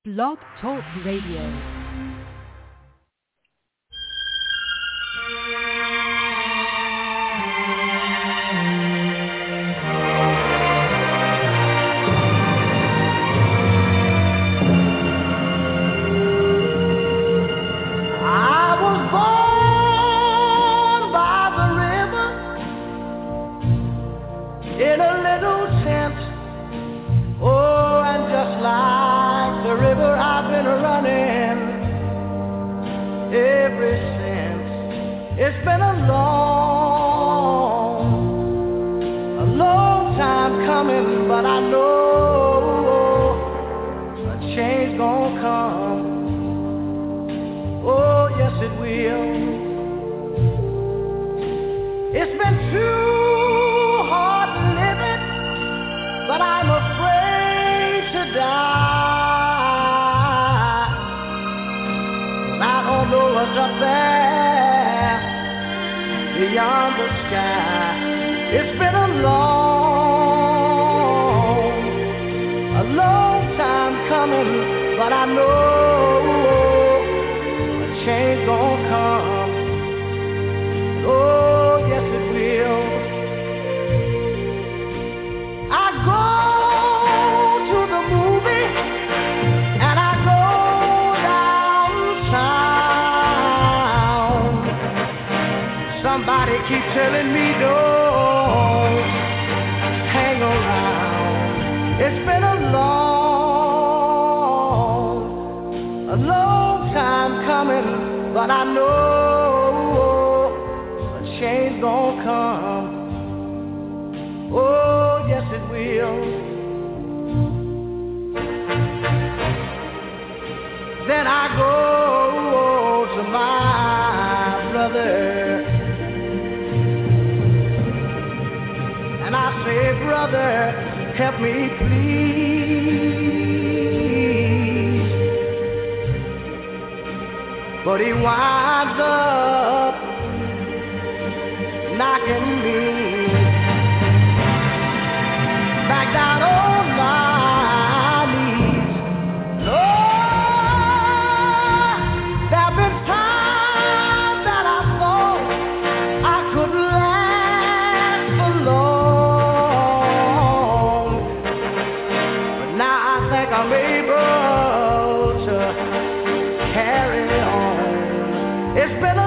Blog Talk Radio. It's been a long time coming, but I know a change gonna come. Oh, yes it will. It's been too hard living, but I'm afraid to die. I don't know what's up there beyond the sky. It's been a long time coming, but I know a change gonna come. Oh, yes it will. I go to the movie and I go downtown. Somebody keep telling me don't hang around. It's been a long time coming, but I know a change gonna come. Oh, yes it will. Then I go to my brother and I say, brother, help me please. But he winds up knocking me back down on my knees. Lord, there've been times that I thought I could last alone, but now I think I'm able to carry on. It's been a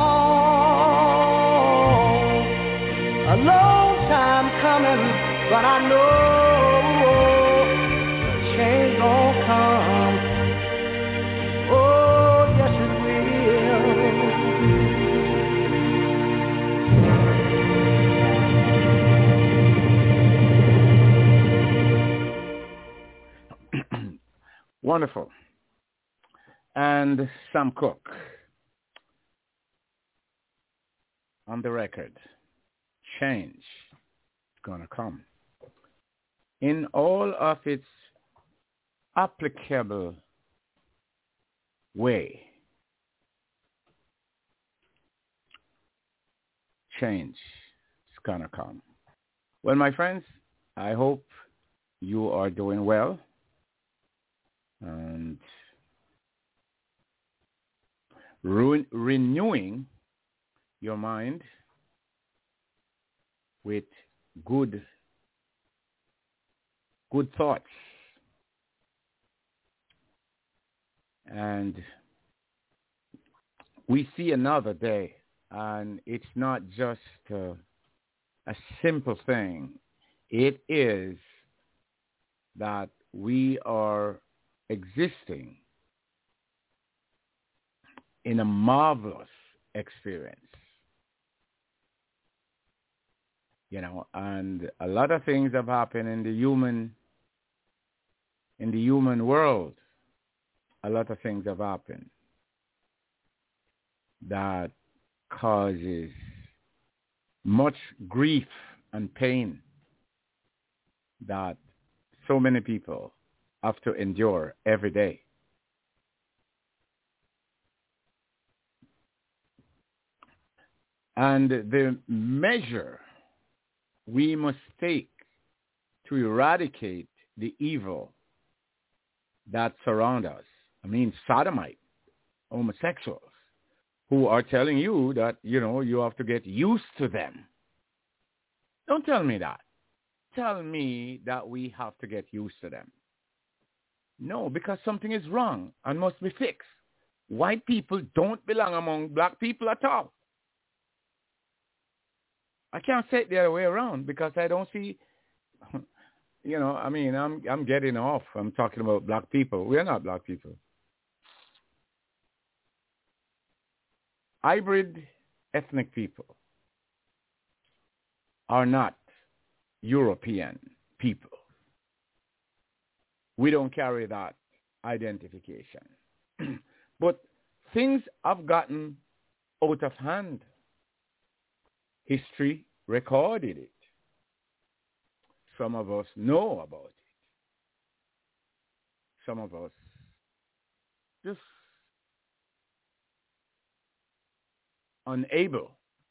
long time coming, but I know change gonna come. Oh, yes it will. Wonderful. And Sam Cooke on the record. Change is gonna come in all of its applicable way. Change is gonna come. Well, my friends, I hope you are doing well and renewing your mind with good thoughts. And we see another day, and it's not just a simple thing. It is that we are existing in a marvelous experience. You know, and a lot of things have happened in the human world. A lot of things have happened that causes much grief and pain that so many people have to endure every day. And the measure we must take to eradicate the evil that surround us. I mean, sodomite, homosexuals, who are telling you that, you have to get used to them. Don't tell me that. Tell me that we have to get used to them. No, because something is wrong and must be fixed. White people don't belong among black people at all. I can't say it the other way around because I don't see, I'm getting off. I'm talking about black people. We're not black people. Hybrid ethnic people are not European people. We don't carry that identification. But things have gotten out of hand. History recorded it. Some of us know about it. Some of us just unable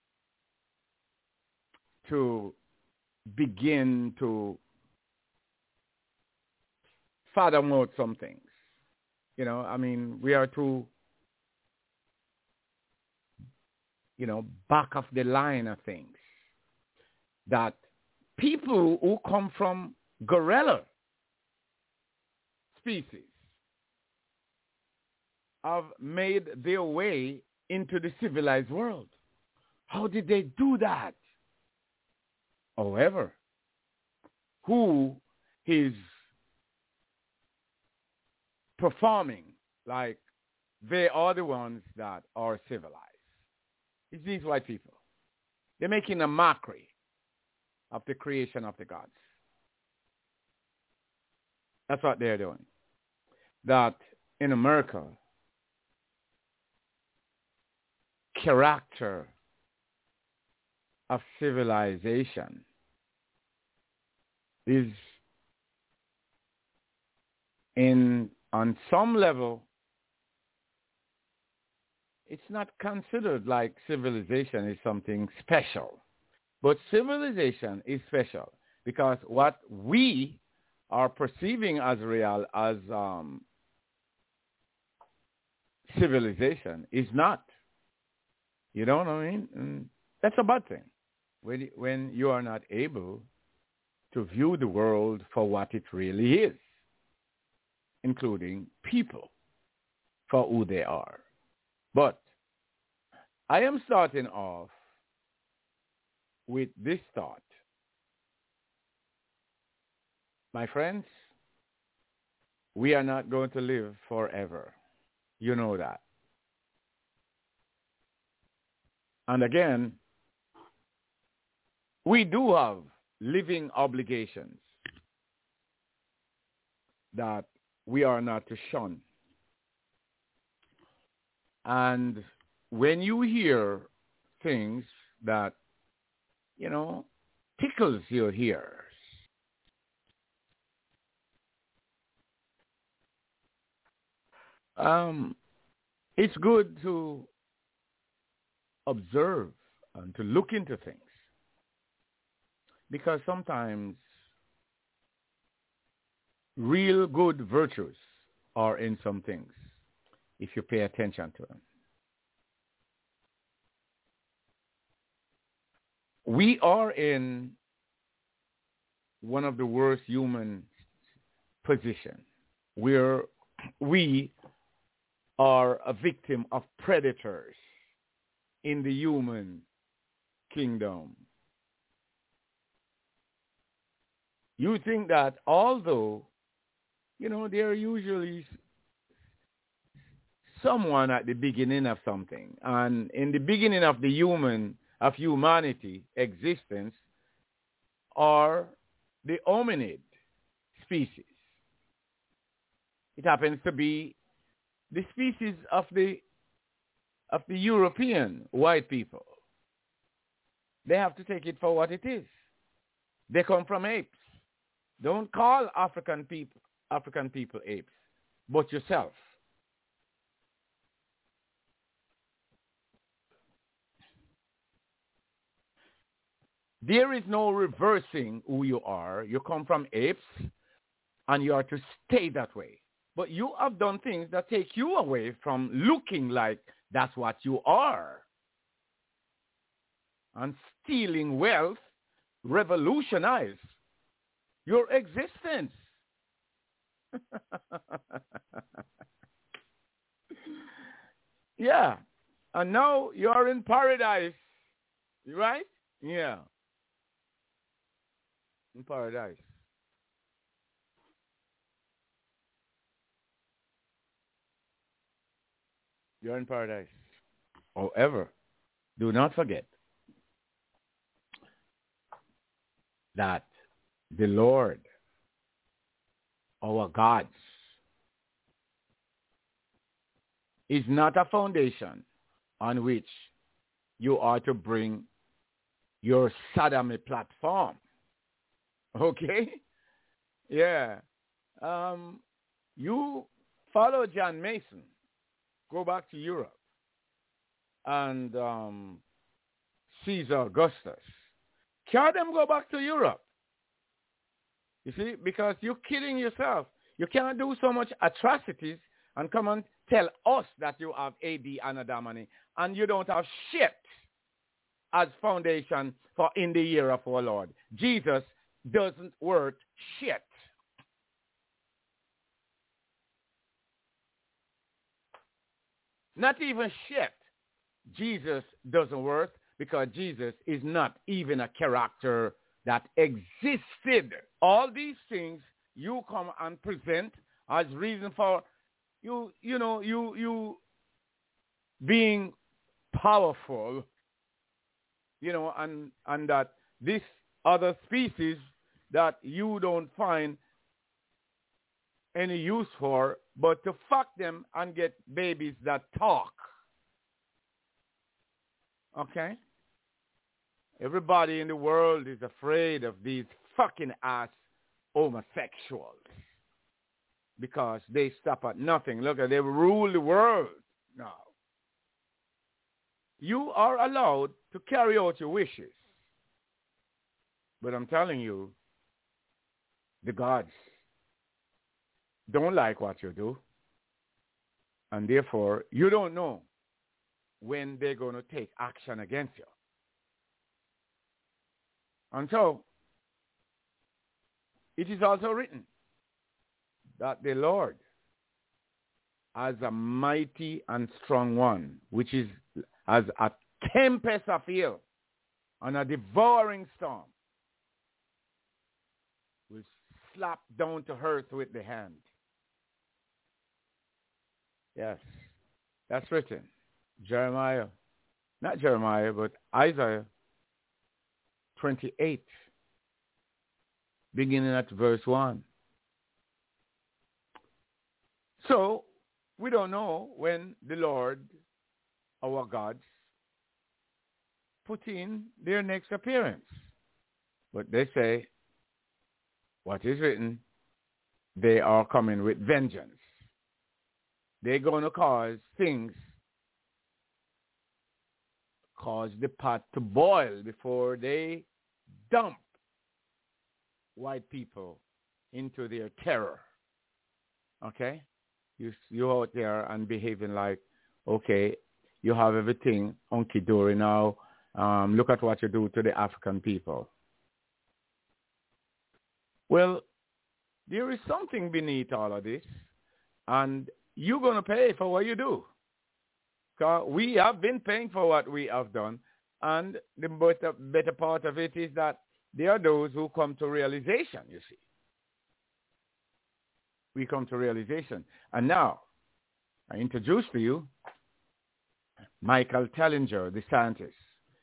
to begin to fathom out some things. We are too, back of the line of things. That people who come from gorilla species have made their way into the civilized world. How did they do that? However, who is performing like they are the ones that are civilized? It's these white people. They're making a mockery of the creation of the gods. That's what they're doing. That in America, character of civilization is on some level, it's not considered like civilization is something special. But civilization is special because what we are perceiving as real, as civilization, is not. You know what I mean? And that's a bad thing. When you are not able to view the world for what it really is, including people, for who they are. But I am starting off with this thought. My friends, we are not going to live forever. You know that. And again, we do have living obligations that we are not to shun. And when you hear things that, tickles your ears, it's good to observe and to look into things. Because sometimes real good virtues are in some things if you pay attention to them. We are in one of the worst human positions where we are a victim of predators in the human kingdom. You think that although, there are usually someone at the beginning of something, and in the beginning of humanity existence are the hominid species. It happens to be the species of the European white people. They have to take it for what it is. They come from apes. Don't call African people apes, but yourself. There is no reversing who you are. You come from apes, and you are to stay that way. But you have done things that take you away from looking like that's what you are. And stealing wealth revolutionize your existence. Yeah. And now you're in paradise. Right? Yeah. In paradise. You're in paradise. However, do not forget that the Lord, our God, is not a foundation on which you are to bring your sodomy platform. Okay? Yeah. You follow John Mason, go back to Europe, and Caesar Augustus. Can them go back to Europe? You see, because you're killing yourself. You can't do so much atrocities and come and tell us that you have AD Anadamani and you don't have shit as foundation for in the year of our Lord. Jesus doesn't worth shit. Not even shit. Jesus doesn't worth because Jesus is not even a character that existed. All these things you come and present as reason for you being powerful, and that this other species that you don't find any use for, but to fuck them and get babies that talk. Okay? Everybody in the world is afraid of these fucking ass homosexuals because they stop at nothing. Look, they rule the world now. You are allowed to carry out your wishes. But I'm telling you, the gods don't like what you do. And therefore, you don't know when they're going to take action against you. And so, it is also written that the Lord as a mighty and strong one, which is as a tempest of hail and a devouring storm, will slap down to earth with the hand. Yes, that's written. Jeremiah, not Jeremiah, but Isaiah 28, beginning at verse 1. So, we don't know when the Lord, our God, put in their next appearance. But they say, what is written, they are coming with vengeance. They're going to cause the pot to boil before they dump white people into their terror. Okay? You out there and behaving like, okay, you have everything hunky-dory now. Look at what you do to the African people. Well, there is something beneath all of this, and you're going to pay for what you do. Because we have been paying for what we have done, and the better part of it is that there are those who come to realization, you see. We come to realization. And now, I introduce to you Michael Tellinger, the scientist,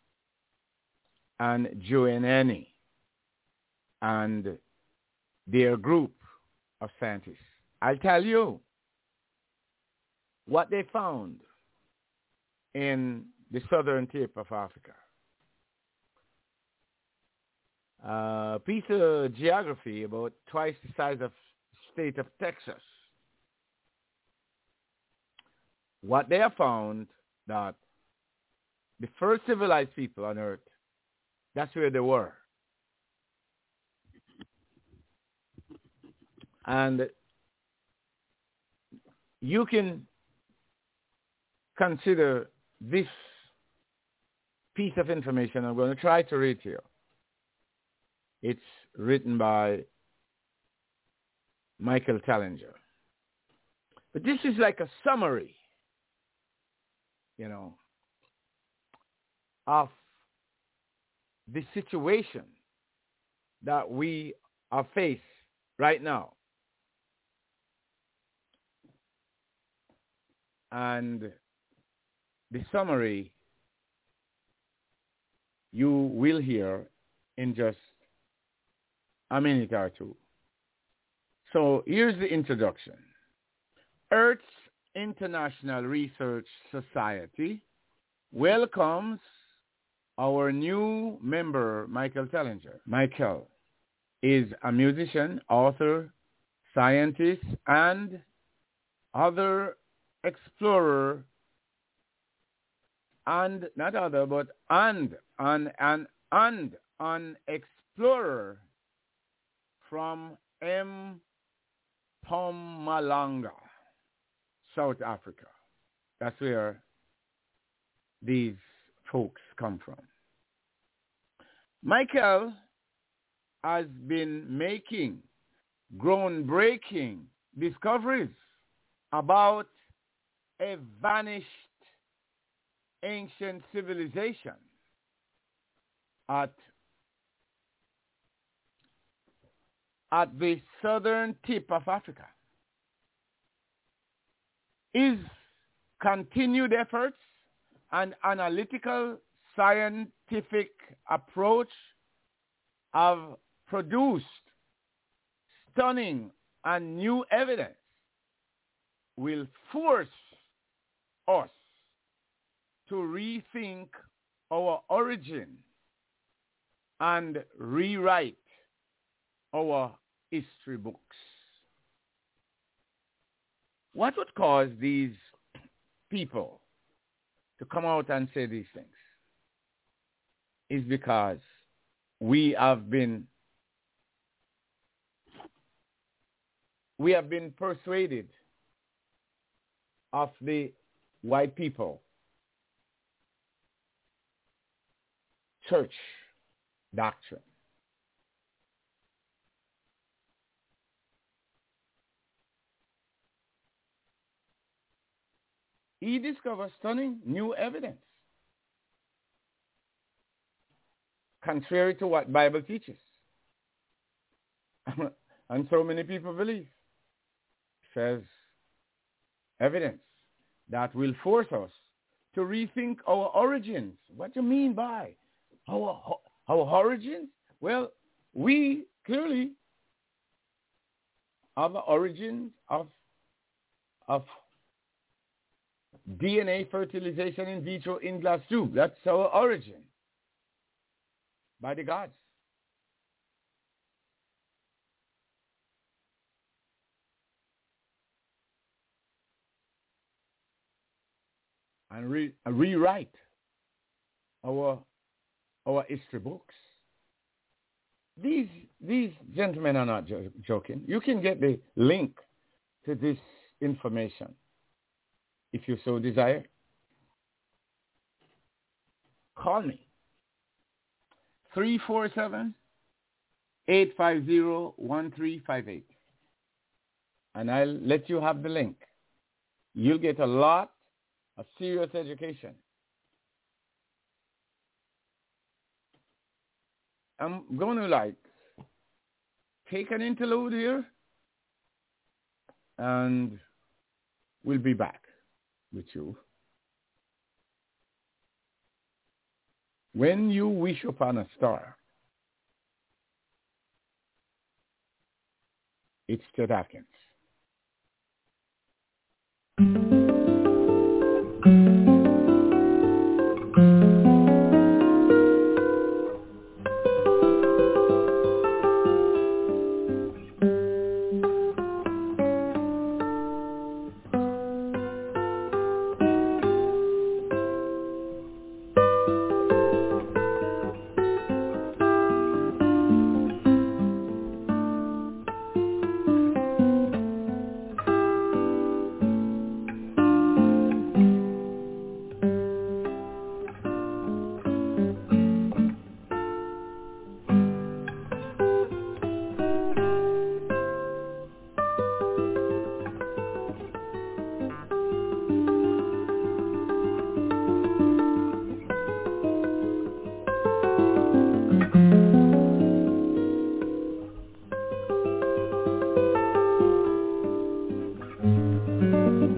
and Joanne Annie, and their group of scientists. I'll tell you what they found in the southern tip of Africa. A piece of geography about twice the size of state of Texas. What they have found that the first civilized people on earth, that's where they were. And you can consider this piece of information I'm going to try to read to you. It's written by Michael Tallinger. But this is like a summary, of the situation that we are faced right now. And the summary you will hear in just a minute or two. So here's the introduction. Earth's International Research Society welcomes our new member, Michael Tallinger. Michael is a musician, author, scientist, and other explorer, and not other, but an explorer from Mpumalanga, South Africa. That's where these folks come from. Michael has been making groundbreaking discoveries about a vanished ancient civilization at the southern tip of Africa. His continued efforts and analytical scientific approach have produced stunning and new evidence will force us to rethink our origin and rewrite our history books. What would cause these people to come out and say these things is because we have been persuaded of the white people church doctrine. He discovered stunning new evidence contrary to what Bible teaches. And so many people believe. Says evidence that will force us to rethink our origins. What do you mean by our origins? Well, we clearly have the origins of DNA fertilization in vitro in glass tube. That's our origin by the gods. And rewrite our history books. These gentlemen are not joking. You can get the link to this information if you so desire. Call me. 347-850-1358. And I'll let you have the link. You'll get a lot of serious education. I'm going to take an interlude here, and we'll be back with you. When you wish upon a star, it's Chet Atkins.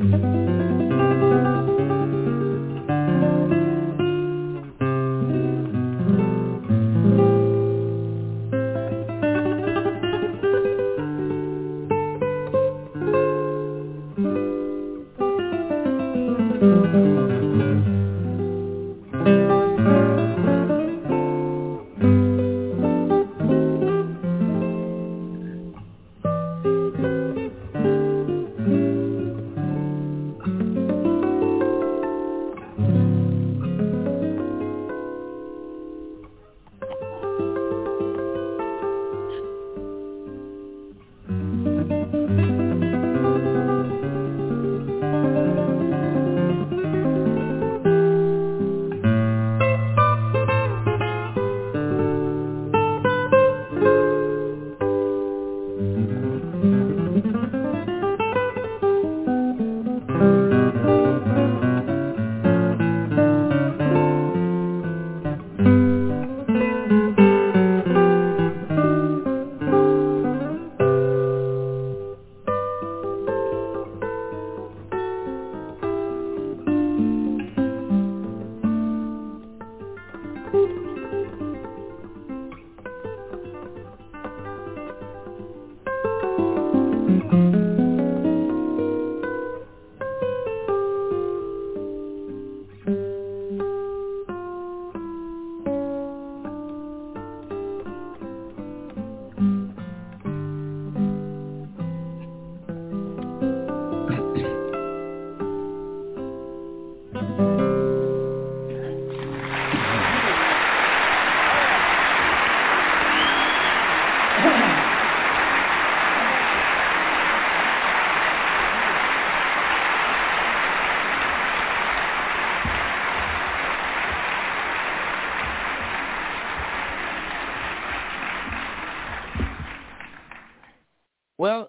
Well,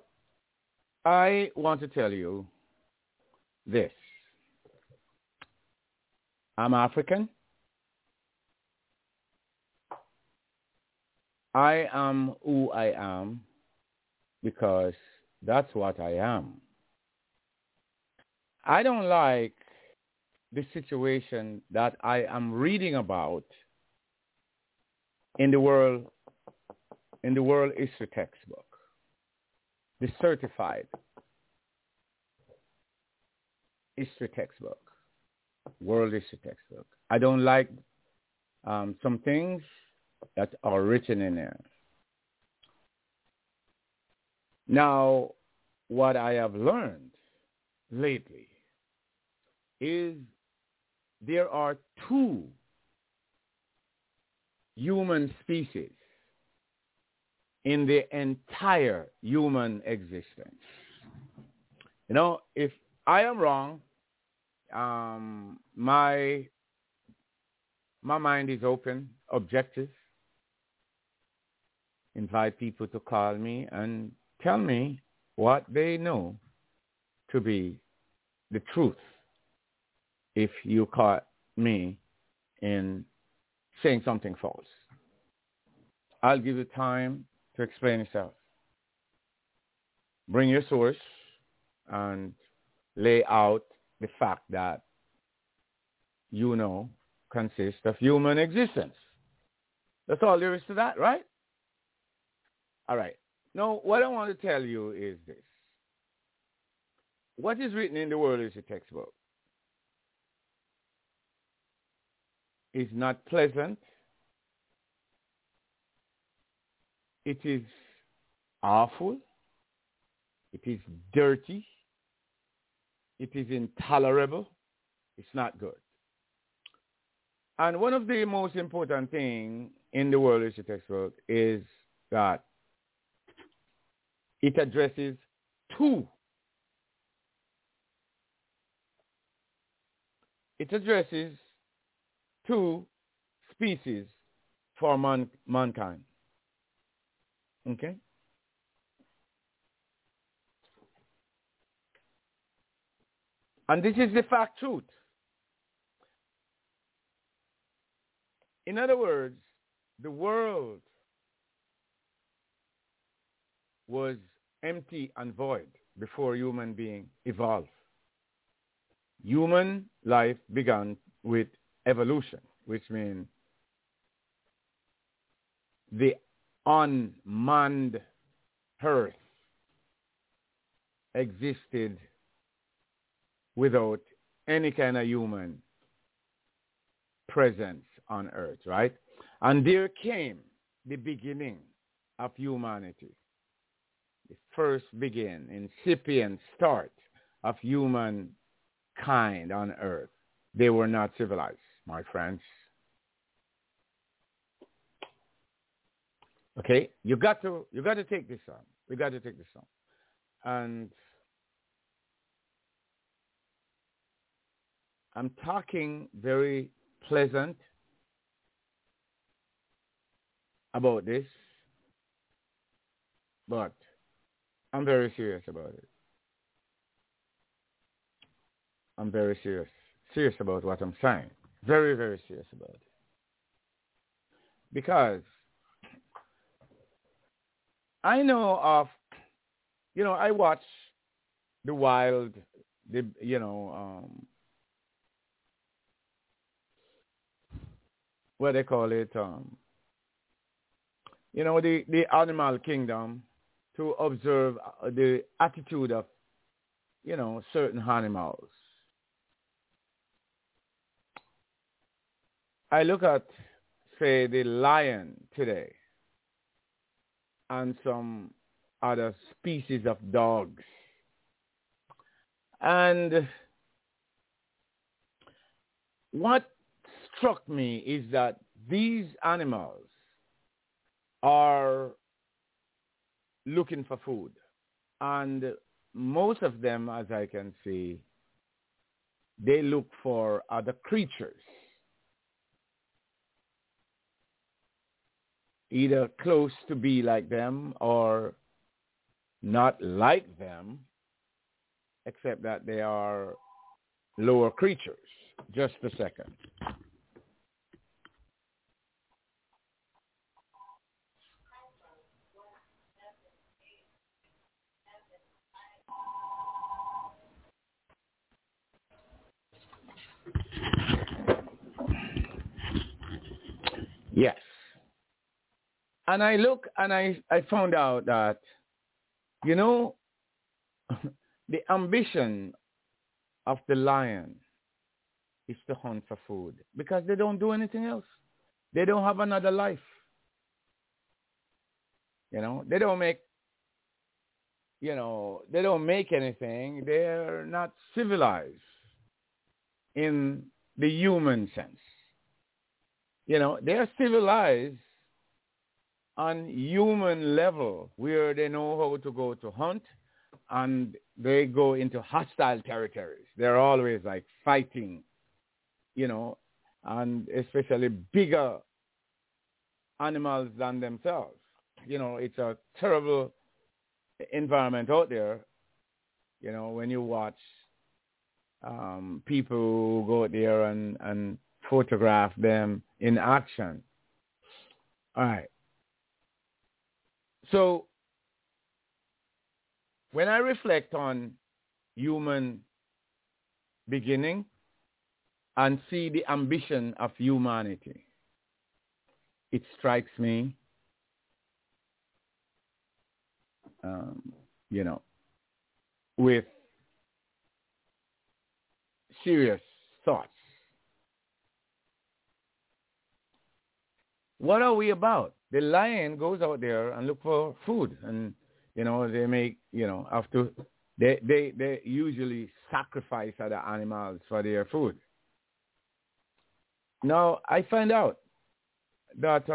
I want to tell you this. I'm African. I am who I am because that's what I am. I don't like the situation that I am reading about in the world history textbook, the certified history textbook, world history textbook. I don't like some things that are written in there. Now, what I have learned lately is there are two human species in the entire human existence. You know, if I am wrong, my mind is open, objective. Invite people to call me and tell me what they know to be the truth if you caught me in saying something false. I'll give you time to explain yourself. Bring your source and lay out the fact that you know consists of human existence. That's all there is to that, right? All right. Now, what I want to tell you is this. What is written in the world history textbook is not pleasant. It is awful. It is dirty. It is intolerable. It's not good. And one of the most important things in the world history textbook is that it addresses two. It addresses two species for mankind. Okay? And this is the fact truth. In other words, the world was empty and void before human being evolved. human life began with evolution, which means the unmanned earth existed without any kind of human presence on earth, right? And there came the beginning of humanity, the first incipient start of humankind on earth. They were not civilized, my friends. Okay, you got to take this on. We got to take this on, and I'm talking very pleasant about this, but I'm very serious about it. I'm very serious about what I'm saying. Very, very serious about it. Because I know of, I watch the wild, what they call it, the animal kingdom, to observe the attitude of, certain animals. I look at, say, the lion today and some other species of dogs. And what struck me is that these animals are looking for food. And most of them, as I can see, they look for other creatures, either close to be like them or not like them, except that they are lower creatures. Just a second. Yes. And I look and I found out that, the ambition of the lion is to hunt for food because they don't do anything else. They don't have another life. They don't make, they don't make anything. They're not civilized in the human sense. They're civilized on human level where they know how to go to hunt and they go into hostile territories. They're always like fighting, and especially bigger animals than themselves. It's a terrible environment out there, when you watch people go out there and photograph them in action. All right. So when I reflect on human beginning and see the ambition of humanity, it strikes me, with serious thoughts. What are we about? The lion goes out there and look for food, and they make they usually sacrifice other animals for their food. Now I find out that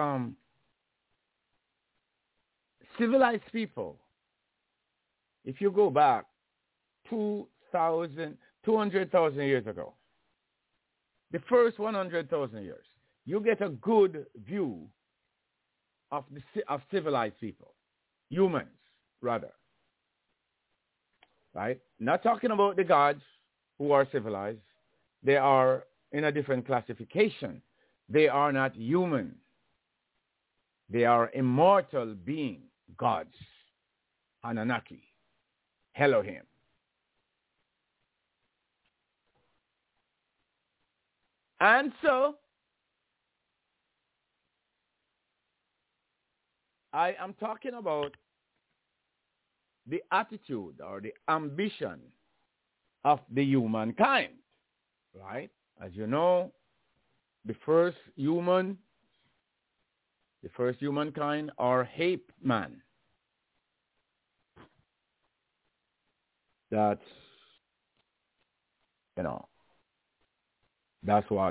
civilized people, if you go back 200,000 years ago, the first 100,000 years, you get a good view of civilized people, humans, rather. Right? Not talking about the gods who are civilized. They are in a different classification. They are not human. They are immortal beings, gods, Anunnaki, Elohim. And so, I am talking about the attitude or the ambition of the humankind, right? As you know, the first humankind are ape man. That's, that's what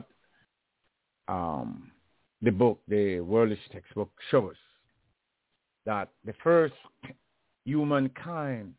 the book, the Worldish textbook, shows. That the first humankind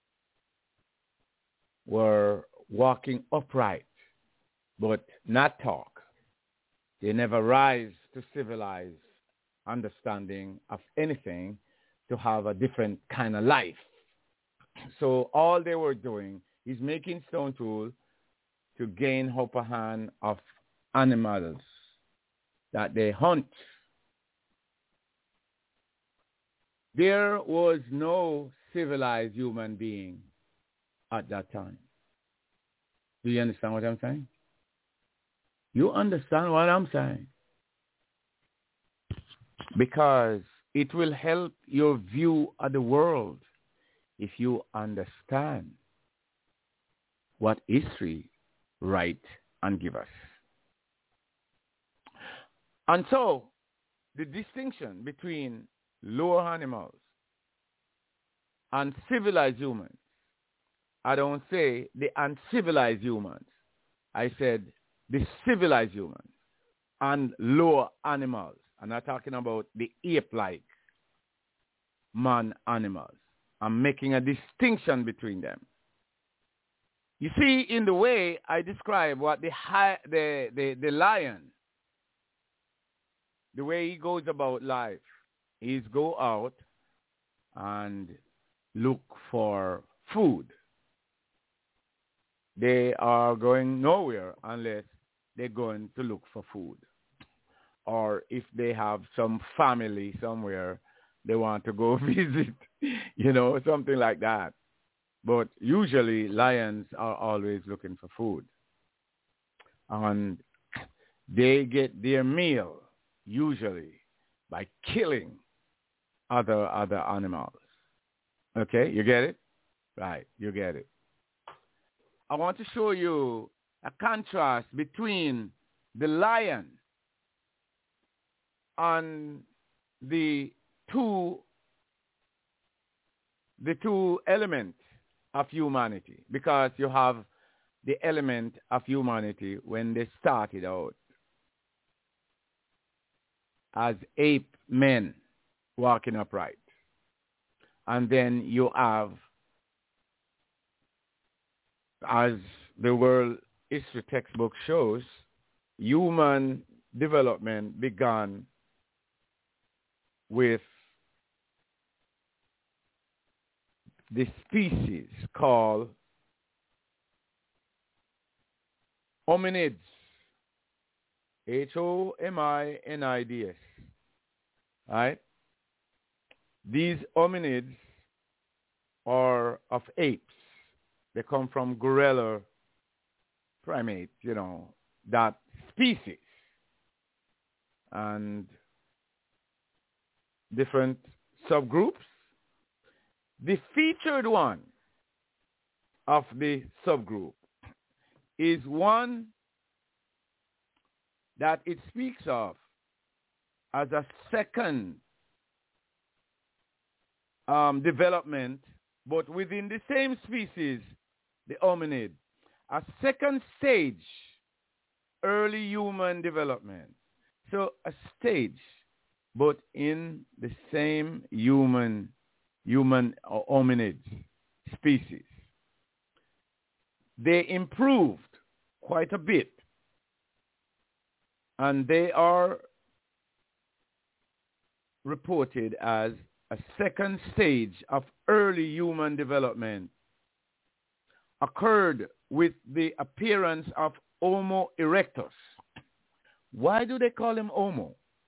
were walking upright, but not talk. They never rise to civilized understanding of anything to have a different kind of life. So all they were doing is making stone tools to gain upper hand of animals that they hunt. There was no civilized human being at that time. Do you understand what I'm saying? You understand what I'm saying? Because it will help your view of the world if you understand what history write and give us. And so, the distinction between lower animals and civilized humans, I don't say the uncivilized humans. I said the civilized humans and lower animals. I'm not talking about the ape-like man animals. I'm making a distinction between them. You see, in the way I describe what the lion, the way he goes about life, is go out and look for food. They are going nowhere unless they're going to look for food. Or if they have some family somewhere, they want to go visit, something like that. But usually lions are always looking for food. And they get their meal usually by killing other animals. Okay, you get it? Right, you get it. I want to show you a contrast between the lion and the two elements of humanity, because you have the element of humanity when they started out as ape men walking upright. And then you have, as the world history textbook shows, human development began with the species called hominids, Hominids, right? These hominids are of apes. They come from gorilla primate, that species. And different subgroups. The featured one of the subgroup is one that it speaks of as a second development, but within the same species, the hominid, a second stage early human development. So a stage, but in the same human or hominid species. They improved quite a bit, and they are reported as a second stage of early human development occurred with the appearance of Homo erectus. Why do they call him Homo?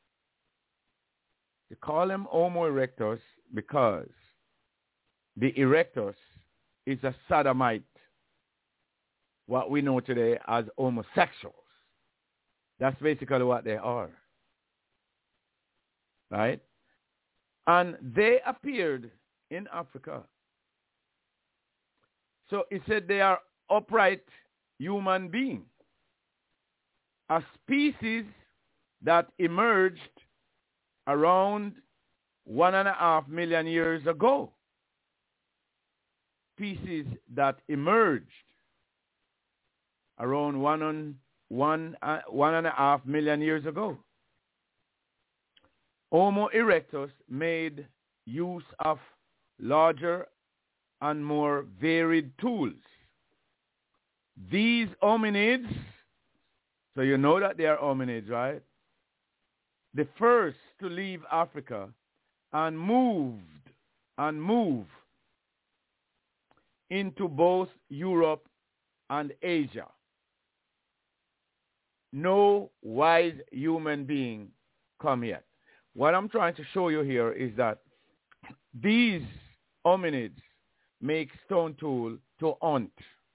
They call him Homo erectus because the erectus is a sodomite, what we know today as homosexuals. That's basically what they are. Right? And they appeared in Africa. So it said they are upright human beings, a species that emerged around 1.5 million years ago. Species that emerged around 1.5 million years ago. Homo erectus made use of larger and more varied tools. These hominids, so you know that they are hominids, right? The first to leave Africa and move into both Europe and Asia. No wise human being come yet. What I'm trying to show you here is that these hominids make stone tool to hunt.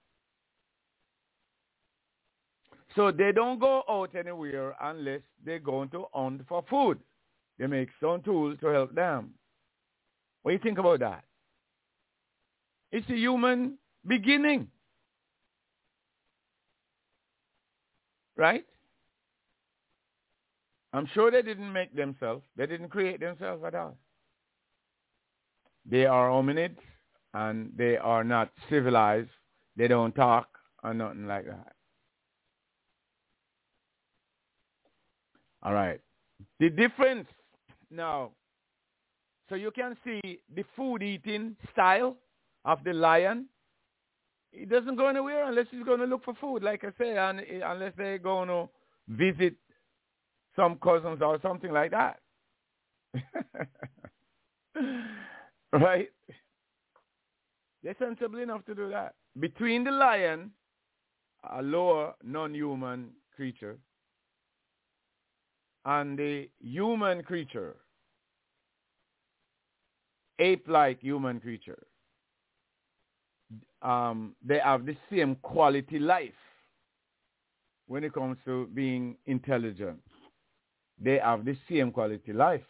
So they don't go out anywhere unless they're going to hunt for food. They make stone tools to help them. What do you think about that? It's a human beginning. Right? I'm sure they didn't make themselves. They didn't create themselves at all. They are hominids, and they are not civilized. They don't talk or nothing like that. All right. The difference now, so you can see the food eating style of the lion. He doesn't go anywhere unless he's going to look for food, like I say, and unless they're going to visit some cousins or something like that. Right? They're sensible enough to do that. Between the lion, a lower non-human creature, and the human creature, ape-like human creature, they have the same quality life when it comes to being intelligent. They have the same quality life.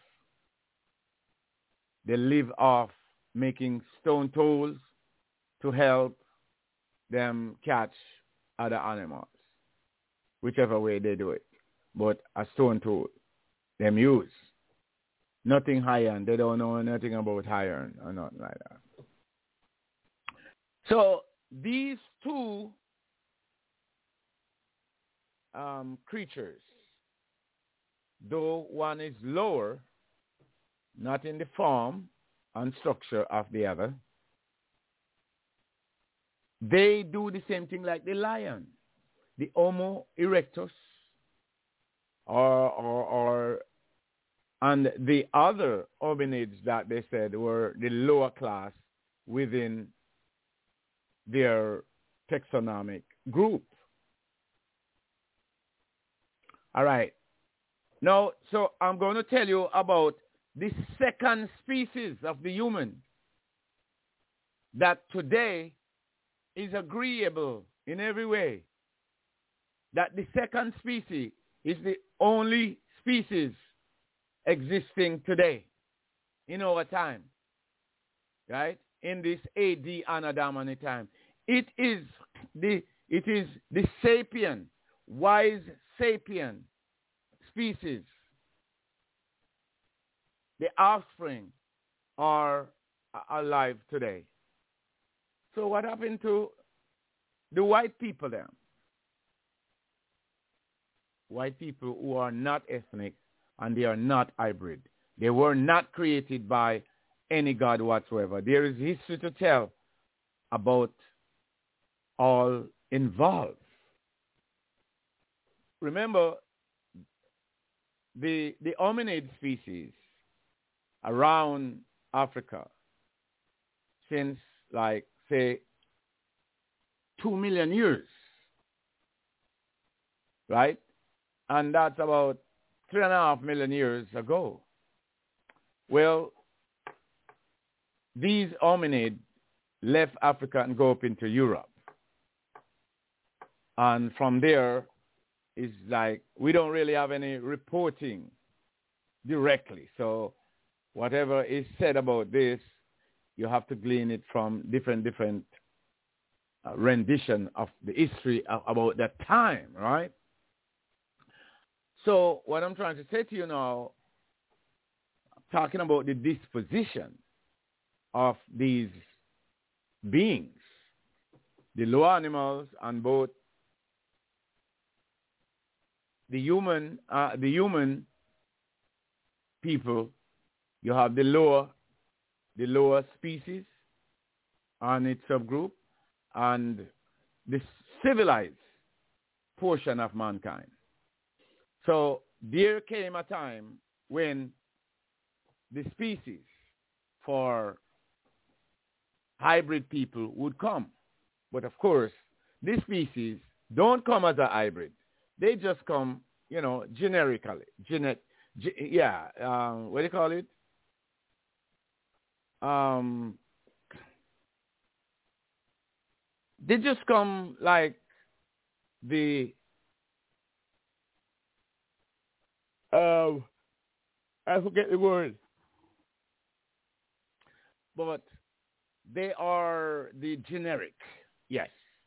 They live off making stone tools to help them catch other animals, whichever way they do it. But a stone tool, them use. Nothing iron. They don't know nothing about iron or nothing like that. So these two creatures, though one is lower, not in the form and structure of the other, they do the same thing like the lion. The Homo erectus and the other hominids that they said were the lower class within their taxonomic group. All right. Now, so I'm going to tell you about the second species of the human that today is agreeable in every way. That the second species is the only species existing today in our time, right? In this AD Anno Domini time. It is the sapien, wise sapien species. The offspring are alive today. So what happened to the white people then? White people who are not ethnic and they are not hybrid. They were not created by any God whatsoever. There is history to tell about all involved. Remember, the hominid species around Africa since, like, say, 2 million years, right? And that's about 3.5 million years ago. Well, these hominids left Africa and go up into Europe. And from there, is like we don't really have any reporting directly. So whatever is said about this, you have to glean it from different rendition of the history about that time, right? So what I'm trying to say to you now, talking about the disposition of these beings, the lower animals and both the human people, you have the lower species and its subgroup, and the civilized portion of mankind. So there came a time when the species for hybrid people would come. But of course, these species don't come as a hybrid. They just come, generically. What do you call it? They just come like I forget the word. But they are the generic, yes.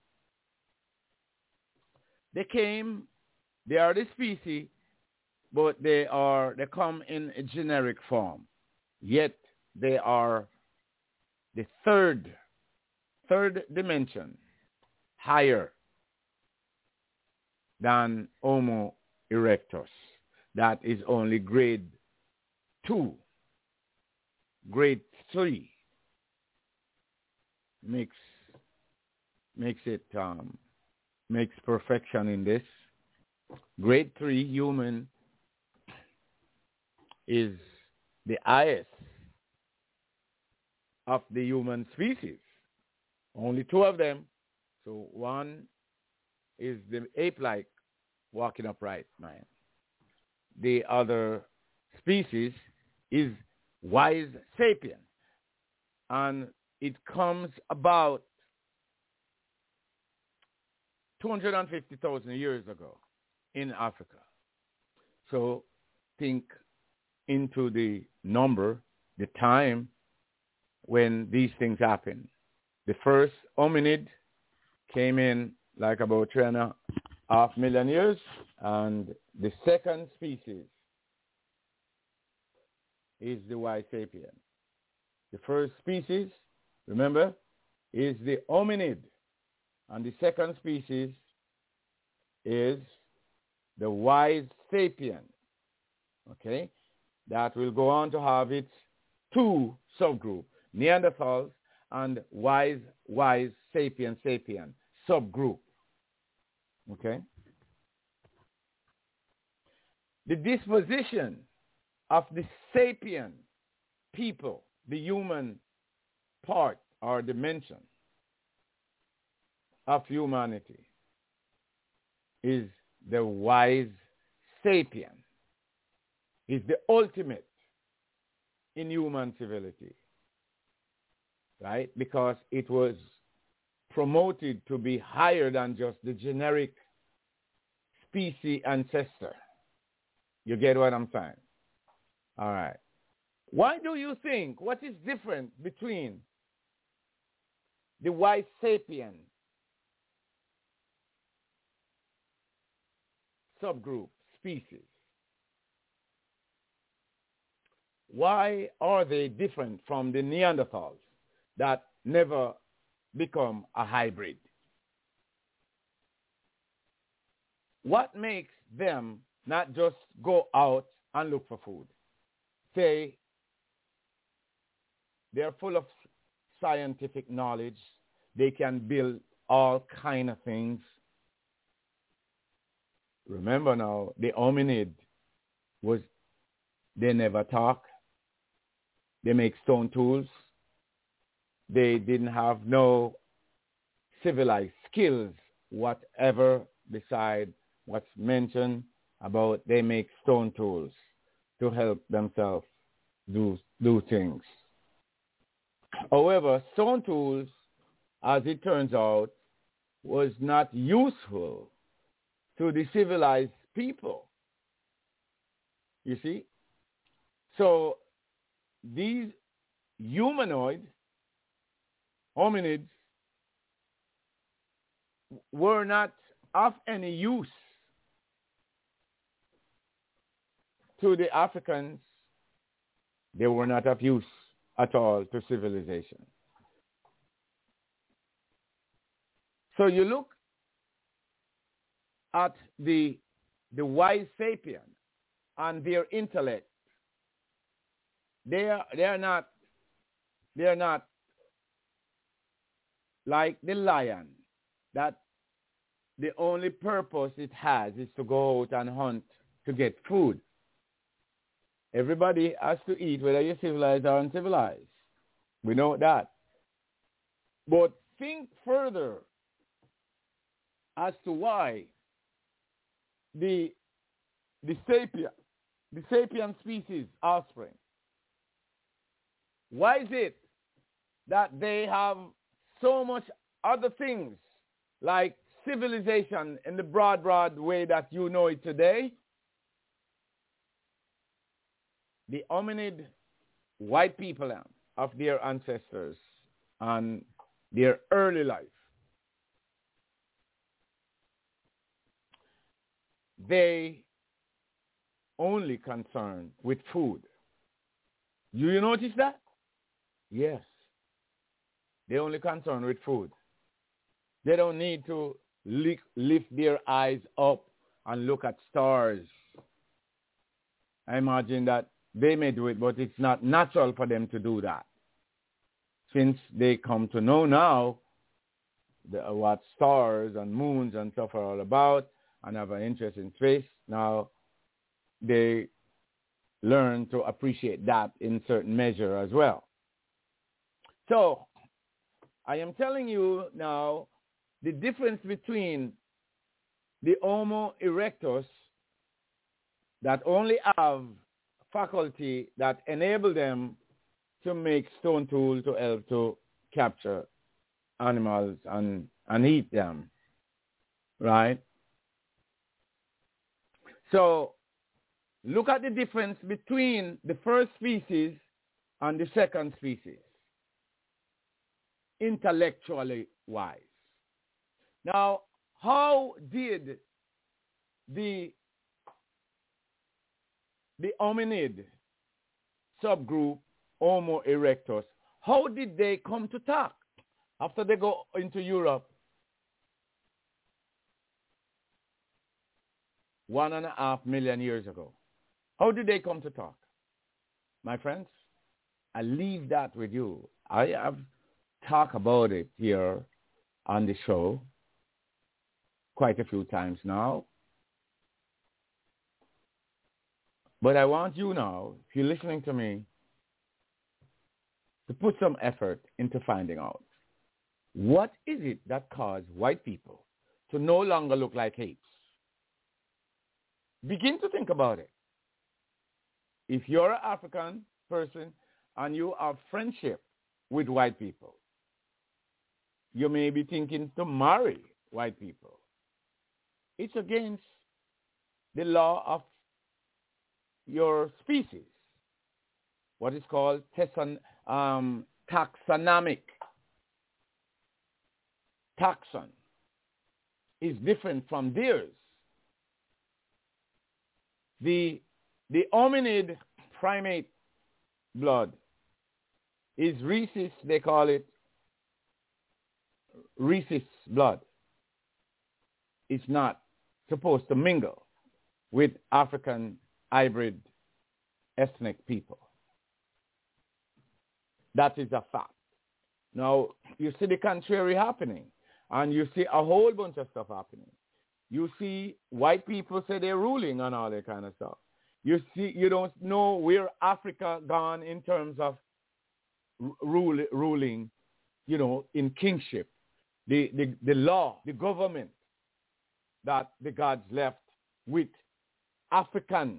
They are the species, but they come in a generic form. Yet they are the third dimension higher than Homo erectus. That is only grade 2. Grade 3 makes perfection in this. Grade 3 human is the highest of the human species. Only 2 of them. So one is the ape-like walking upright man. The other species is wise sapien. And it comes about 250,000 years ago in Africa. So think into the number, the time when these things happen. The first hominid came in like about 3.5 million years, and the second species is the wise sapien. The first species, remember, is the hominid, and the second species is the wise sapien. Okay? That will go on to have its 2 subgroups, Neanderthals and wise sapien subgroup. Okay? The disposition of the sapien people, the human part or dimension of humanity, is the wise sapien. Is the ultimate in human civility, right? Because it was promoted to be higher than just the generic species ancestor. You get what I'm saying? All right. Why do you think, what is different between the wise sapien subgroup species? Why are they different from the Neanderthals that never become a hybrid? What makes them not just go out and look for food? Say they're full of scientific knowledge. They can build all kind of things. Remember now, the hominid they never talk. They make stone tools. They didn't have no civilized skills, whatever, beside what's mentioned about they make stone tools to help themselves do things. However, stone tools, as it turns out, was not useful to the civilized people. You see? So these humanoid hominids were not of any use to the Africans. They were not of use at all to civilization. So you look at the wise sapien and their intellect. They are not like the lion, that the only purpose it has is to go out and hunt to get food. Everybody has to eat, whether you're civilized or uncivilized. We know that. But think further as to why the sapien species offspring, why is it that they have so much other things like civilization in the broad way that you know it today? The hominid white people of their ancestors and their early life, they only concerned with food. Do you notice that? Yes. They only concerned with food. They don't need to lift their eyes up and look at stars. I imagine that they may do it, but it's not natural for them to do that. Since they come to know now what stars and moons and stuff are all about and have an interest in space, now they learn to appreciate that in certain measure as well. So I am telling you now the difference between the Homo erectus that only have faculty that enable them to make stone tools to help to capture animals and eat them, right? So look at the difference between the first species and the second species, intellectually wise. Now, how did the hominid subgroup Homo erectus, how did they come to talk after they go into Europe 1.5 million years ago? How did they come to talk? My friends, I leave that with you. I have talked about it here on the show quite a few times now. But I want you now, if you're listening to me, to put some effort into finding out what is it that caused white people to no longer look like apes. Begin to think about it. If you're an African person and you have friendship with white people, you may be thinking to marry white people. It's against the law of your species, what is called taxonomic. Taxon is different from theirs. The hominid primate blood is rhesus, they call it rhesus blood. It's not supposed to mingle with African hybrid ethnic people. That is a fact. Now, you see the contrary happening, and you see a whole bunch of stuff happening. You see white people say they're ruling on all that kind of stuff. You see, you don't know where Africa gone in terms of ruling, you know, in kingship. The law, the government that the gods left with African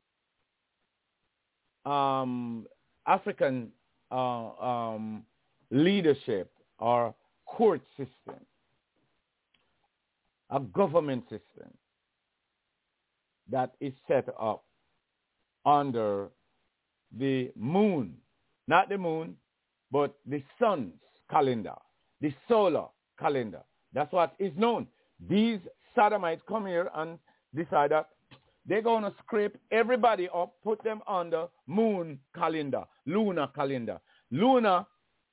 leadership or court system, a government system. that is set up under the moon. Not the moon, but the sun's calendar, the solar calendar. That's what is known. These sodomites come here and decide that they're going to scrape everybody up, put them under moon calendar, lunar calendar. Lunar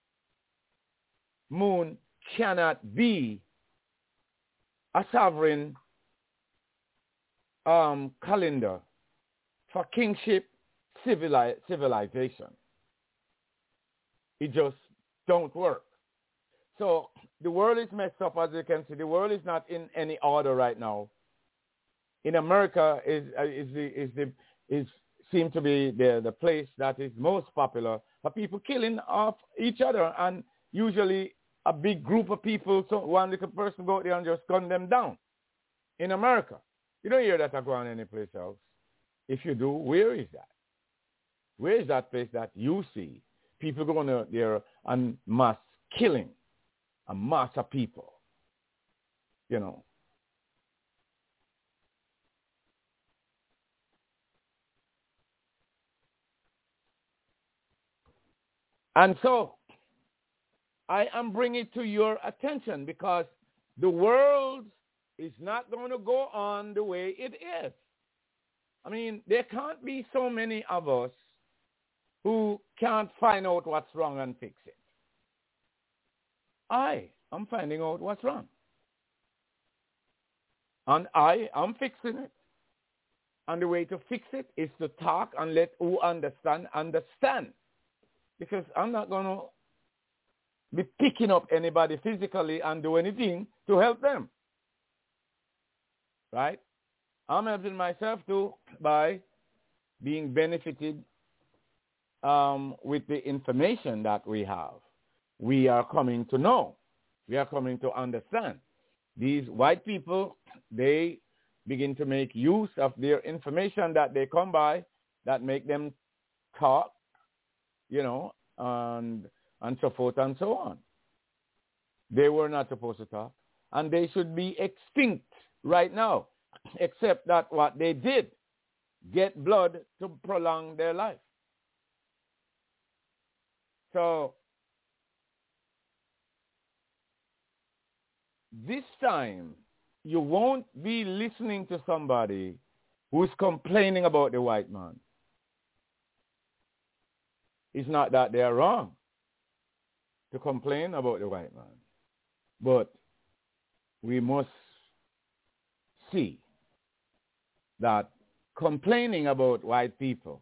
moon cannot be a sovereign calendar for kingship civilization. It just don't work. So the world is messed up, as you can see. The world is not in any order right now. In America seems to be the place that is most popular for people killing off each other, and usually a big group of people. So one little person go out there and just gun them down. In America, you don't hear that go on any place else. If you do, where is that? Where is that place that you see people going out there and mass killing a mass of people? You know. And so I am bringing it to your attention because the world is not going to go on the way it is. I mean, there can't be so many of us who can't find out what's wrong and fix it. I am finding out what's wrong. And I am fixing it. And the way to fix it is to talk and let who understand. Because I'm not going to be picking up anybody physically and do anything to help them. Right? I'm helping myself too by being benefited with the information that we have. We are coming to know. We are coming to understand. These white people, they begin to make use of their information that they come by that make them talk, you know, and so forth and so on. They were not supposed to talk. And they should be extinct right now, except that what they did, get blood to prolong their life. So this time, you won't be listening to somebody who's complaining about the white man. It's not that they are wrong to complain about the white man. But we must see that complaining about white people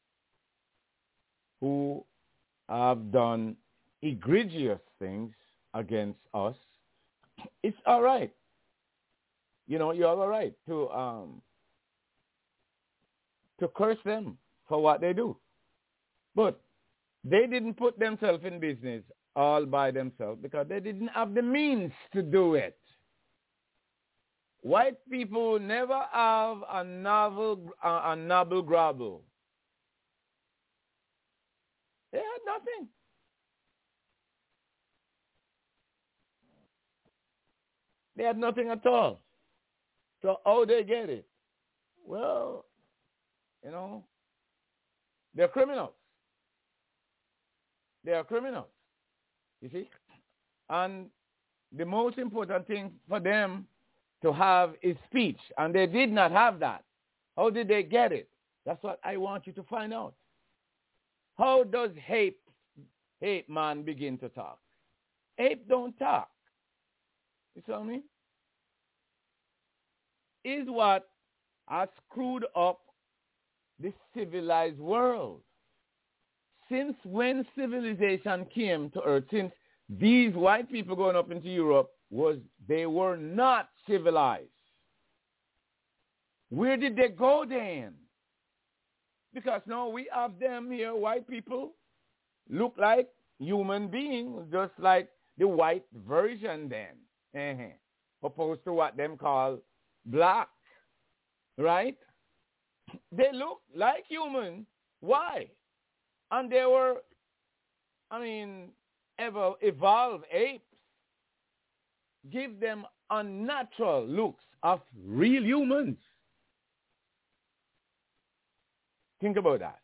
who have done egregious things against us, it's all right. You know, you have a right to curse them for what they do. But they didn't put themselves in business all by themselves because they didn't have the means to do it. White people never have a novel grabble. They had nothing. They had nothing at all. So how they get it? Well, you know, they're criminals. They are criminals, you see. And the most important thing for them to have is speech, and they did not have that. How did they get it? That's what I want you to find out. How does ape man begin to talk? Ape don't talk. You see what I mean? Is what has screwed up the civilized world. Since when civilization came to earth, since these white people going up into Europe, they were not civilized. Where did they go then? Because now we have them here, white people, look like human beings, just like the white version then, opposed to what them call black, right? They look like human. Why? And they were, evolved apes. Give them unnatural looks of real humans. Think about that.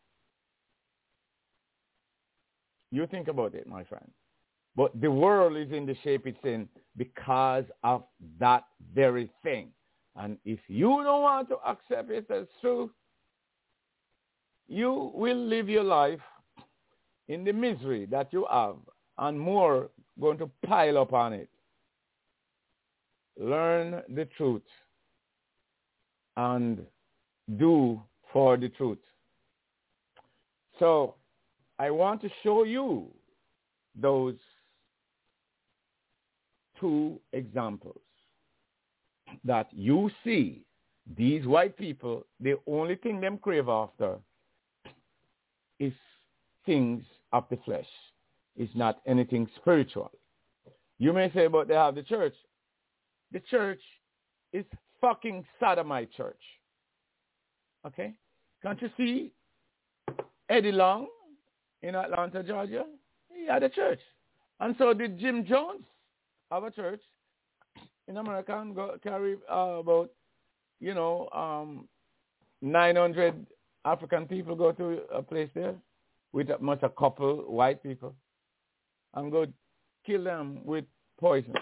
You think about it, my friend. But the world is in the shape it's in because of that very thing. And if you don't want to accept it as true, you will live your life in the misery that you have and more going to pile up on it. Learn the truth and do for the truth. So I want to show you those two examples that you see these white people, the only thing them crave after is things of the flesh. It's not anything spiritual. You may say, but they have the church. The church is fucking sodomite church. Okay? Can't you see Eddie Long in Atlanta, Georgia? He had a church. And so did Jim Jones have a church in America and carry about, 900 African people go to a place there with a couple white people and go kill them with poison.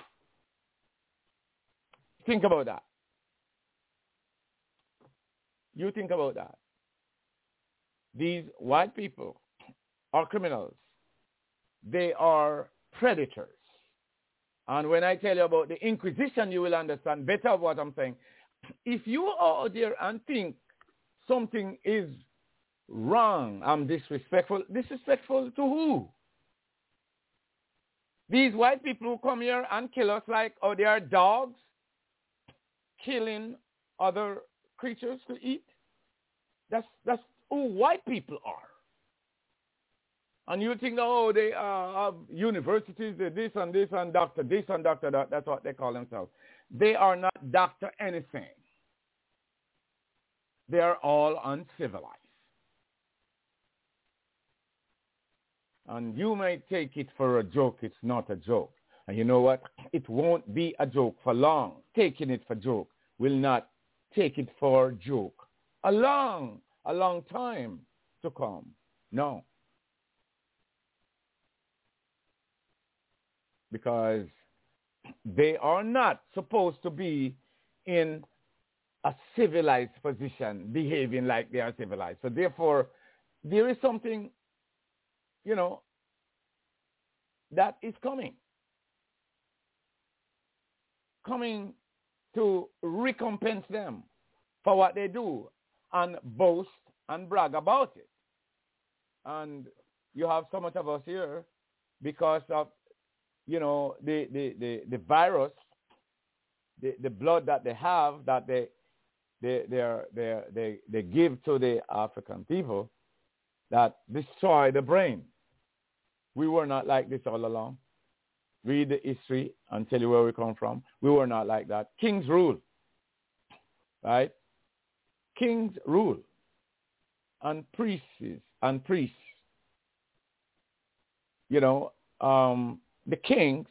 Think about that. You think about that. These white people are criminals. They are predators. And when I tell you about the Inquisition, you will understand better what I'm saying. If you are out there and think something is wrong, I'm disrespectful. Disrespectful to who? These white people who come here and kill us like, oh, they are dogs killing other creatures to eat. That's who white people are. And you think, oh, they have universities, they're this and this and doctor this and doctor that. That's what they call themselves. They are not doctor anything. They are all uncivilized. And you may take it for a joke. It's not a joke. And you know what? It won't be a joke for long. Taking it for joke will not take it for joke. A long time to come. No. Because they are not supposed to be in a civilized position, behaving like they are civilized. So therefore, there is something, that is coming to recompense them for what they do and boast and brag about it. And you have so much of us here because of, the virus, the blood that they have, that they give to the African people, that destroy the brain. We were not like this all along. Read the history and tell you where we come from. We were not like that. Kings rule, right? Kings rule, and priests. The kings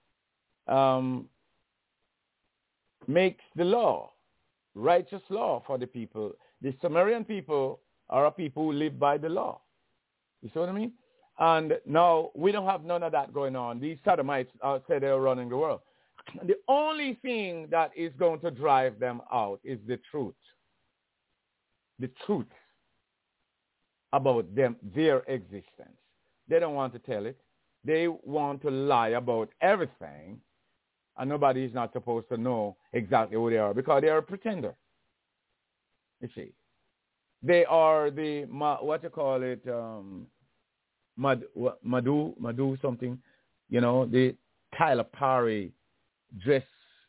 makes the law, righteous law for the people. The Sumerian people are a people who live by the law. You see what I mean? And now we don't have none of that going on. These sodomites say they're running the world. The only thing that is going to drive them out is the truth. The truth about them, their existence. They don't want to tell it. They want to lie about everything, and nobody is not supposed to know exactly who they are because they are a pretender. You see. They are the, Madhu something, the Tyler Perry dress,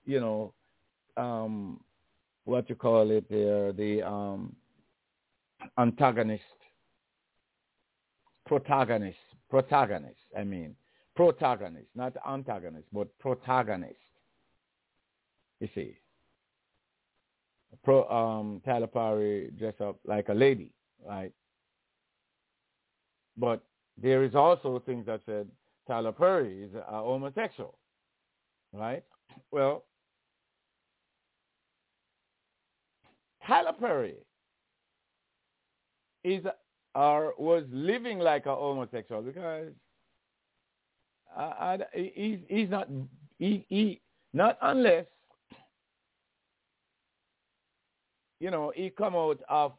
the antagonist, protagonist, not antagonist, but protagonist. You see. Tyler Perry dress up like a lady, right? But there is also things that said Tyler Perry is a homosexual, right? Well, Tyler Perry is or was living like a homosexual because he's not he not unless he come out of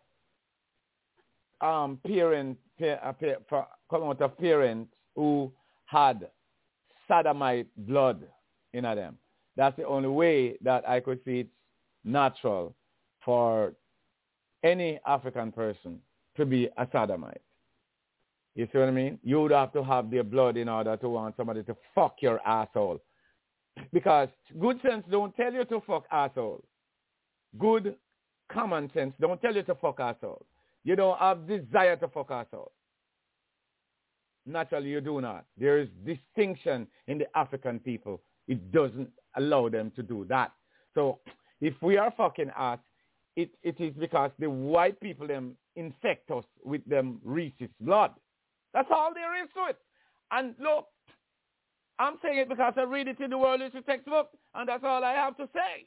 come out of parents who had sodomite blood in them. That's the only way that I could see it's natural for any African person to be a sodomite. You see what I mean? You would have to have their blood in order to want somebody to fuck your asshole. Because good sense don't tell you to fuck asshole. Good common sense don't tell you to fuck asshole. You don't have desire to fuck asshole. Naturally, you do not. There is distinction in the African people. It doesn't allow them to do that. So if we are fucking ass, it is because the white people them infect us with them rhesus blood. That's all there is to it. And look, I'm saying it because I read it in the World History textbook, and that's all I have to say.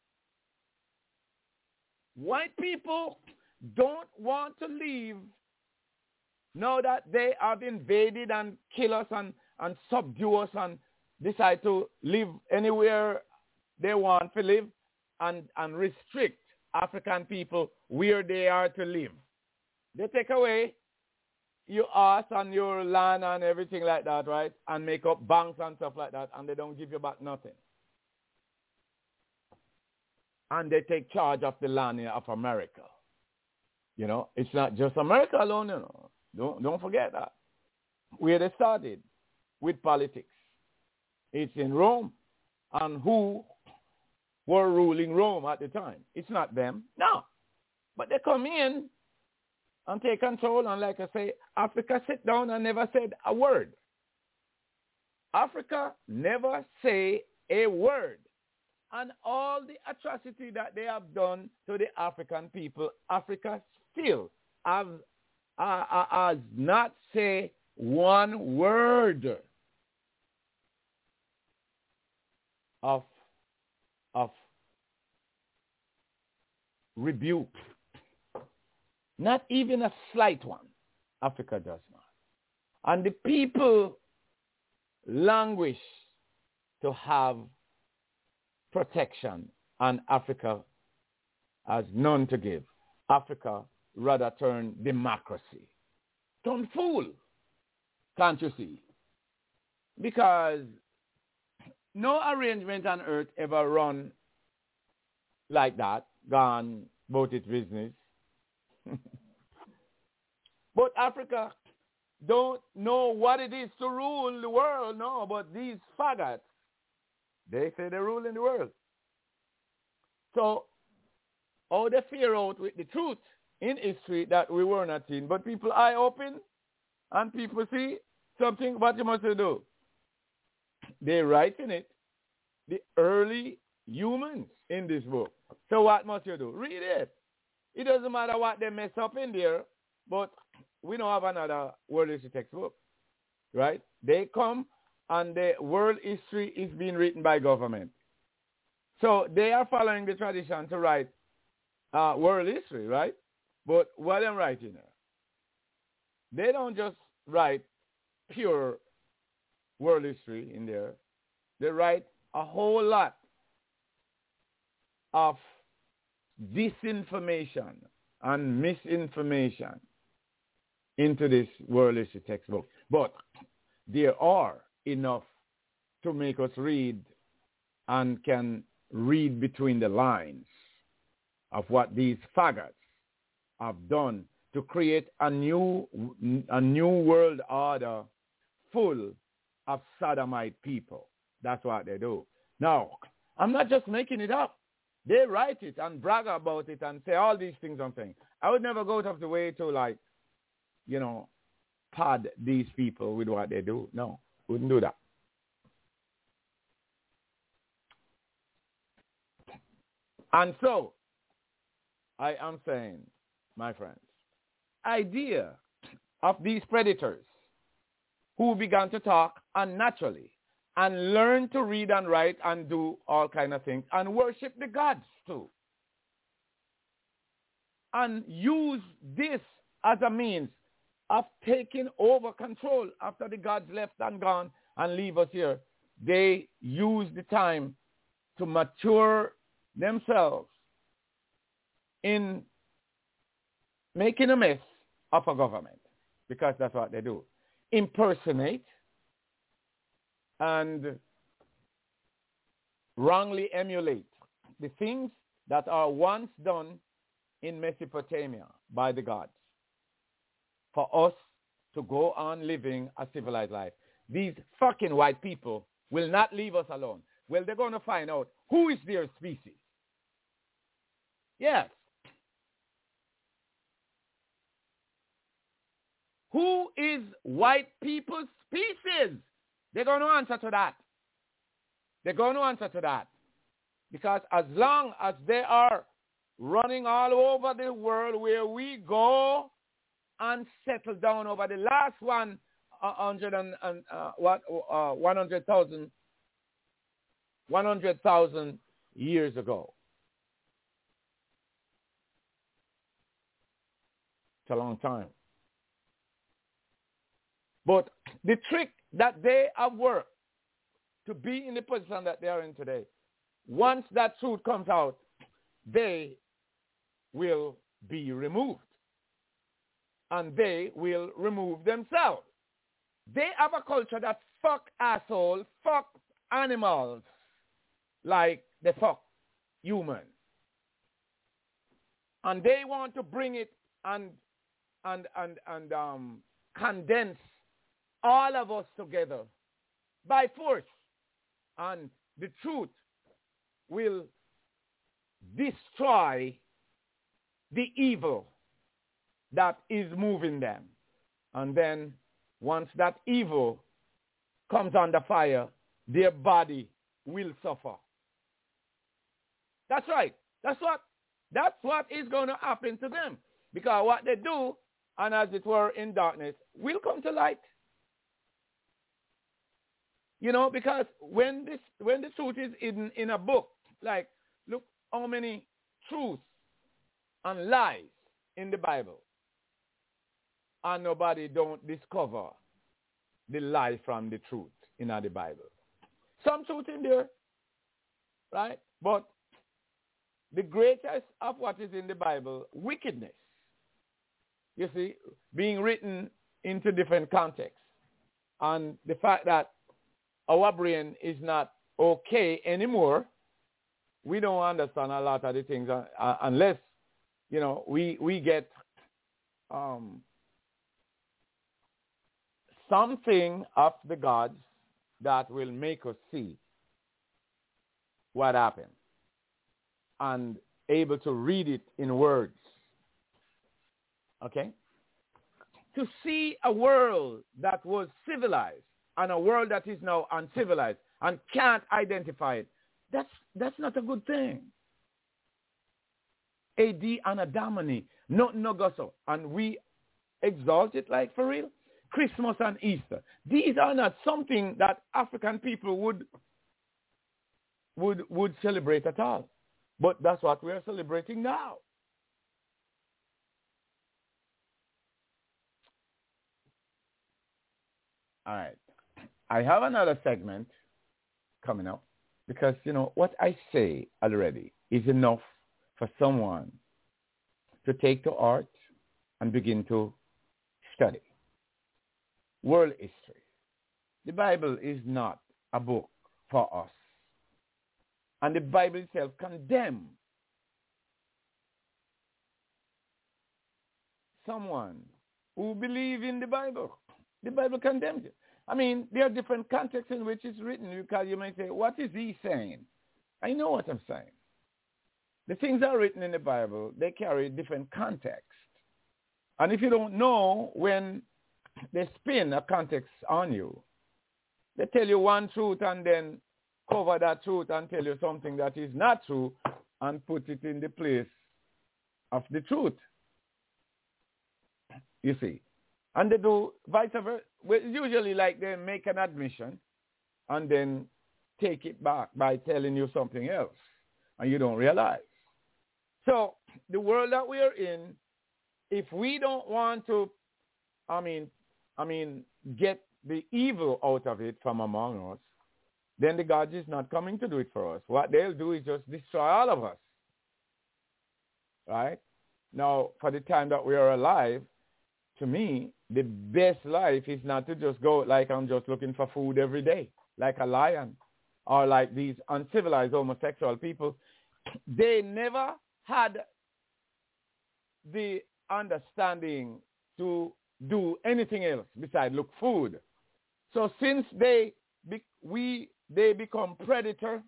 White people don't want to leave now that they have invaded and kill us and subdue us and decide to live anywhere they want to live and restrict African people where they are to live. They take away your ass and your land and everything like that, right? And make up banks and stuff like that, and they don't give you back nothing. And they take charge of the land of America. It's not just America alone, Don't forget that. Where they started with politics. It's in Rome. And who were ruling Rome at the time? It's not them. No. But they come in and take control. And like I say, Africa sit down and never said a word. Africa never say a word. And all the atrocity that they have done to the African people, Africa still has not say one word of rebuke. Not even a slight one. Africa does not. And the people languish to have protection, and Africa has none to give. Africa rather turn democracy. Don't fool. Can't you see? Because no arrangement on earth ever run like that, gone about its business. But Africa don't know what it is to rule the world, no, but these faggots, they say they're ruling the world. So, how they fear out with the truth in history that we were not seeing. But people eye open and people see something, what you must do? They write in it, the early humans in this book. So what must you do? Read it. It doesn't matter what they mess up in there, but we don't have another world history textbook, right? They come and the world history is being written by government. So they are following the tradition to write world history, right? But what I'm writing there, they don't just write pure world history in there. They write a whole lot of disinformation and misinformation into this world history textbook. But there are enough to make us read and can read between the lines of what these faggots have done to create a new world order full of sodomite people. That's what they do. Now, I'm not just making it up. They write it and brag about it and say all these things I'm saying. I would never go out of the way to pad these people with what they do. No, wouldn't do that. And so, I am saying, my friends, idea of these predators who began to talk unnaturally and learn to read and write and do all kind of things and worship the gods too. And use this as a means of taking over control after the gods left and gone and leave us here. They use the time to mature themselves in making a mess of a government, because that's what they do. Impersonate and wrongly emulate the things that are once done in Mesopotamia by the gods for us to go on living a civilized life. These fucking white people will not leave us alone. Well, they're going to find out who is their species. Yes. Who is white people's species? They're going to answer to that. They're going to answer to that. Because as long as they are running all over the world where we go and settle down over the last 100,000 years ago. It's a long time. But the trick that they have worked to be in the position that they are in today, once that truth comes out, they will be removed. And they will remove themselves. They have a culture that fuck assholes, fuck animals, like they fuck humans. And they want to bring it and condense all of us together by force. And the truth will destroy the evil that is moving them. And then once that evil comes under fire, their body will suffer. That's right. That's what is going to happen to them. Because what they do, and as it were in darkness, will come to light. You know, because when the truth is hidden in a book, like, look how many truths and lies in the Bible. And nobody don't discover the lie from the truth in the Bible. Some truth in there, right? But the greatest of what is in the Bible, wickedness, you see, being written into different contexts. And the fact that our brain is not okay anymore, we don't understand a lot of the things unless, you know, we get something of the gods that will make us see what happened and able to read it in words. Okay? To see a world that was civilized and a world that is now uncivilized and can't identify it, that's not a good thing. AD Anadamani, not Nogoso, and we exalt it like for real. Christmas and Easter. These are not something that African people would celebrate at all. But that's what we are celebrating now. All right. I have another segment coming up because, you know, what I say already is enough for someone to take to heart and begin to study. World history. The Bible is not a book for us. And the Bible itself condemns someone who believes in the Bible. The Bible condemns it. I mean, there are different contexts in which it's written because you might say, what is he saying? I know what I'm saying. The things that are written in the Bible, they carry different contexts. And if you don't know when they spin a context on you, they tell you one truth and then cover that truth and tell you something that is not true and put it in the place of the truth. You see. And they do vice versa. Well, usually like they make an admission and then take it back by telling you something else and you don't realize. So the world that we are in if we don't want to, I mean, get the evil out of it from among us, then the God is not coming to do it for us. What they'll do is just destroy all of us. Right? Now, for the time that we are alive, to me, the best life is not to just go like I'm just looking for food every day, like a lion, or like these uncivilized homosexual people. They never had the understanding to do anything else besides look food. So since they become predator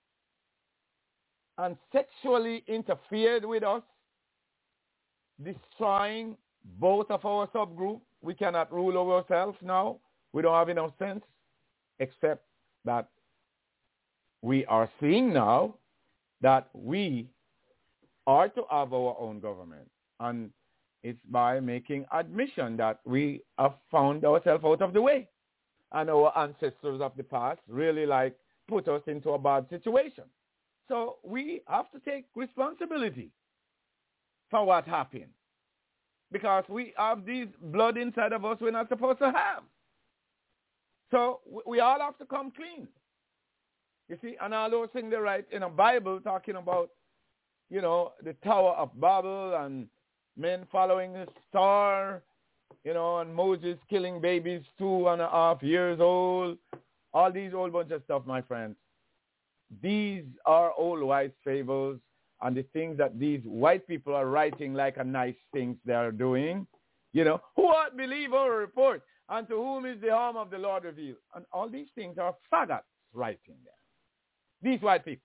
and sexually interfered with us, destroying both of our subgroups, we cannot rule over ourselves now. We don't have enough sense, except that we are seeing now that we are to have our own government. And it's by making admission that we have found ourselves out of the way. And our ancestors of the past really put us into a bad situation. So we have to take responsibility for what happened. Because we have these blood inside of us we're not supposed to have. So we all have to come clean. You see, and all those things they write in a Bible talking about, the Tower of Babel and men following the star, and Moses killing babies 2.5 years old. All these old bunch of stuff, my friends. These are old white fables. And the things that these white people are writing like a nice things they are doing, who ought believe our report, and to whom is the arm of the Lord revealed? And all these things are faggots writing there. These white people.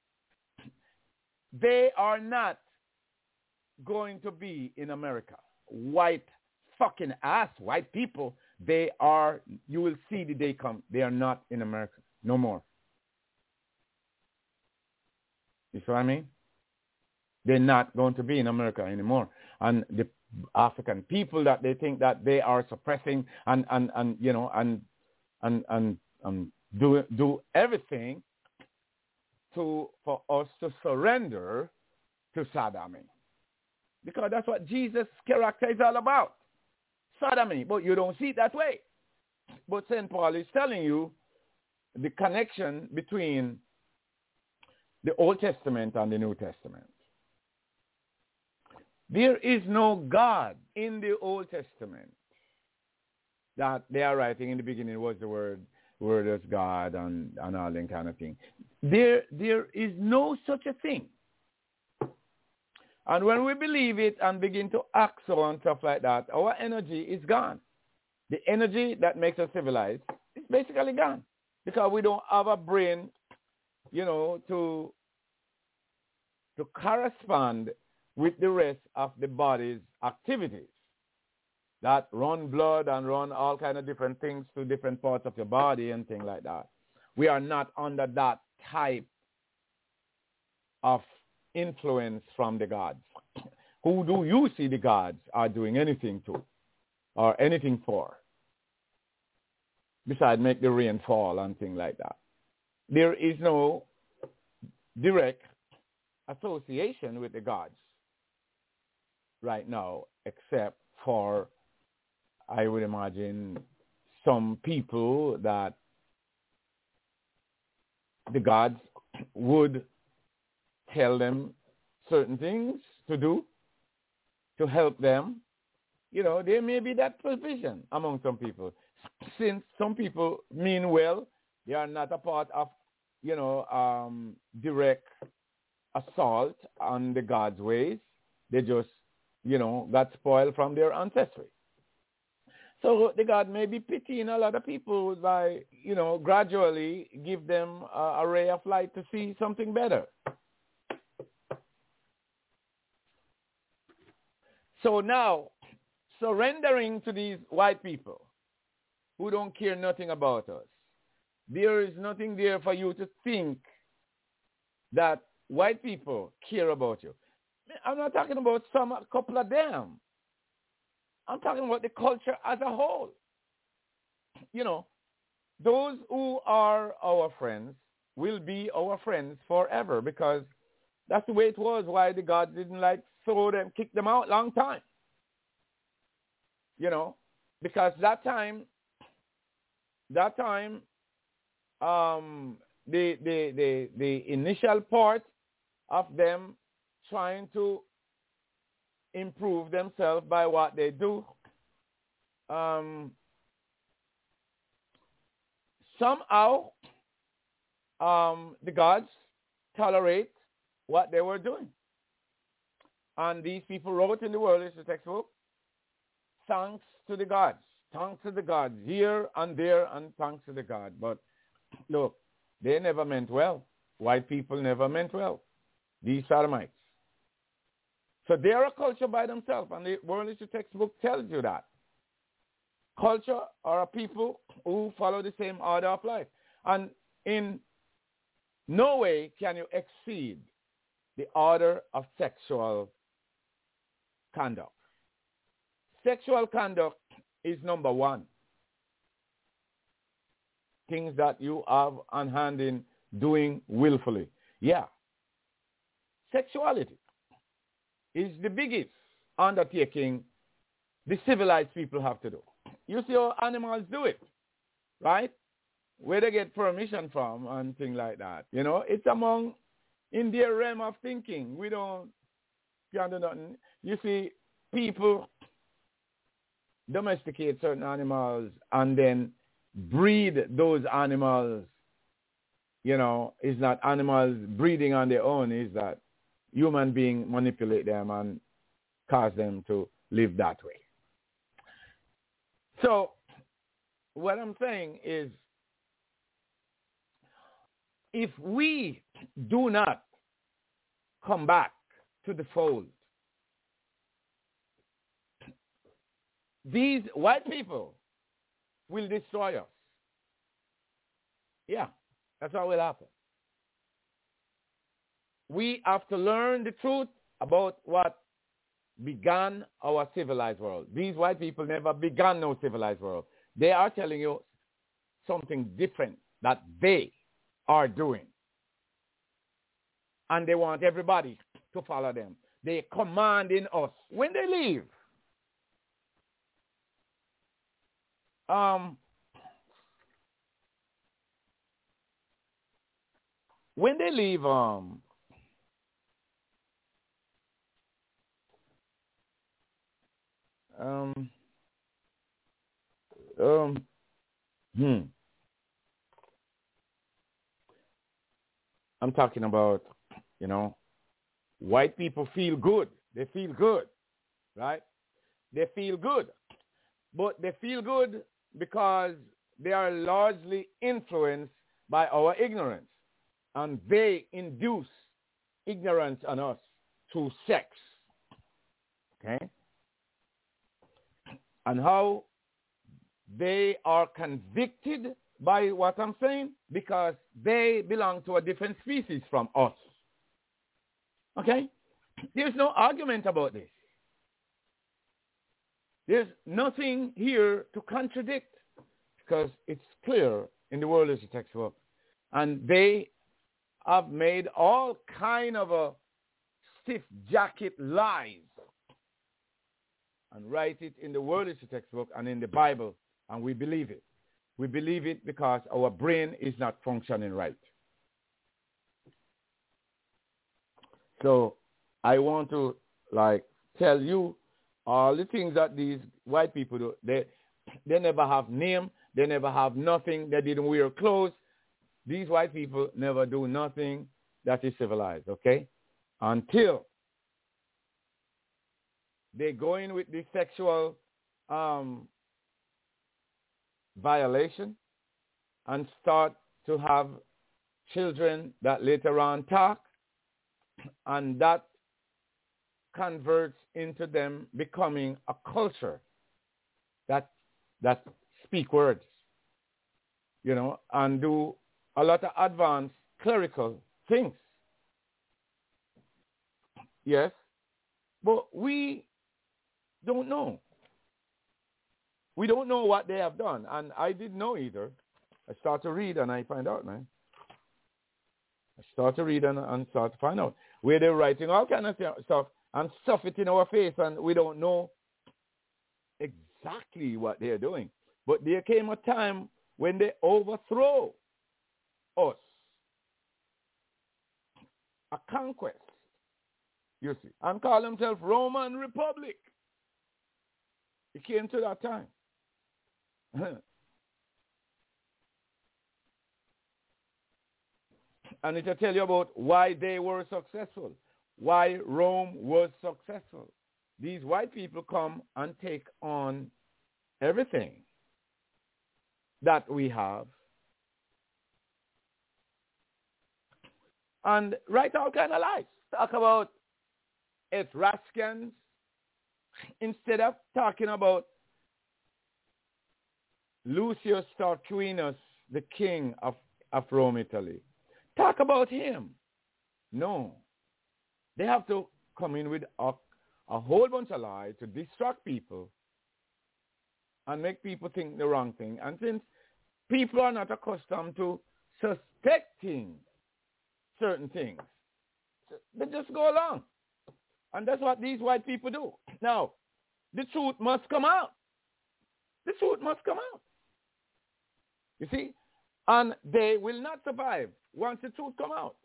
They are not going to be in America. White fucking ass white people, you will see the day come, they are not in America. No more. You see what I mean? They're not going to be in America anymore. And the African people that they think that they are suppressing and do everything for us to surrender to sodomy. Because that's what Jesus' character is all about. Sodomy. But you don't see it that way. But St. Paul is telling you the connection between the Old Testament and the New Testament. There is no God in the Old Testament that they are writing in the beginning was the word is God and all that kind of thing. There is no such a thing. And when we believe it and begin to act so and stuff like that, our energy is gone. The energy that makes us civilized is basically gone because we don't have a brain, to correspond with the rest of the body's activities that run blood and run all kind of different things to different parts of your body and things like that. We are not under that type of influence from the gods. Who do you see the gods are doing anything to or anything for? Besides make the rain fall and things like that. There is no direct association with the gods right now, except for, I would imagine, some people that the gods would tell them certain things to do to help them. There may be that provision among some people. Since some people mean well, they are not a part of, direct assault on the God's ways. They just, got spoiled from their ancestry. So the God may be pitying a lot of people by, gradually give them a ray of light to see something better. So now, surrendering to these white people who don't care nothing about us, there is nothing there for you to think that white people care about you. I'm not talking about a couple of them. I'm talking about the culture as a whole. Those who are our friends will be our friends forever because that's the way it was. Why the God didn't throw them, kick them out long time. you know, because that time, the initial part of them trying to improve themselves by what they do, somehow the gods tolerate what they were doing. And these people wrote in the World History textbook, thanks to the gods, here and there, and thanks to the God. But look, they never meant well. White people never meant well. These Sodomites. So they are a culture by themselves, and the World History textbook tells you that. Culture are a people who follow the same order of life. And in no way can you exceed the order of sexual conduct. Sexual conduct is number one. Things that you have on hand in doing willfully. Yeah. Sexuality is the biggest undertaking the civilized people have to do. You see how animals do it, right? Where they get permission from and things like that. You know, it's in their realm of thinking. We can't do nothing. You see, people domesticate certain animals and then breed those animals. You know, it's not animals breeding on their own. It's that human beings manipulate them and cause them to live that way. So what I'm saying is, if we do not come back to the fold, these white people will destroy us. Yeah, that's how it will happen. We have to learn the truth about what began our civilized world. These white people never began no civilized world. They are telling you something different that they are doing. And they want everybody to follow them. They commanding us when they leave. When they leave, I'm talking about, you know, white people feel good. They feel good, right? They feel good. But they feel good because they are largely influenced by our ignorance. And they induce ignorance on us through sex. Okay? And how they are convicted by what I'm saying? Because they belong to a different species from us. Okay? There's no argument about this. There's nothing here to contradict because it's clear in the World History textbook. And they have made all kind of a stiff jacket lies and write it in the World History textbook and in the Bible, and we believe it. We believe it because our brain is not functioning right. So I want to tell you all the things that these white people do. They never have name. They never have nothing. They didn't wear clothes. These white people never do nothing that is civilized, okay? Until they go in with the sexual violation and start to have children that later on talk, and that converts into them becoming a culture that speak words, you know, and do a lot of advanced clerical things. Yes, but we don't know. We don't know what they have done, and I didn't know either. I start to read and I find out, man. I start to read and start to find out where they're writing all kind of stuff and stuff it in our face, and we don't know exactly what they're doing. But there came a time when they overthrow us. A conquest, you see, and call themselves Roman Republic. It came to that time. And it'll tell you about why they were successful, why Rome was successful. These white people come and take on everything that we have and write all kind of lies. Talk about Etruscans instead of talking about Lucius Tarquinius, the king of Rome, Italy. Talk about him. No. They have to come in with a whole bunch of lies to distract people and make people think the wrong thing. And since people are not accustomed to suspecting certain things, they just go along. And that's what these white people do. Now, the truth must come out. The truth must come out. You see? And they will not survive once the truth come out.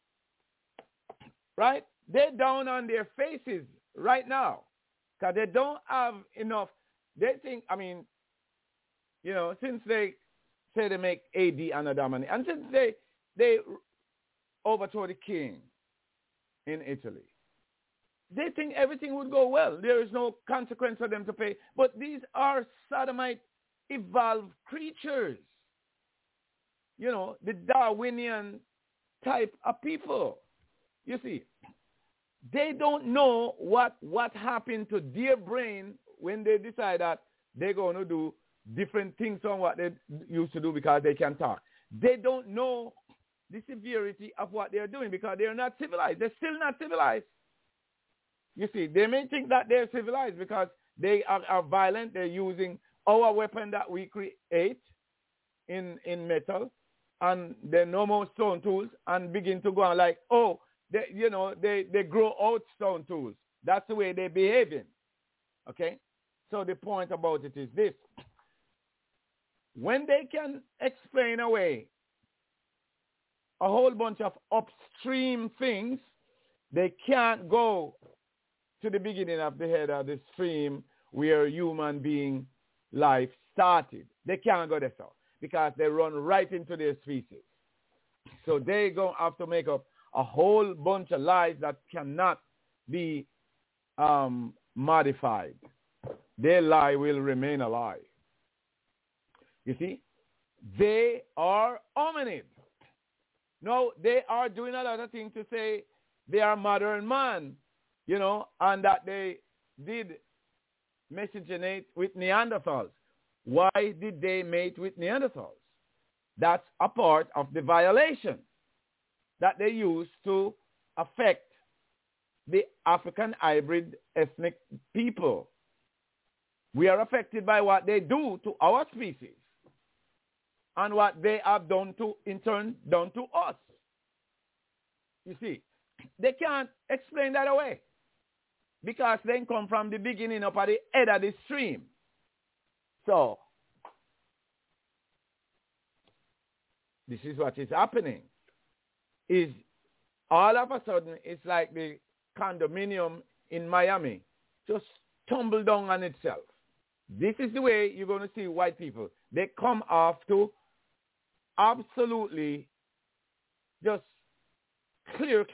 Right? They're down on their faces right now because they don't have enough. They think, I mean, you know, since they say they make AD Anno Domini, and since they overthrow the king in Italy, they think everything would go well. There is no consequence for them to pay. But these are sodomite evolved creatures. You know, the Darwinian type of people. You see, they don't know what happened to their brain when they decide that they're going to do different things from what they used to do because they can talk. They don't know the severity of what they're doing because they're not civilized. They're still not civilized. You see, they may think that they're civilized because they are violent. They're using our weapon that we create in metal, and they're no more stone tools, and begin to go on like, oh, they grow out stone tools. That's the way they're behaving. Okay? So the point about it is this. When they can explain away a whole bunch of upstream things, they can't go to the beginning of the head of the stream where human being life started. They can't go there so because they run right into their species. So they going to have to make up a whole bunch of lies that cannot be modified. Their lie will remain a lie. You see, they are hominid. No, they are doing a lot of things to say they are modern man, you know, and that they did miscegenate with Neanderthals. Why did they mate with Neanderthals? That's a part of the violation that they use to affect the African hybrid ethnic people. We are affected by what they do to our species and what they have done to, in turn, done to us. You see, they can't explain that away because they come from the beginning up at the head of the stream. So, this is what is happening. Is all of a sudden, it's like the condominium in Miami just tumble down on itself. This is the way you're going to see white people. They come off to absolutely just clear,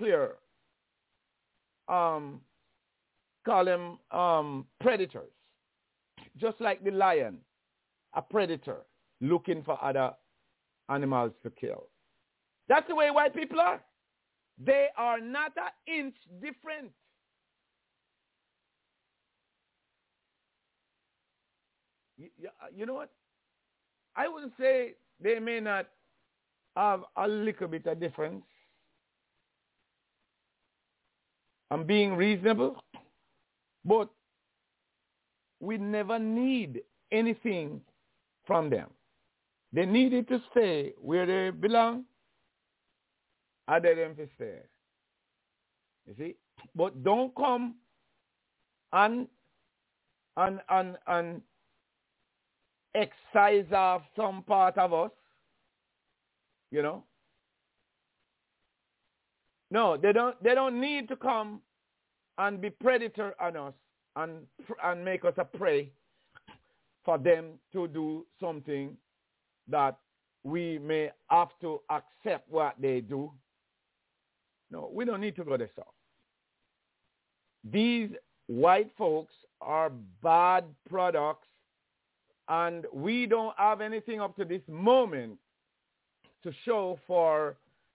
call them predators. Just like the lion, a predator looking for other animals to kill. That's the way white people are. They are not an inch different. You know what? I would say they may not have a little bit of difference. I'm being reasonable, but we never need anything from them. They needed to stay where they belong, and they them to stay. You see? But don't come and excise off some part of us, you know. No, they don't need to come and be predator on us and make us a prey for them to do something that we may have to accept what they do. No, we don't need to go this far. These white folks are bad products, and we don't have anything up to this moment to show for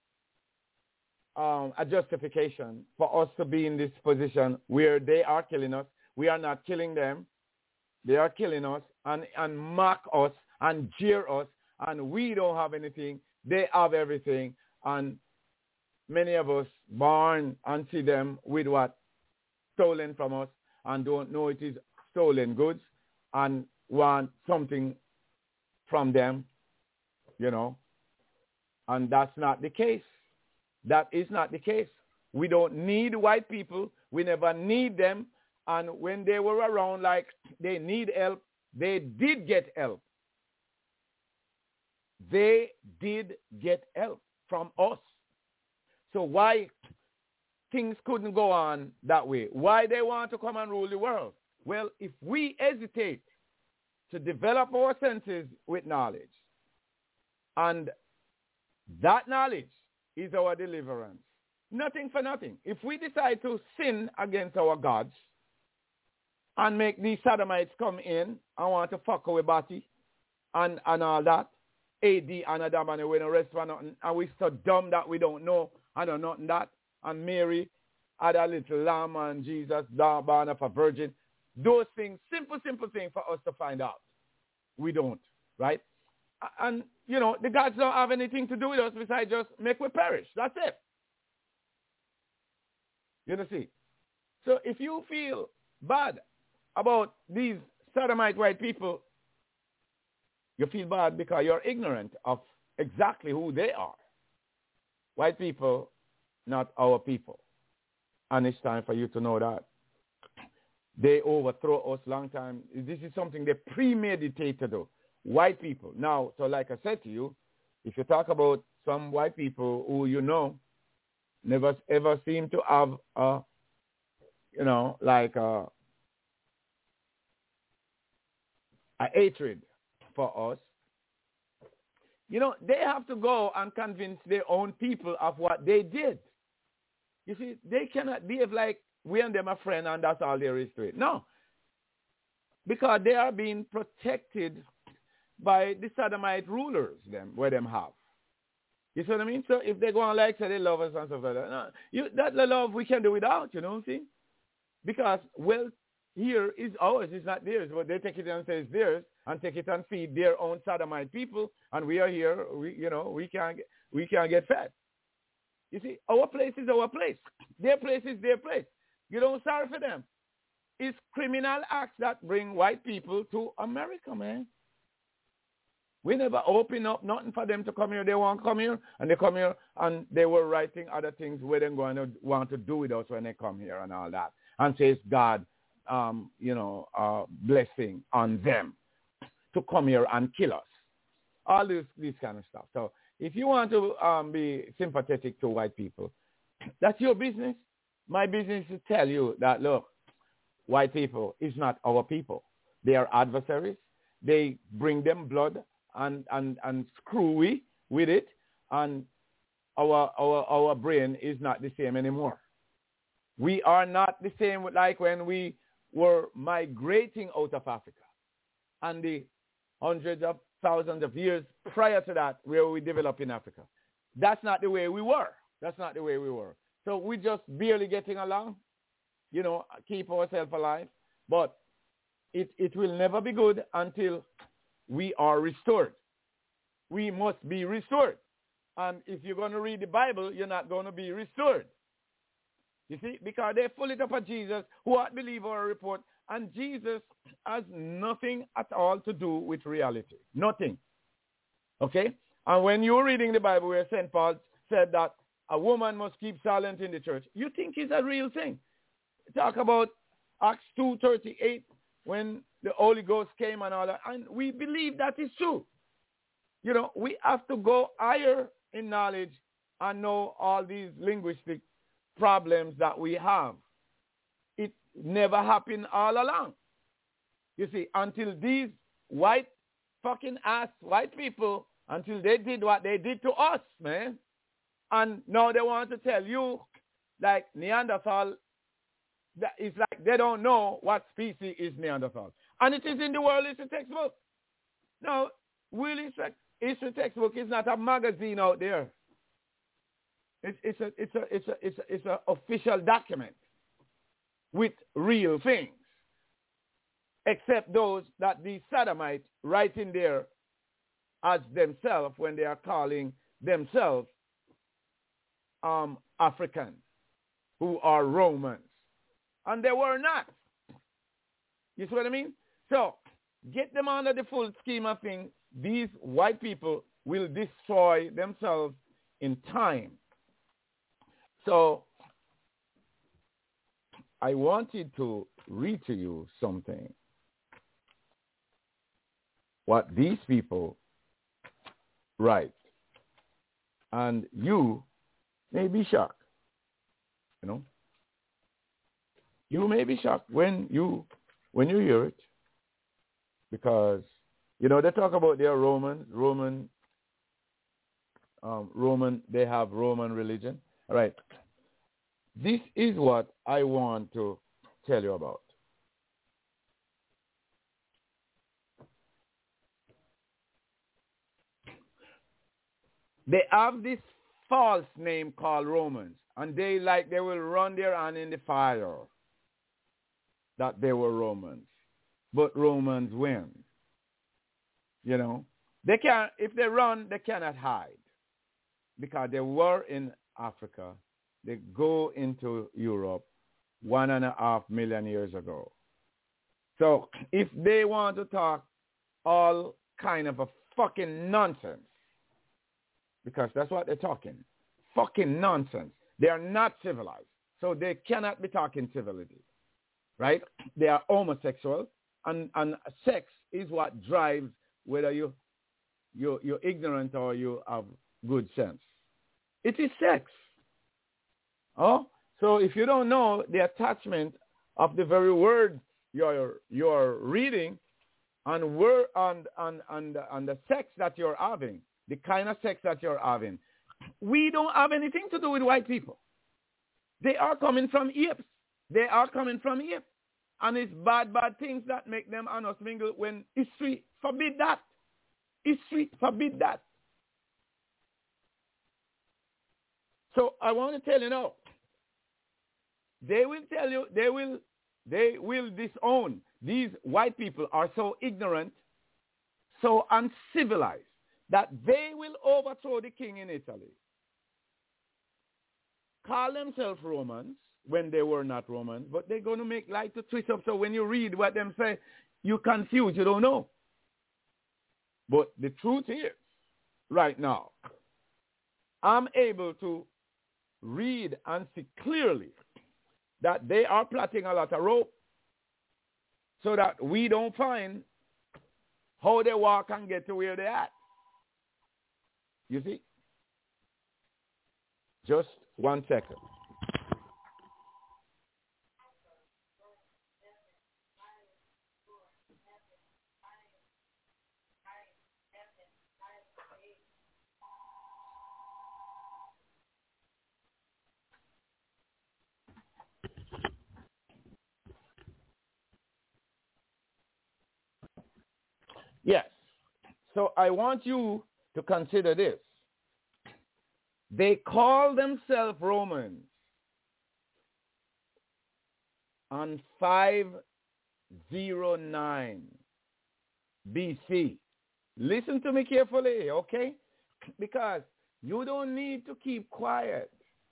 a justification for us to be in this position where they are killing us. We are not killing them. They are killing us and mock us and jeer us, and we don't have anything. They have everything, and many of us born and see them with what? Stolen from us, and don't know it is stolen goods and want something from them, you know. And that's not the case. That is not the case. We don't need white people. We never need them. And when they were around like they need help, they did get help. They did get help from us. So why things couldn't go on that way? Why they want to come and rule the world? Well, if we hesitate to develop our senses with knowledge, and that knowledge is our deliverance. Nothing for nothing. If we decide to sin against our gods and make these sodomites come in and want to fuck our body and all that, AD and Adam and we don't rest for nothing, and we so dumb that we don't know and know nothing that, and Mary had a little lamb and Jesus born of a virgin. Those things, simple things for us to find out. We don't, right? And, you know, the gods don't have anything to do with us besides just make we perish. That's it. You know, see? So if you feel bad about these sodomite white people, you feel bad because you're ignorant of exactly who they are. White people, not our people. And it's time for you to know that. They overthrow us long time. This is something they premeditate to do. White people. Now, so like I said to you, if you talk about some white people who you know never ever seem to have a hatred for us, you know, they have to go and convince their own people of what they did. You see, they cannot behave like we and them are friends and that's all there is to it. No. Because they are being protected by the sodomite rulers, where them have. You see what I mean? So if they go on like say they love us and stuff like that, no, that love we can do without, you know what I'm saying? Because wealth here is ours, it's not theirs. But they take it and say it's theirs and take it and feed their own sodomite people, and we are here, we can't get fed. You see, our place is our place. Their place is their place. You don't sorry for them. It's criminal acts that bring white people to America, man. We never open up nothing for them to come here. They want to come here, and they come here, and they were writing other things where they're going to want to do with us when they come here and all that. And says God, blessing on them to come here and kill us. All this kind of stuff. So if you want to be sympathetic to white people, that's your business. My business is to tell you that, look, white people is not our people. They are adversaries. They bring them blood and screwy with it, and our brain is not the same anymore. We are not the same like when we were migrating out of Africa and the hundreds of thousands of years prior to that where we developed in Africa. That's not the way we were. That's not the way we were. So we're just barely getting along, keep ourselves alive. But it will never be good until we are restored. We must be restored. And if you're going to read the Bible, you're not going to be restored. You see, because they pull it up at Jesus, who ought believe our report, and Jesus has nothing at all to do with reality. Nothing. Okay? And when you're reading the Bible where St. Paul said that a woman must keep silent in the church, you think it's a real thing. Talk about Acts 2:38, when the Holy Ghost came and all that. And we believe that is true. You know, we have to go higher in knowledge and know all these linguistic problems that we have. It never happened all along. You see, until these white fucking ass white people, until they did what they did to us, man. And now they want to tell you, like Neanderthal, that it's like they don't know what species is Neanderthal. And it is in the World History Textbook. Now, World History Textbook is not a magazine out there. It's an official document with real things, except those that the Sodomites write in there as themselves when they are calling themselves Africans who are Romans. And they were not. You see what I mean? So, get them under the full scheme of things. These white people will destroy themselves in time. So, I wanted to read to you something. What these people write. And you may be shocked. You know? You may be shocked when you hear it. Because, you know, they talk about their Roman, they have Roman religion. All right. This is what I want to tell you about. They have this false name called Romans, and they will run their hand in the fire that they were Romans. But Romans win. You know, they can't, if they run, they cannot hide because they were in Africa. They go into Europe 1.5 million years ago. So if they want to talk all kind of a fucking nonsense, because that's what they're talking, fucking nonsense. They are not civilized, so they cannot be talking civility, right? They are homosexual, and sex is what drives whether you're ignorant or you have good sense. It is sex. Oh, so if you don't know the attachment of the very word you're reading, and the sex that you're having, the kind of sex that you're having, we don't have anything to do with white people. They are coming from apes. They are coming from apes. And it's bad things that make them and us mingle when history forbid that. History forbid that. So I want to tell you now, they will tell you, they will disown. These white people are so ignorant, so uncivilized, that they will overthrow the king in Italy. Call themselves Romans when they were not Romans, but they're going to make light to twist up. So when you read what them say, you're confused, you don't know. But the truth is, right now, I'm able to read and see clearly that they are plotting a lot of rope so that we don't find how they walk and get to where they're at. You see? Just 1 second. Yes. So I want you to consider this. They call themselves Romans on 509 BC. Listen to me carefully, okay? Because you don't need to keep quiet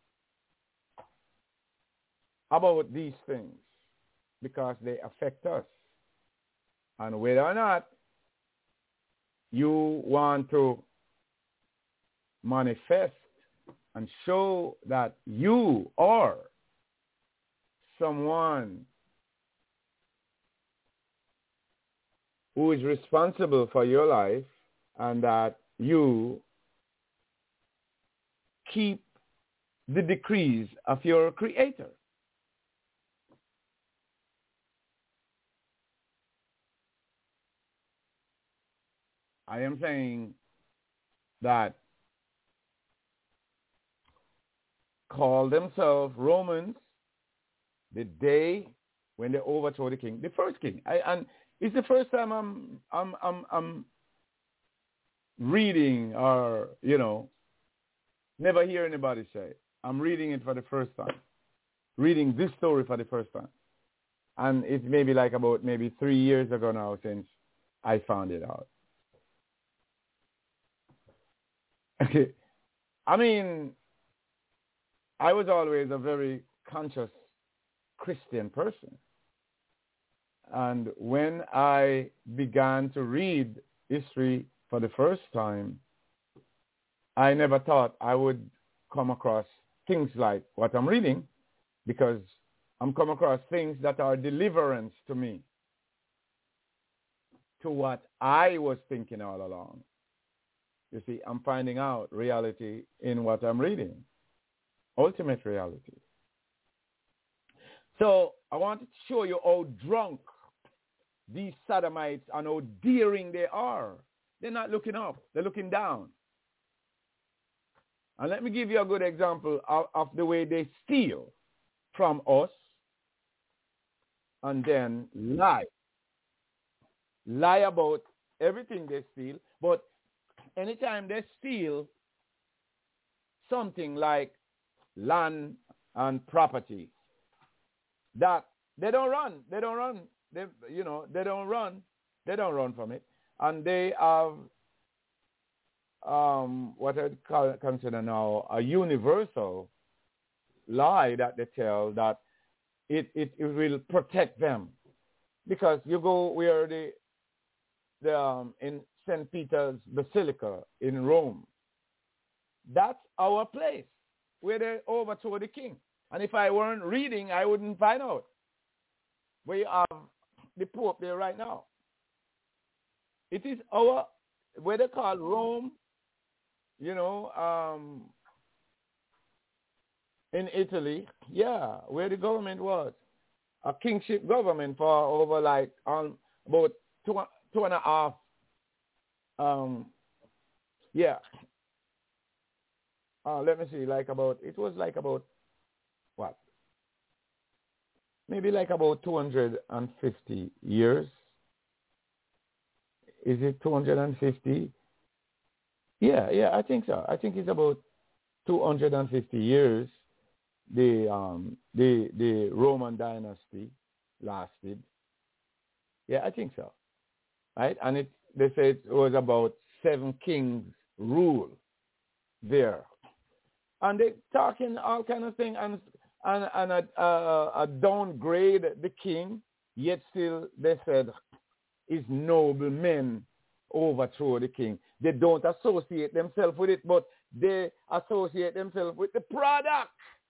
about these things because they affect us. And whether or not you want to manifest and show that you are someone who is responsible for your life, and that you keep the decrees of your Creator. I am saying that call themselves Romans the day when they overthrow the king, the first king. And it's the first time I'm reading, or never hear anybody say it. I'm reading it for the first time, reading this story for the first time, and it's maybe like about maybe 3 years ago now since I found it out. Okay, I mean, I was always a very conscious Christian person. And when I began to read history for the first time, I never thought I would come across things like what I'm reading, because I'm come across things that are deliverance to me, to what I was thinking all along. You see, I'm finding out reality in what I'm reading, ultimate reality. So I want to show you how drunk these sodomites and how daring they are. They're not looking up. They're looking down. And let me give you a good example of the way they steal from us and then lie. Lie about everything they steal. But anytime they steal something like land and property, that they don't run. They don't run. They don't run. They don't run from it. And they have what I consider now a universal lie that they tell, that it will protect them. Because you go where the in St. Peter's Basilica in Rome, that's our place where they overthrow the king. And if I weren't reading, I wouldn't find out. We have the Pope there right now. It is our, where they call Rome, in Italy, where the government was. A kingship government for over like about two and a half, let me see, it was like about, what? Maybe like about 250 years. Is it 250? Yeah, I think so. I think it's about 250 years the Roman dynasty lasted. Yeah, I think so. Right? And they say it was about 7 kings rule there. And they talking all kind of thing and downgrade the king, yet still they said his noble men overthrow the king. They don't associate themselves with it, but they associate themselves with the product.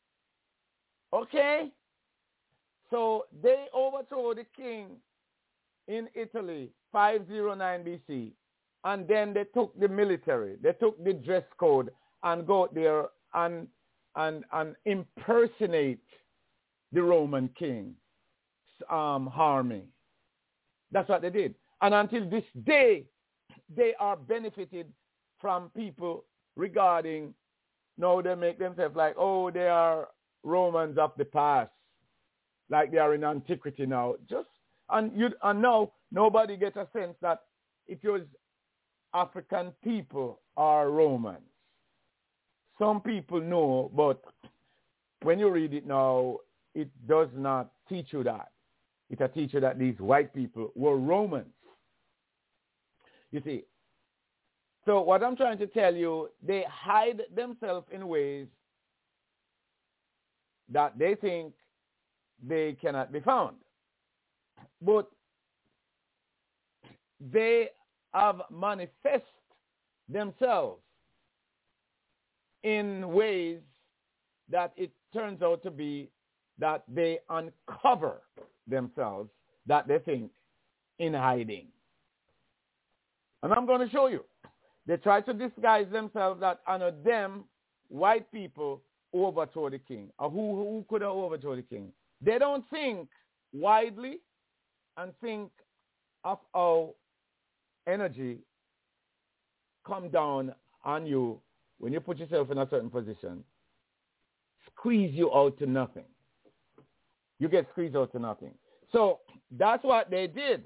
Okay? So they overthrow the king in Italy, 509 BC, and then they took the military, they took the dress code and go there and impersonate the Roman king's army. That's what they did. And until this day, they are benefited from people regarding, now they make themselves like, oh, they are Romans of the past, like they are in antiquity now. And now nobody gets a sense that it was African people are Romans. Some people know, but when you read it now, it does not teach you that. It will teach you that these white people were Romans. You see. So what I'm trying to tell you, they hide themselves in ways that they think they cannot be found. But they have manifest themselves in ways that it turns out to be that they uncover themselves that they think in hiding. And I'm going to show you. They try to disguise themselves that under them, white people overthrow the king. Or who could have overthrown the king? They don't think widely and think of how energy come down on you when you put yourself in a certain position, squeeze you out to nothing. You get squeezed out to nothing. So that's what they did.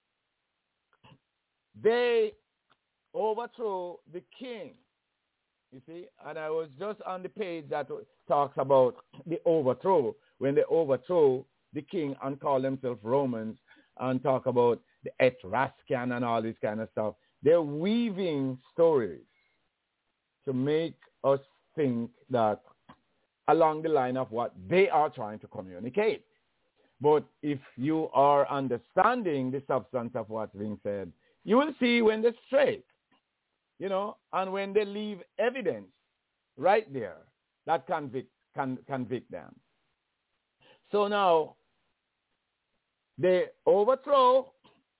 They overthrew the king. You see, and I was just on the page that talks about the overthrow, when they overthrow the king and call themselves Romans and talk about the Etruscan and all this kind of stuff. They're weaving stories to make us think that along the line of what they are trying to communicate. But if you are understanding the substance of what's being said, you will see when they're straight, and when they leave evidence right there that convict them. So now they overthrow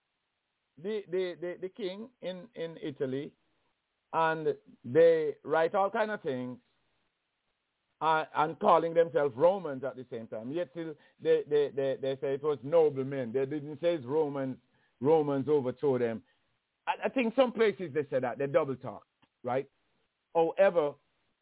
the king in Italy, and they write all kind of things and calling themselves Romans at the same time. Yet still they say it was noblemen. They didn't say it's Romans overthrow them. I think some places they say that. They double talk, right? However,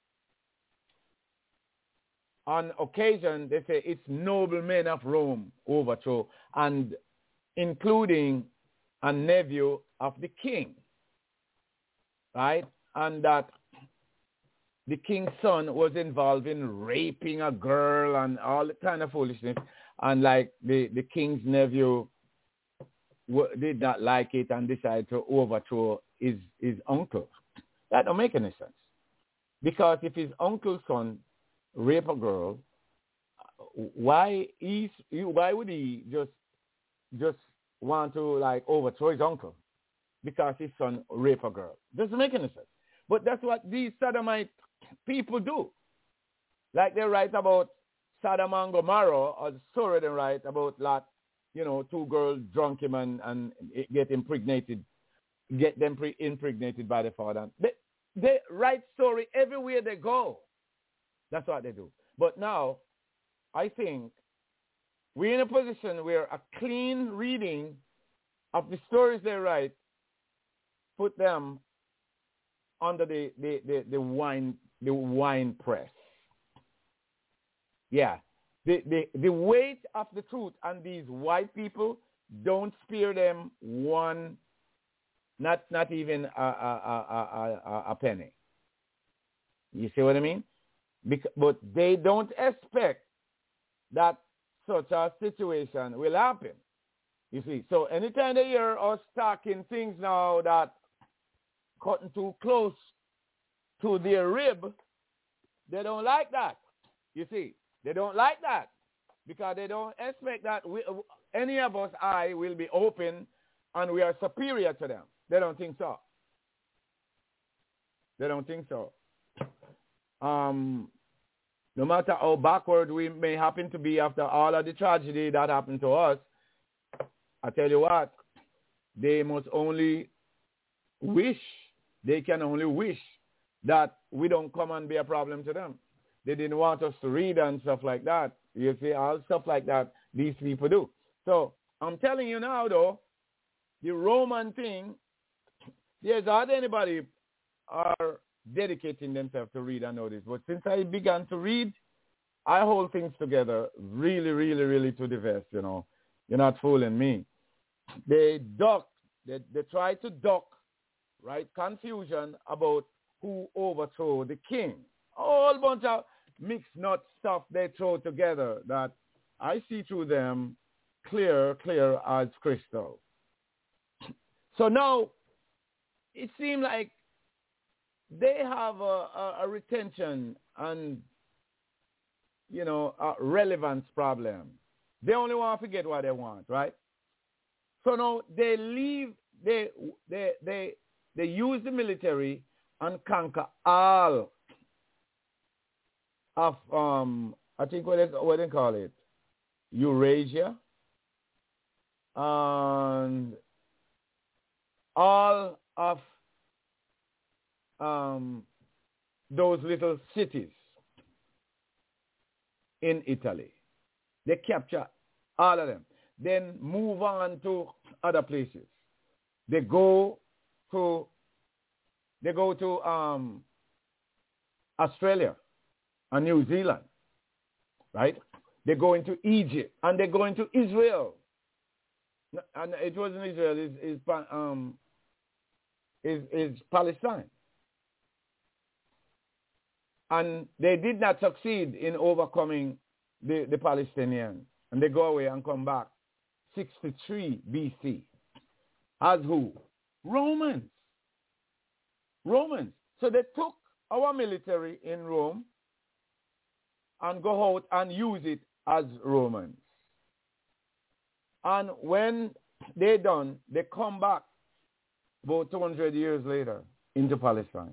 on occasion, they say it's noblemen of Rome overthrow, and including a nephew of the king, right? And that the king's son was involved in raping a girl and all kind of foolishness. And like the king's nephew did not like it and decided to overthrow his uncle. That don't make any sense. Because if his uncle's son rape a girl, why would he just want to like overthrow his uncle because his son rape a girl? Doesn't make any sense. But that's what these Sodomite people do. Like they write about Sodom and Gomorrah, or the story they write about Lot, two girls drunk him and get them impregnated by the father. They write story everywhere they go. That's what they do. But now, I think we're in a position where a clean reading of the stories they write put them under the wine press. Yeah. The weight of the truth and these white people don't spare them one, not even a penny. You see what I mean? But they don't expect that such a situation will happen. You see, so anytime they hear us talking things now that cutting too close to their rib, they don't like that. You see, they don't like that because they don't expect that any of us eye will be open and we are superior to them. They don't think so. They don't think so. No matter how backward we may happen to be after all of the tragedy that happened to us, I tell you what, they must only wish, they can only wish that we don't come and be a problem to them. They didn't want us to read and stuff like that. You see, all stuff like that these people do. So I'm telling you now, though, the Roman thing, there's hardly anybody are dedicating themselves to read and know this. But since I began to read, I hold things together really, really, really to the vest, You're not fooling me. They try to duck, right, confusion about who overthrew the king. A whole bunch of mixed nut stuff they throw together that I see through them clear as crystal. So now it seems like they have a retention and, a relevance problem. They only want to get what they want, right? So now they use the military and conquer all of, I think what they call it, Eurasia, and all those little cities in Italy. They capture all of them. Then move on to other places. They go to Australia and New Zealand, right? They go into Egypt and they go into Israel. And it wasn't Israel, it's Palestine. And they did not succeed in overcoming the Palestinians. And they go away and come back 63 BC. As who? Romans. So they took our military in Rome and go out and use it as Romans. And when they done, they come back about 200 years later into Palestine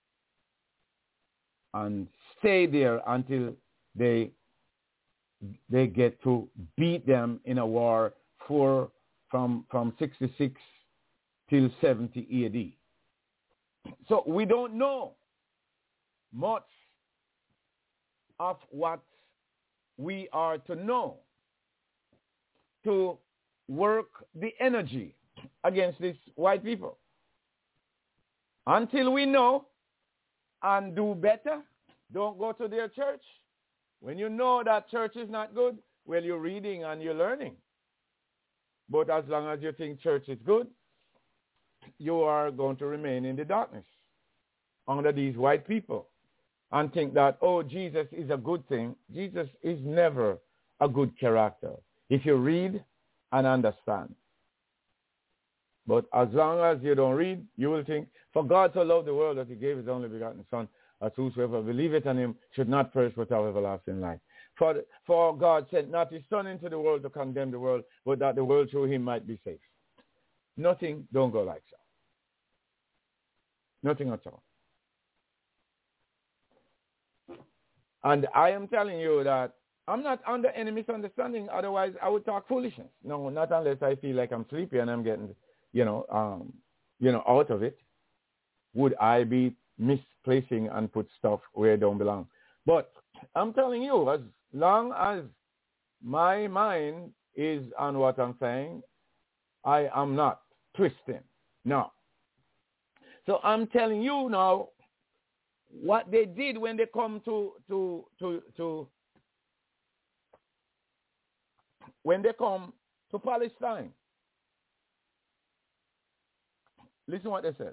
and stay there until they get to beat them in a war from 66 till 70 AD. So we don't know much of what we are to know to work the energy against these white people. Until we know and do better, don't go to their church. When you know that church is not good, well, you're reading and you're learning. But as long as you think church is good, you are going to remain in the darkness under these white people and think that, oh, Jesus is a good thing. Jesus is never a good character if you read and understand. But as long as you don't read, you will think, for God so loved the world that he gave his only begotten Son, that whosoever believeth on him should not perish but have everlasting life. For God sent not his Son into the world to condemn the world, but that the world through him might be saved. Nothing don't go like so. Nothing at all. And I am telling you that I'm not under any misunderstanding. Otherwise, I would talk foolishness. No, not unless I feel like I'm sleepy and I'm getting, out of it. Would I be misplacing and put stuff where it don't belong? But I'm telling you, as long as my mind is on what I'm saying, I am not twisting. No. So I'm telling you now what they did when they come to Palestine. Listen what they said.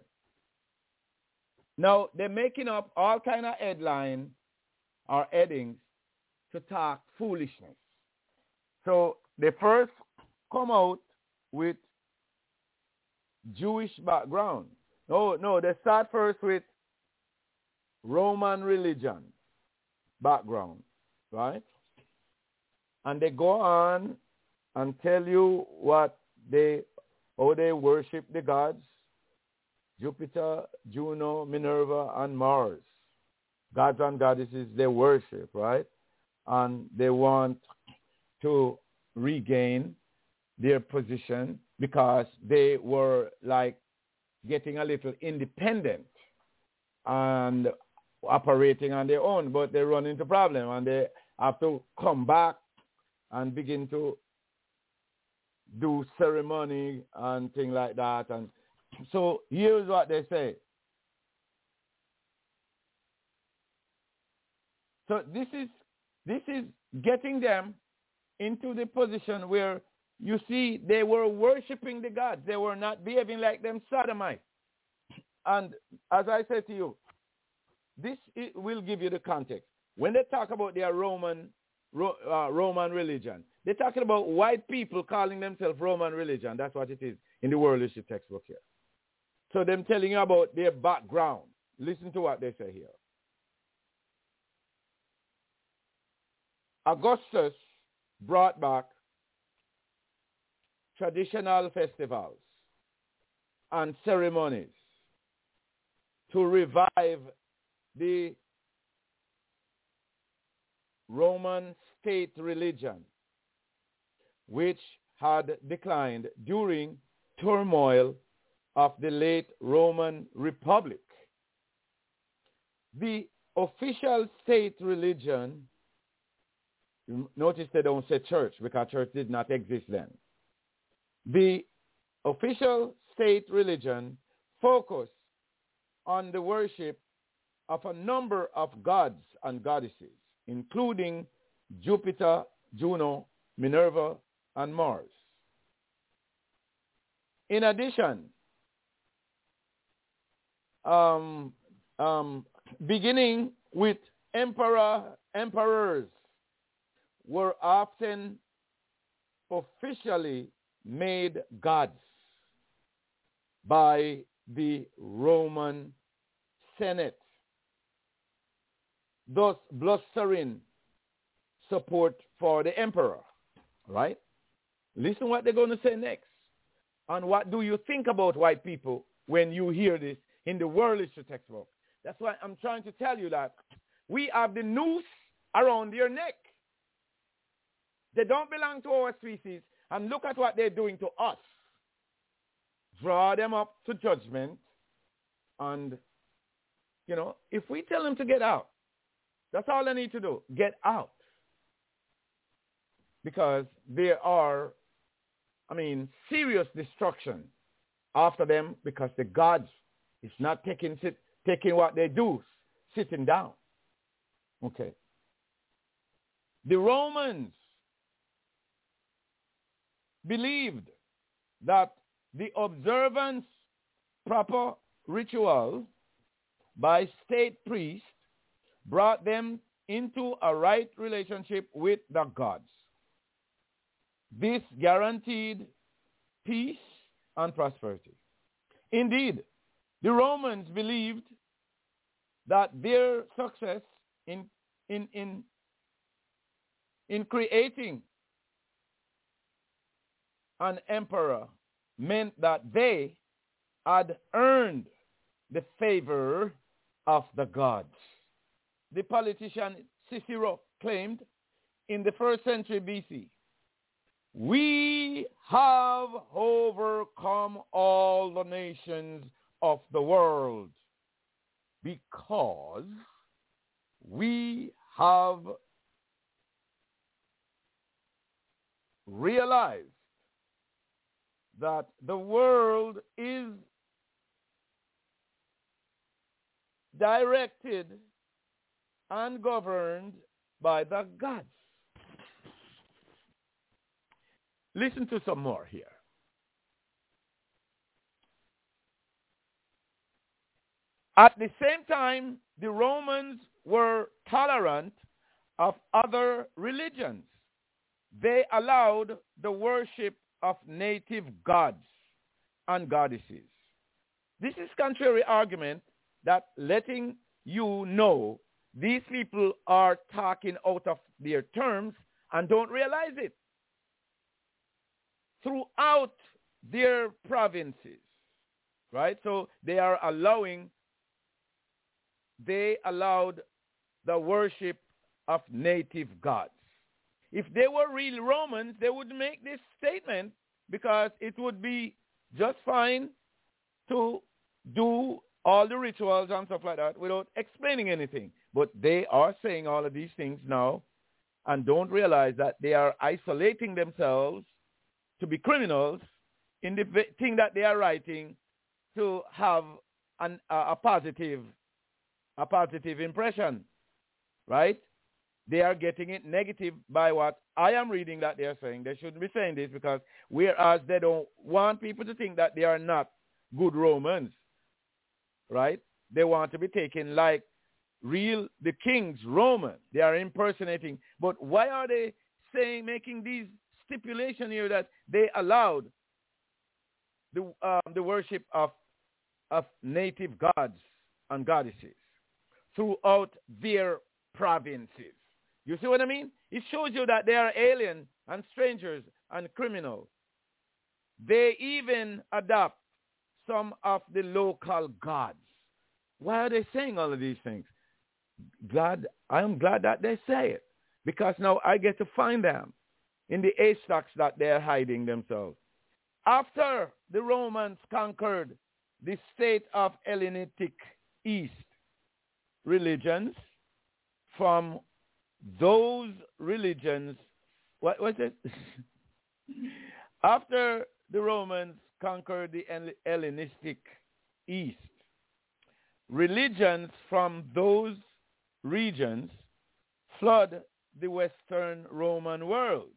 Now, they're making up all kind of headline or headings to talk foolishness. So they first come out with Jewish background. No, they start first with Roman religion background, right? And they go on and tell you how they worship the gods, Jupiter, Juno, Minerva, and Mars. Gods and goddesses they worship, right? And they want to regain their position because they were like getting a little independent and operating on their own, but they run into problem and they have to come back and begin to do ceremony and things like that. And so here's what they say. So this is getting them into the position where you see they were worshiping the gods. They were not behaving like them Sodomites. And as I said to you, this will give you the context. When they talk about their Roman religion, they're talking about white people calling themselves Roman religion. That's what it is in the World History textbook here. So them telling you about their background. Listen to what they say here. Augustus brought back traditional festivals and ceremonies to revive the Roman state religion, which had declined during turmoil of the late Roman Republic. The official state religion, notice they don't say church because church did not exist then. The official state religion focused on the worship of a number of gods and goddesses, including Jupiter, Juno, Minerva, and Mars. In addition, beginning with emperors were often officially made gods by the Roman Senate, thus blustering support for the emperor, right? Listen what they're going to say next. And what do you think about white people when you hear this in the World History textbook? That's why I'm trying to tell you that we have the noose around their neck. They don't belong to our species, and look at what they're doing to us. Draw them up to judgment, and, if we tell them to get out, that's all they need to do, get out. Because there are, serious destruction after them because the gods is not taking what they do, sitting down. Okay. The Romans believed that the observance proper ritual by state priests brought them into a right relationship with the gods. This guaranteed peace and prosperity. Indeed, the Romans believed that their success in creating an emperor meant that they had earned the favor of the gods. The politician Cicero claimed in the 1st century BC, "We have overcome all the nations of the world because we have realized that the world is directed and governed by the gods." Listen to some more here. At the same time, the Romans were tolerant of other religions. They allowed the worship of native gods and goddesses. This is contrary argument that letting you know these people are talking out of their terms and don't realize it. Throughout their provinces, right? So they allowed the worship of native gods. If they were real Romans, they would make this statement because it would be just fine to do all the rituals and stuff like that without explaining anything. But they are saying all of these things now and don't realize that they are isolating themselves to be criminals in the thing that they are writing to have a positive impression, right? They are getting it negative by what I am reading that they are saying. They shouldn't be saying this because whereas they don't want people to think that they are not good Romans, right? They want to be taken like the king's Roman. They are impersonating. But why are they making these stipulations here that they allowed the worship of native gods and goddesses throughout their provinces? You see what I mean? It shows you that they are alien and strangers and criminals. They even adopt some of the local gods. Why are they saying all of these things? I am glad that they say it, because now I get to find them in the haystacks that they are hiding themselves. After the Romans conquered the state of Hellenistic East, religions from those religions. What was it? After the Romans conquered the Hellenistic East, religions from those regions flood the Western Roman world.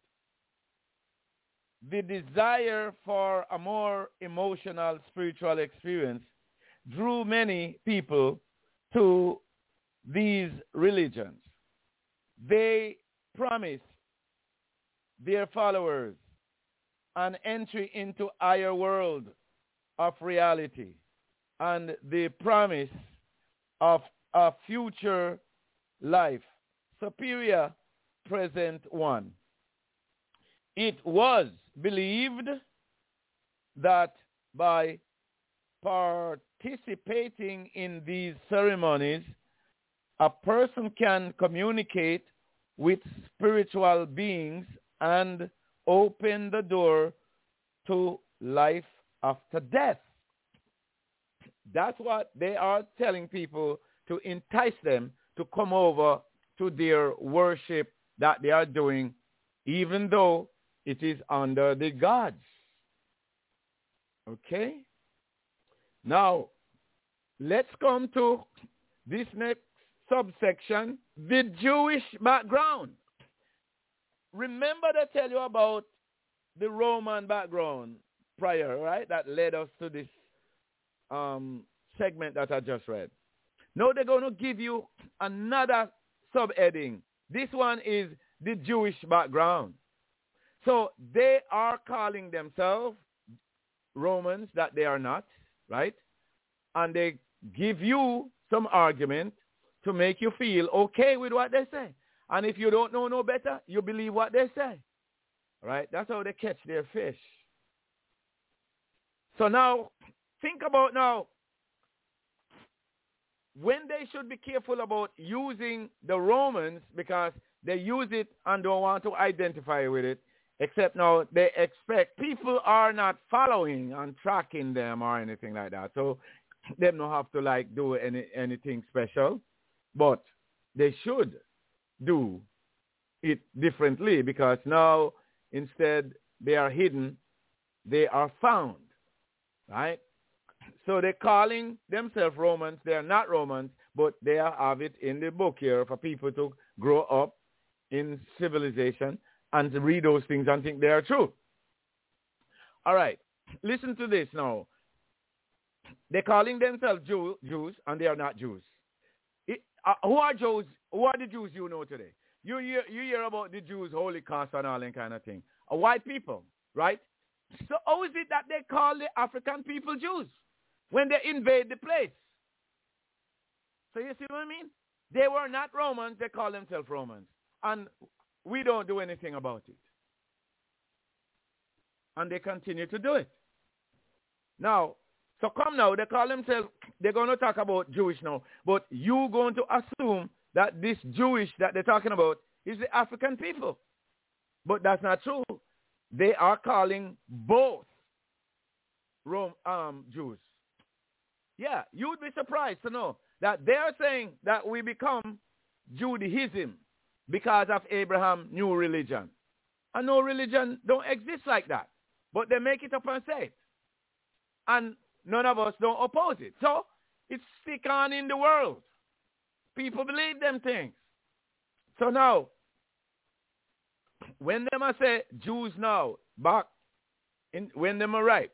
The desire for a more emotional, spiritual experience drew many people to these religions. They promised their followers an entry into higher world of reality and the promise of a future life, superior present one. It was believed that by participating in these ceremonies, a person can communicate with spiritual beings and open the door to life after death. That's what they are telling people, to entice them to come over to their worship that they are doing, even though it is under the gods. Okay? Now, let's come to this next subsection, the Jewish background. Remember to tell you about the Roman background prior, right? That led us to this segment that I just read. Now they're going to give you another subheading. This one is the Jewish background. So they are calling themselves Romans that they are not, right? And they give you some argument to make you feel okay with what they say. And if you don't know no better, you believe what they say. Right? That's how they catch their fish. So now, think about now, when they should be careful about using the Romans, because they use it and don't want to identify with it, except now they expect people are not following and tracking them or anything like that. So they don't have to like do anything special, but they should do it differently, because now instead they are hidden, they are found, right? So they're calling themselves Romans. They are not Romans, but they have it in the book here for people to grow up in civilization and to read those things and think they are true. All right, listen to this now. They're calling themselves Jews, and they are not Jews. Who are Jews? Who are the Jews you know today? You hear about the Jews, Holocaust and all that kind of thing. White people, right? So how is it that they call the African people Jews when they invade the place? So you see what I mean? They were not Romans. They call themselves Romans. And we don't do anything about it. And they continue to do it. Now, so come now, they call themselves, they're going to talk about Jewish now, but you're going to assume that this Jewish that they're talking about is the African people. But that's not true. They are calling both Jews. Yeah, you'd be surprised to know that they're saying that we become Judaism because of Abraham's new religion. And no religion don't exist like that. But they make it up and say it. And none of us don't oppose it. So it's stick on in the world. People believe them things. So now, when them I say Jews now, back in, when them arrive,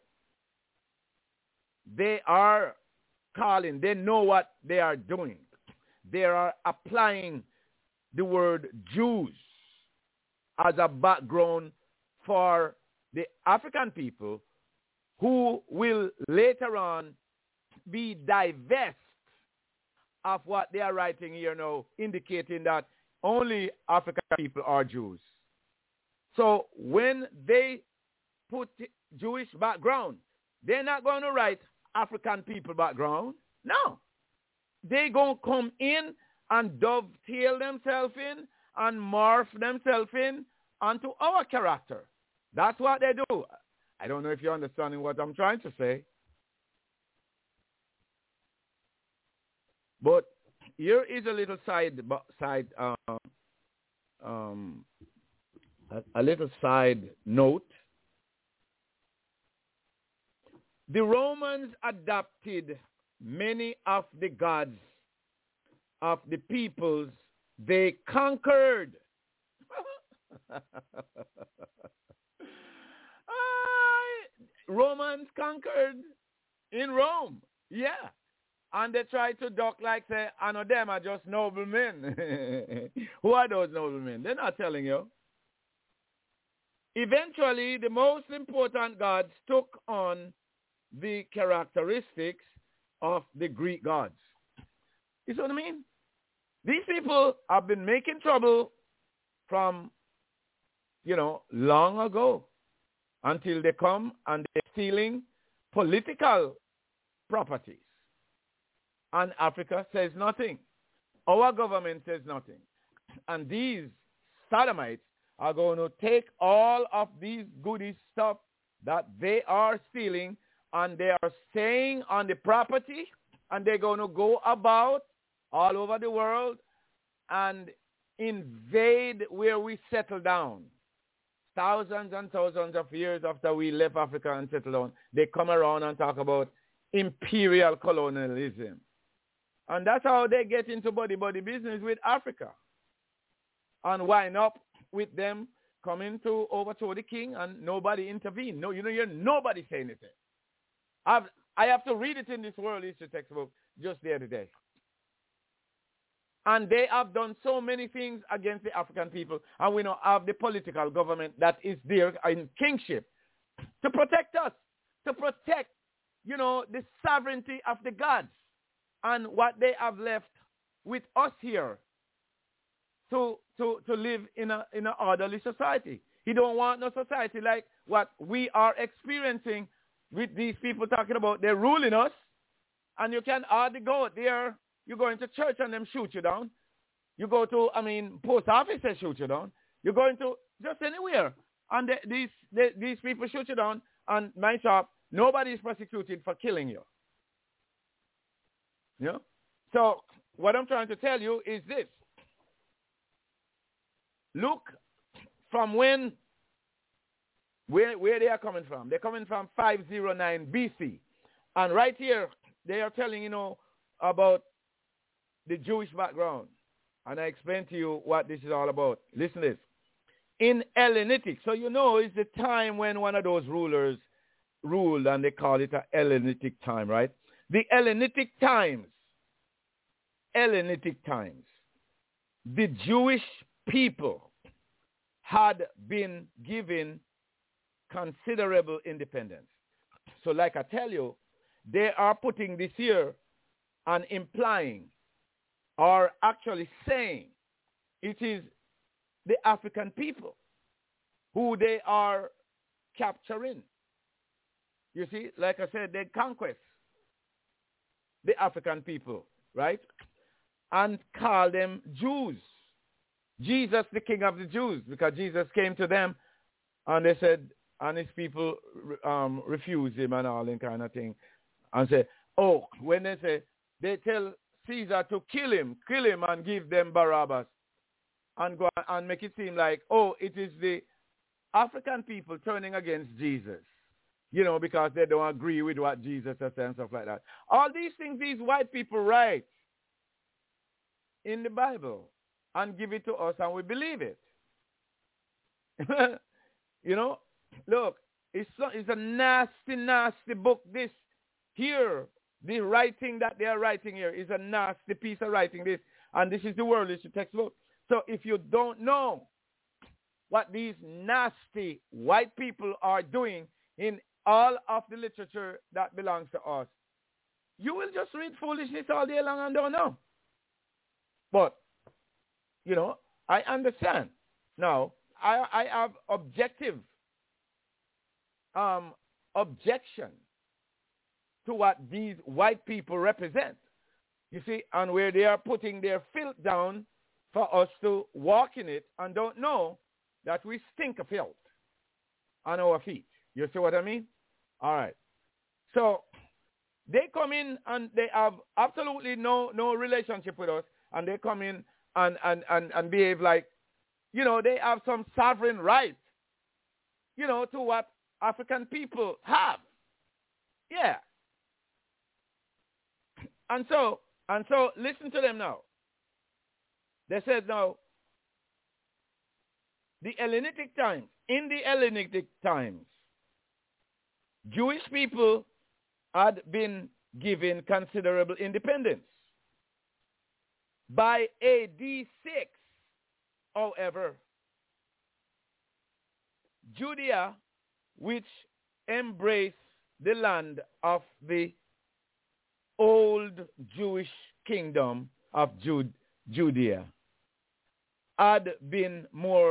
they are calling, they know what they are doing. They are applying the word Jews as a background for the African people who will later on be divest of what they are writing here now, indicating that only African people are Jews. So when they put Jewish background, they're not going to write African people background. No. They're going to come in and dovetail themselves in and morph themselves in onto our character. That's what they do. I don't know if you're understanding what I'm trying to say. But here is a little a little side note. The Romans adopted many of the gods of the peoples they conquered. Romans conquered in Rome. Yeah. And they tried to duck like, say, none of them are just noblemen. Who are those noblemen? They're not telling you. Eventually, the most important gods took on the characteristics of the Greek gods. You see what I mean? These people have been making trouble from, long ago until they come and they're stealing political properties. And Africa says nothing. Our government says nothing. And these sodomites are going to take all of these goodies stuff that they are stealing, and they are staying on the property, and they're going to go about all over the world and invade where we settle down. Thousands and thousands of years after we left Africa and settled down, they come around and talk about imperial colonialism. And that's how they get into body business with Africa. And wind up with them coming to overthrow the king and nobody intervene. No, you hear nobody say anything. I have to read it in this world history textbook just the other day. And they have done so many things against the African people. And we now have the political government that is there in kingship to protect us, to protect, the sovereignty of the gods and what they have left with us here to live in an orderly society. He don't want no society like what we are experiencing with these people talking about. They're ruling us, and you can hardly go there. You go into church and them shoot you down. You go to, post office, they shoot you down. You go into just anywhere, and these people shoot you down. And my shop, nobody is prosecuted for killing you. So what I'm trying to tell you is this. Look from where they are coming from. They're coming from 509 BC. And right here, they are telling, about the Jewish background. And I explain to you what this is all about. Listen to this. In Hellenic, so it's the time when one of those rulers ruled, and they call it a Hellenic time, right? The Hellenic times, the Jewish people had been given considerable independence. So like I tell you, they are putting this here and implying or actually saying it is the African people who they are capturing. You see, like I said, they conquest the African people, right? And call them Jews. Jesus, the King of the Jews, because Jesus came to them and they said, and his people refused him and all that kind of thing. And say, when they say, they tell Caesar to kill him and give them Barabbas. And go and make it seem like, it is the African people turning against Jesus. Because they don't agree with what Jesus has said and stuff like that. All these things these white people write in the Bible and give it to us and we believe it. Look, it's a nasty, nasty book. This here, the writing that they are writing here is a nasty piece of writing. This, and this is the world history textbook. So if you don't know what these nasty white people are doing in all of the literature that belongs to us, you will just read foolishness all day long and don't know. But, I understand. Now, I have objective objection to what these white people represent. You see, and where they are putting their filth down for us to walk in it and don't know that we stink of filth on our feet. You see what I mean? All right. So They come in and they have absolutely no relationship with us, and they come in and behave like, they have some sovereign right, to what African people have. Yeah. And so listen to them now. They said now, in the Hellenistic times, Jewish people had been given considerable independence. By AD 6, however, Judea, which embraced the land of the old Jewish kingdom of Judea, had been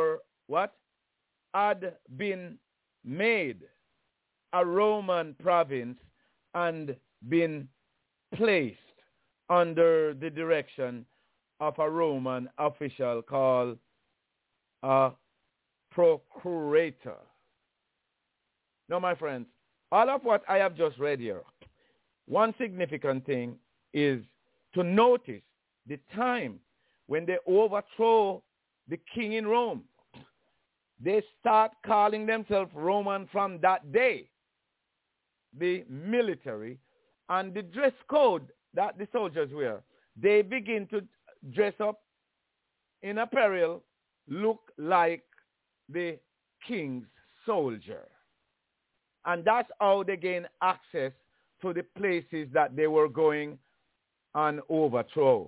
made a Roman province and been placed under the direction of a Roman official called a procurator. Now, my friends, all of what I have just read here, one significant thing is to notice the time when they overthrow the king in Rome. They start calling themselves Roman from that day. The military and the dress code that the soldiers wear, they begin to dress up in apparel, look like the king's soldier. And that's how they gain access to the places that they were going and overthrow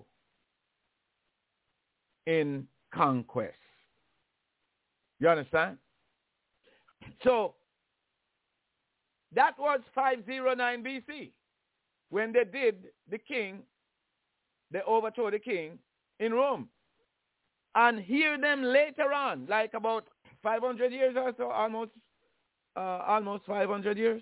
in conquest. You understand? So that was 509 BC when they overthrew the king in Rome. And hear them later on, like about 500 years or so, almost 500 years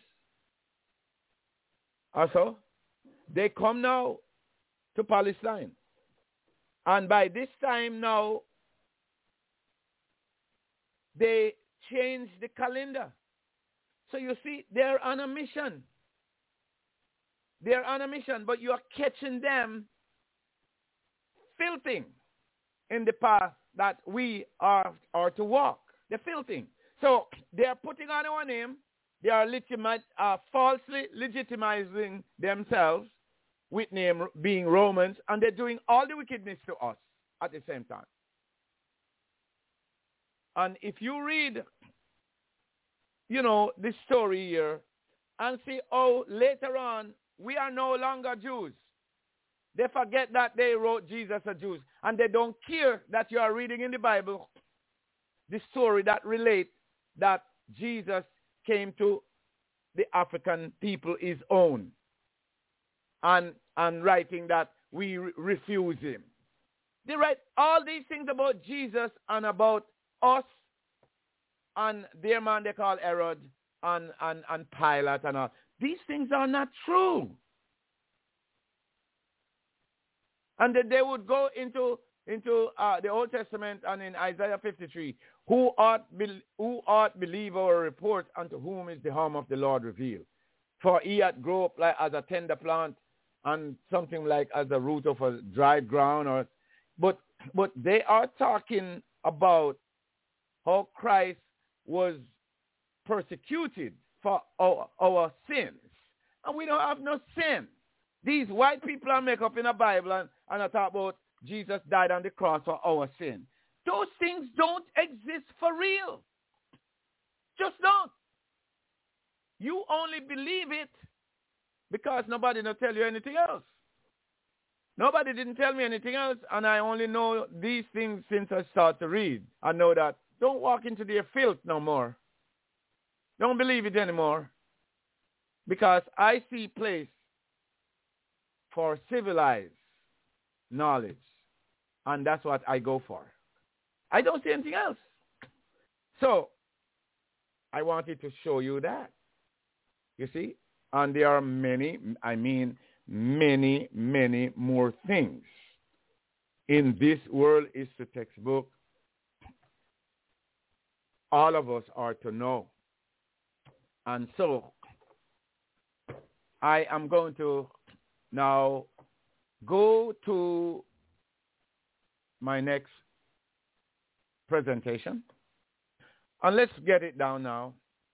or so, they come now to Palestine. And by this time now, they change the calendar. So you see, they're on a mission. They're on a mission, but you are catching them filthing in the path that we are to walk. They're filthing. So they are putting on our name. They are falsely legitimizing themselves with name being Romans, and they're doing all the wickedness to us at the same time. And if you read, this story here and see how later on we are no longer Jews. They forget that they wrote Jesus as Jews, and they don't care that you are reading in the Bible the story that relates that Jesus came to the African people his own, and writing that we refuse him. They write all these things about Jesus and about us and their man they call Herod and Pilate and all. These things are not true. And then they would go into the Old Testament and in Isaiah 53, who art believe our report, unto whom is the arm of the Lord revealed? For he hath grown up like as a tender plant and something like as the root of a dry ground. But they are talking about how Christ was persecuted for our sins. And we don't have no sin. These white people are make up in the Bible and I talk about Jesus died on the cross for our sin. Those things don't exist for real. Just don't. You only believe it because nobody will tell you anything else. Nobody didn't tell me anything else, and I only know these things since I started to read. I know that don't walk into their filth no more. Don't believe it anymore, because I see place for civilized knowledge, and that's what I go for. I don't see anything else. So I wanted to show you that. You see? And there are many more things in this world history textbook. All of us are to know. And so I am going to now go to my next presentation. And let's get it down now.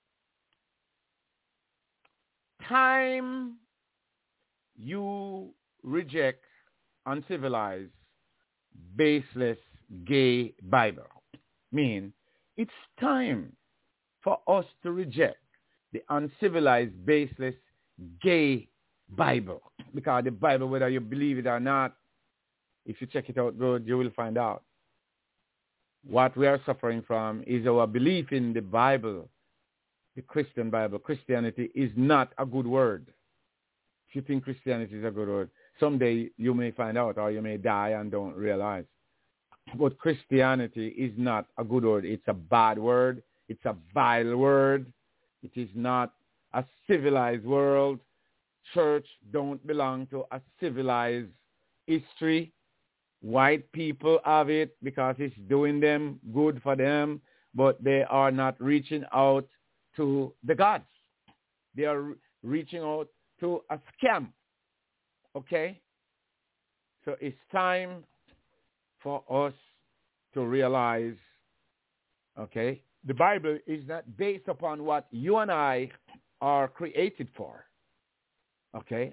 Time you reject uncivilized, baseless, gay Bible. Mean it's time for us to reject the uncivilized, baseless, gay Bible. Because the Bible, whether you believe it or not, if you check it out good, you will find out. What we are suffering from is our belief in the Bible, the Christian Bible. Christianity is not a good word. If you think Christianity is a good word, someday you may find out, or you may die and don't realize. But Christianity is not a good word. It's a bad word. It's a vile word. It is not a civilized world. Church don't belong to a civilized history. White people have it because it's doing them good for them, but they are not reaching out to the gods. They are reaching out to a scam. Okay? So it's time for us to realize, okay, the Bible is not based upon what you and I are created for. Okay?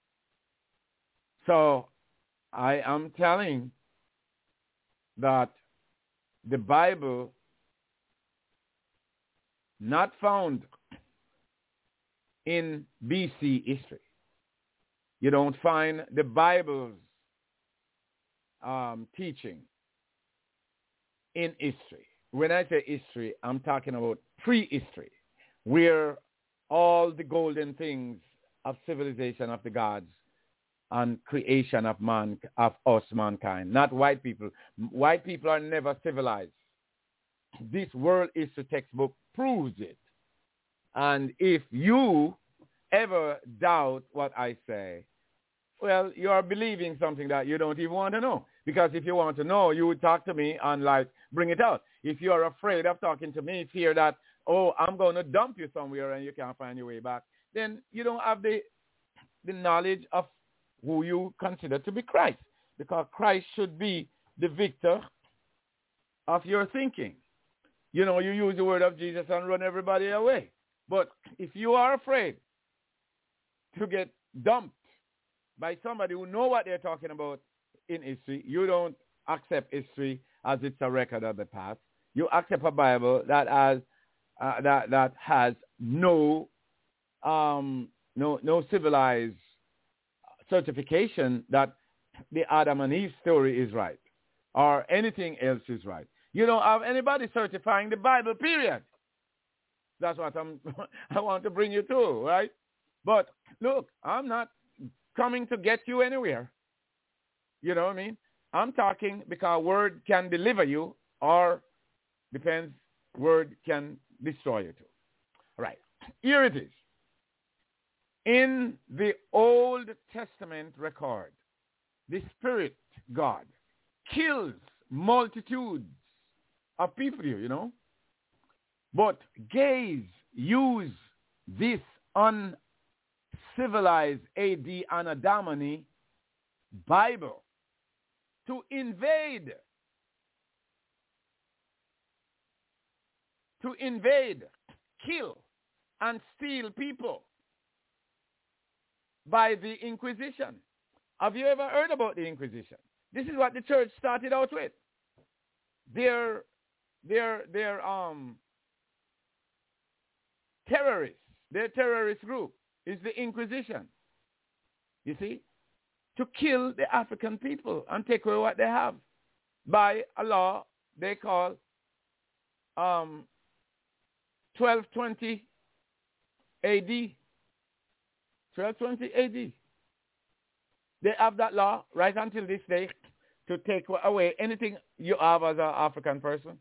So I am telling that the Bible not found in BC history. You don't find the Bible's teaching in history. When I say history, I'm talking about prehistory, where all the golden things of civilization of the gods and creation of man, of us, mankind, not white people. White people are never civilized. This world history textbook proves it. And if you ever doubt what I say, well, you are believing something that you don't even want to know. Because if you want to know, you would talk to me and bring it out. If you are afraid of talking to me, fear that, oh, I'm going to dump you somewhere and you can't find your way back, then you don't have the knowledge of who you consider to be Christ. Because Christ should be the victor of your thinking. You know, you use the word of Jesus and run everybody away. But if you are afraid to get dumped by somebody who know what they're talking about in history, you don't accept history as it's a record of the past. You accept a Bible that has no civilized certification that the Adam and Eve story is right or anything else is right. You don't have anybody certifying the Bible, period. That's what I want to bring you to, right? But look, I'm not coming to get you anywhere. You know what I mean? I'm talking because word can deliver you, or depends, word can destroy you too. All right, here it is. In the Old Testament record, the Spirit God kills multitudes of people, you know. But gays use this uncivilized AD Anno Domini Bible to invade, kill, and steal people by the Inquisition. Have you ever heard about the Inquisition? This is what the church started out with. Their terrorists, their terrorist group is the Inquisition. You see? To kill the African people and take away what they have by a law they call 1220 AD. 1220 AD. They have that law right until this day to take away anything you have as an African person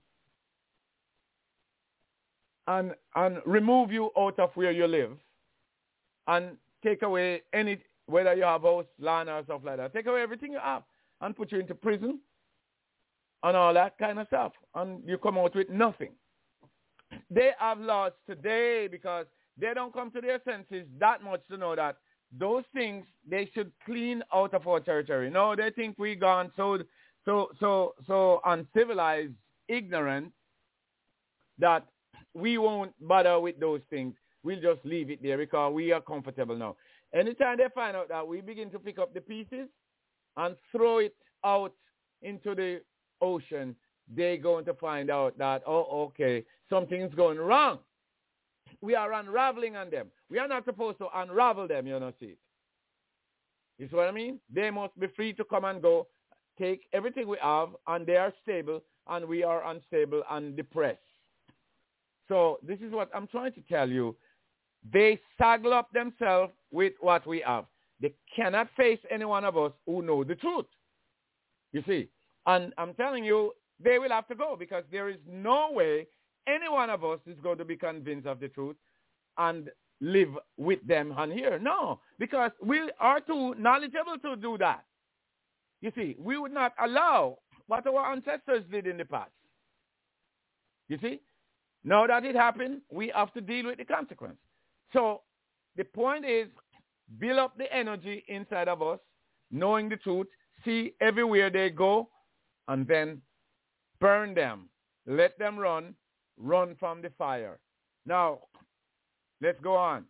and remove you out of where you live and take away any, whether you have house, land, or stuff like that. Take away everything you have and put you into prison and all that kind of stuff. And you come out with nothing. They have laws today because they don't come to their senses that much to know that those things they should clean out of our territory. No, they think we gone so uncivilized, ignorant that we won't bother with those things. We'll just leave it there because we are comfortable now. Anytime they find out that we begin to pick up the pieces and throw it out into the ocean, they're going to find out that, oh, okay, something's going wrong. We are unraveling on them. We are not supposed to unravel them, you know, see. You see what I mean? They must be free to come and go, take everything we have, and they are stable, and we are unstable and depressed. So this is what I'm trying to tell you. They saddle up themselves with what we have. They cannot face any one of us who know the truth. You see? And I'm telling you, they will have to go because there is no way any one of us is going to be convinced of the truth and live with them on here. No, because we are too knowledgeable to do that. You see, we would not allow what our ancestors did in the past. You see? Now that it happened, we have to deal with the consequence. So the point is, build up the energy inside of us, knowing the truth, see everywhere they go, and then burn them. Let them run from the fire. Now, let's go on.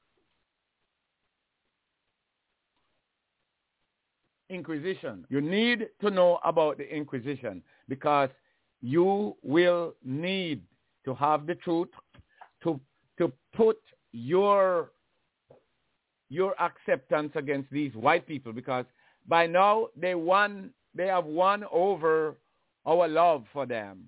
Inquisition. You need to know about the Inquisition because you will need to have the truth to put your acceptance against these white people, because by now they have won over our love for them.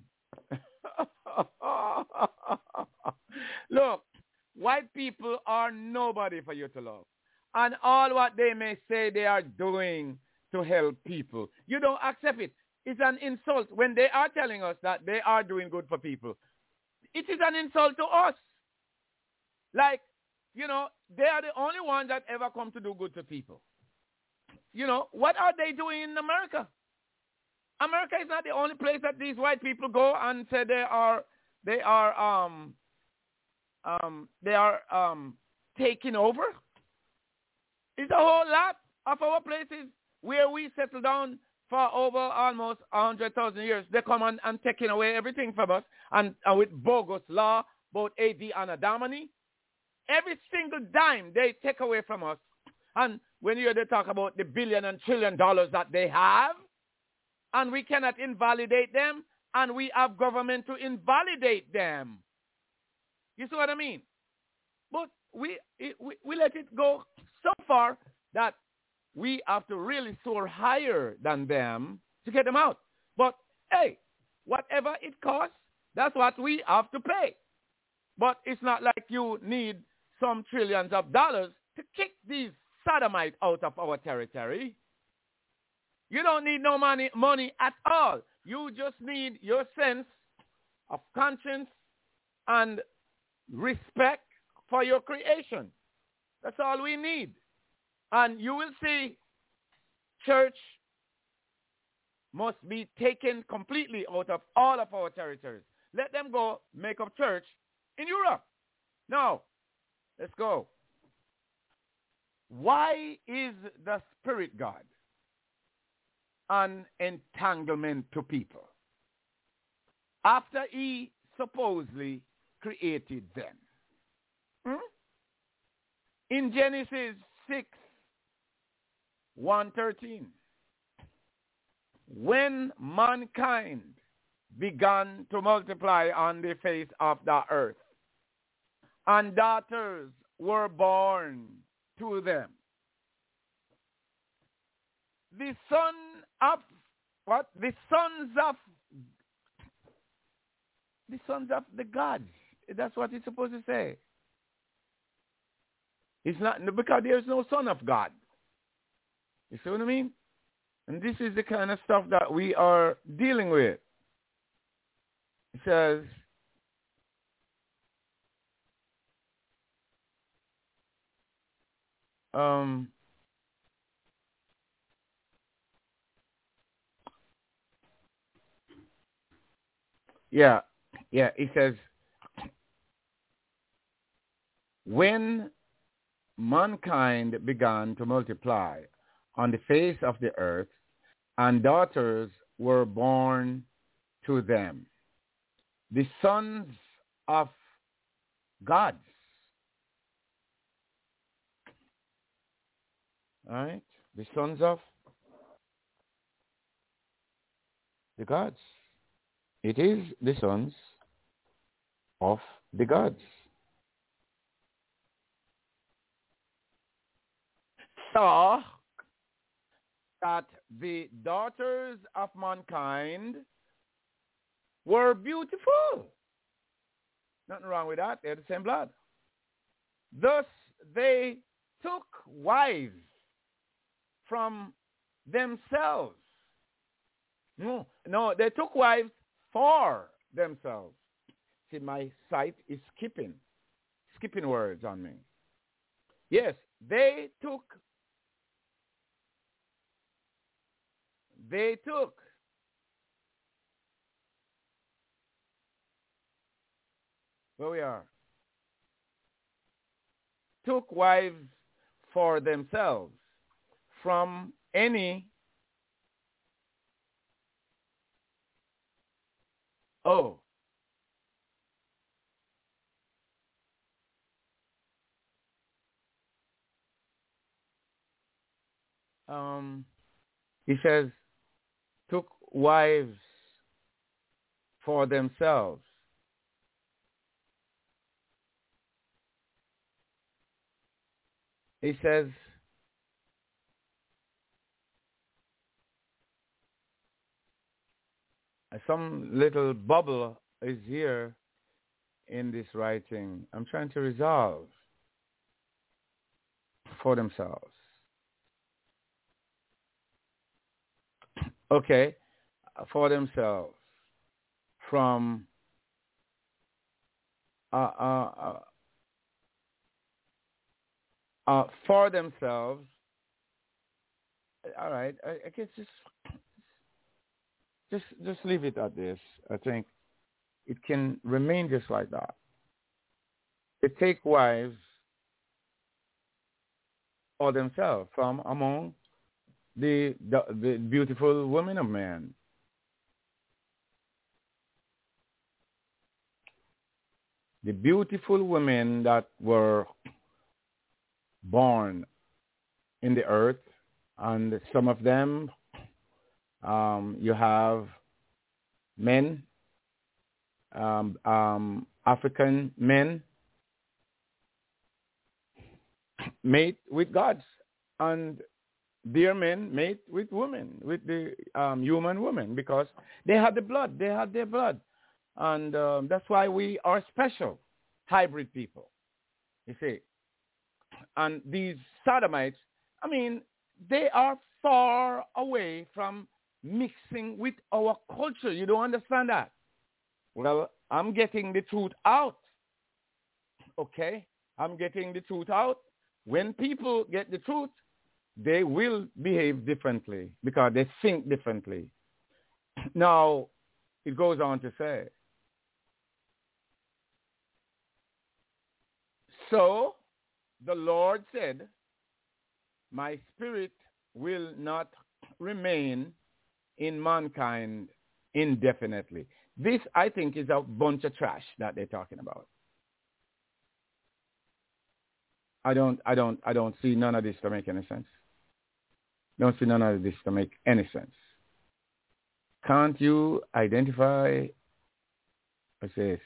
Look, white people are nobody for you to love. And all what they may say they are doing to help people, you don't accept it. It's an insult when they are telling us that they are doing good for people. It is an insult to us. Like, you know, they are the only ones that ever come to do good to people. You know, what are they doing in America? America is not the only place that these white people go and say they are taking over. It's a whole lot of our places where we settle down for over almost 100,000 years. They come on and taking away everything from us, and with bogus law, both AD and Adamany. Every single dime they take away from us. And when you hear they talk about the billion and trillion dollars that they have, and we cannot invalidate them, and we have government to invalidate them. You see what I mean? But we let it go so far that we have to really soar higher than them to get them out. But, hey, whatever it costs, that's what we have to pay. But it's not like you need some trillions of dollars to kick these sodomites out of our territory. You don't need no money at all. You just need your sense of conscience and respect for your creation. That's all we need. And you will see church must be taken completely out of all of our territories. Let them go make up church in Europe. Now, let's go. Why is the Spirit God an entanglement to people after he supposedly created them? In Genesis 6:1-13, when mankind began to multiply on the face of the earth, and daughters were born to them, the sons of the gods. That's what it's supposed to say. It's not because there's no son of God. You see what I mean? And this is the kind of stuff that we are dealing with. It says, it says, when mankind began to multiply on the face of the earth, and daughters were born to them. The sons of gods. All right? The sons of the gods. It is the sons of the gods. Saw that the daughters of mankind were beautiful. Nothing wrong with that. They're the same blood. Thus they took wives from themselves. No, they took wives for themselves. See, my sight is skipping words on me. Yes, they took. Where we are. Took wives for themselves from any he says took wives for themselves. He says some little bubble is here in this writing. I'm trying to resolve for themselves. Okay, for themselves from for themselves. All right, I guess just leave it at this. I think it can remain just like that. They take wives for themselves from among the beautiful women of man. The beautiful women that were born in the earth, and some of them, you have men, African men, mate with gods, and their men mate with women, with the human women, because they had the blood, they had their blood. And that's why we are special hybrid people, you see. And these sodomites, I mean, they are far away from mixing with our culture. You don't understand that? Well, I'm getting the truth out. Okay? I'm getting the truth out. When people get the truth, they will behave differently because they think differently. Now, it goes on to say, so the Lord said, my spirit will not remain in mankind indefinitely. This, I think, is a bunch of trash that they're talking about. I don't see none of this to make any sense. Don't see none of this to make any sense. Can't you identify, what's this?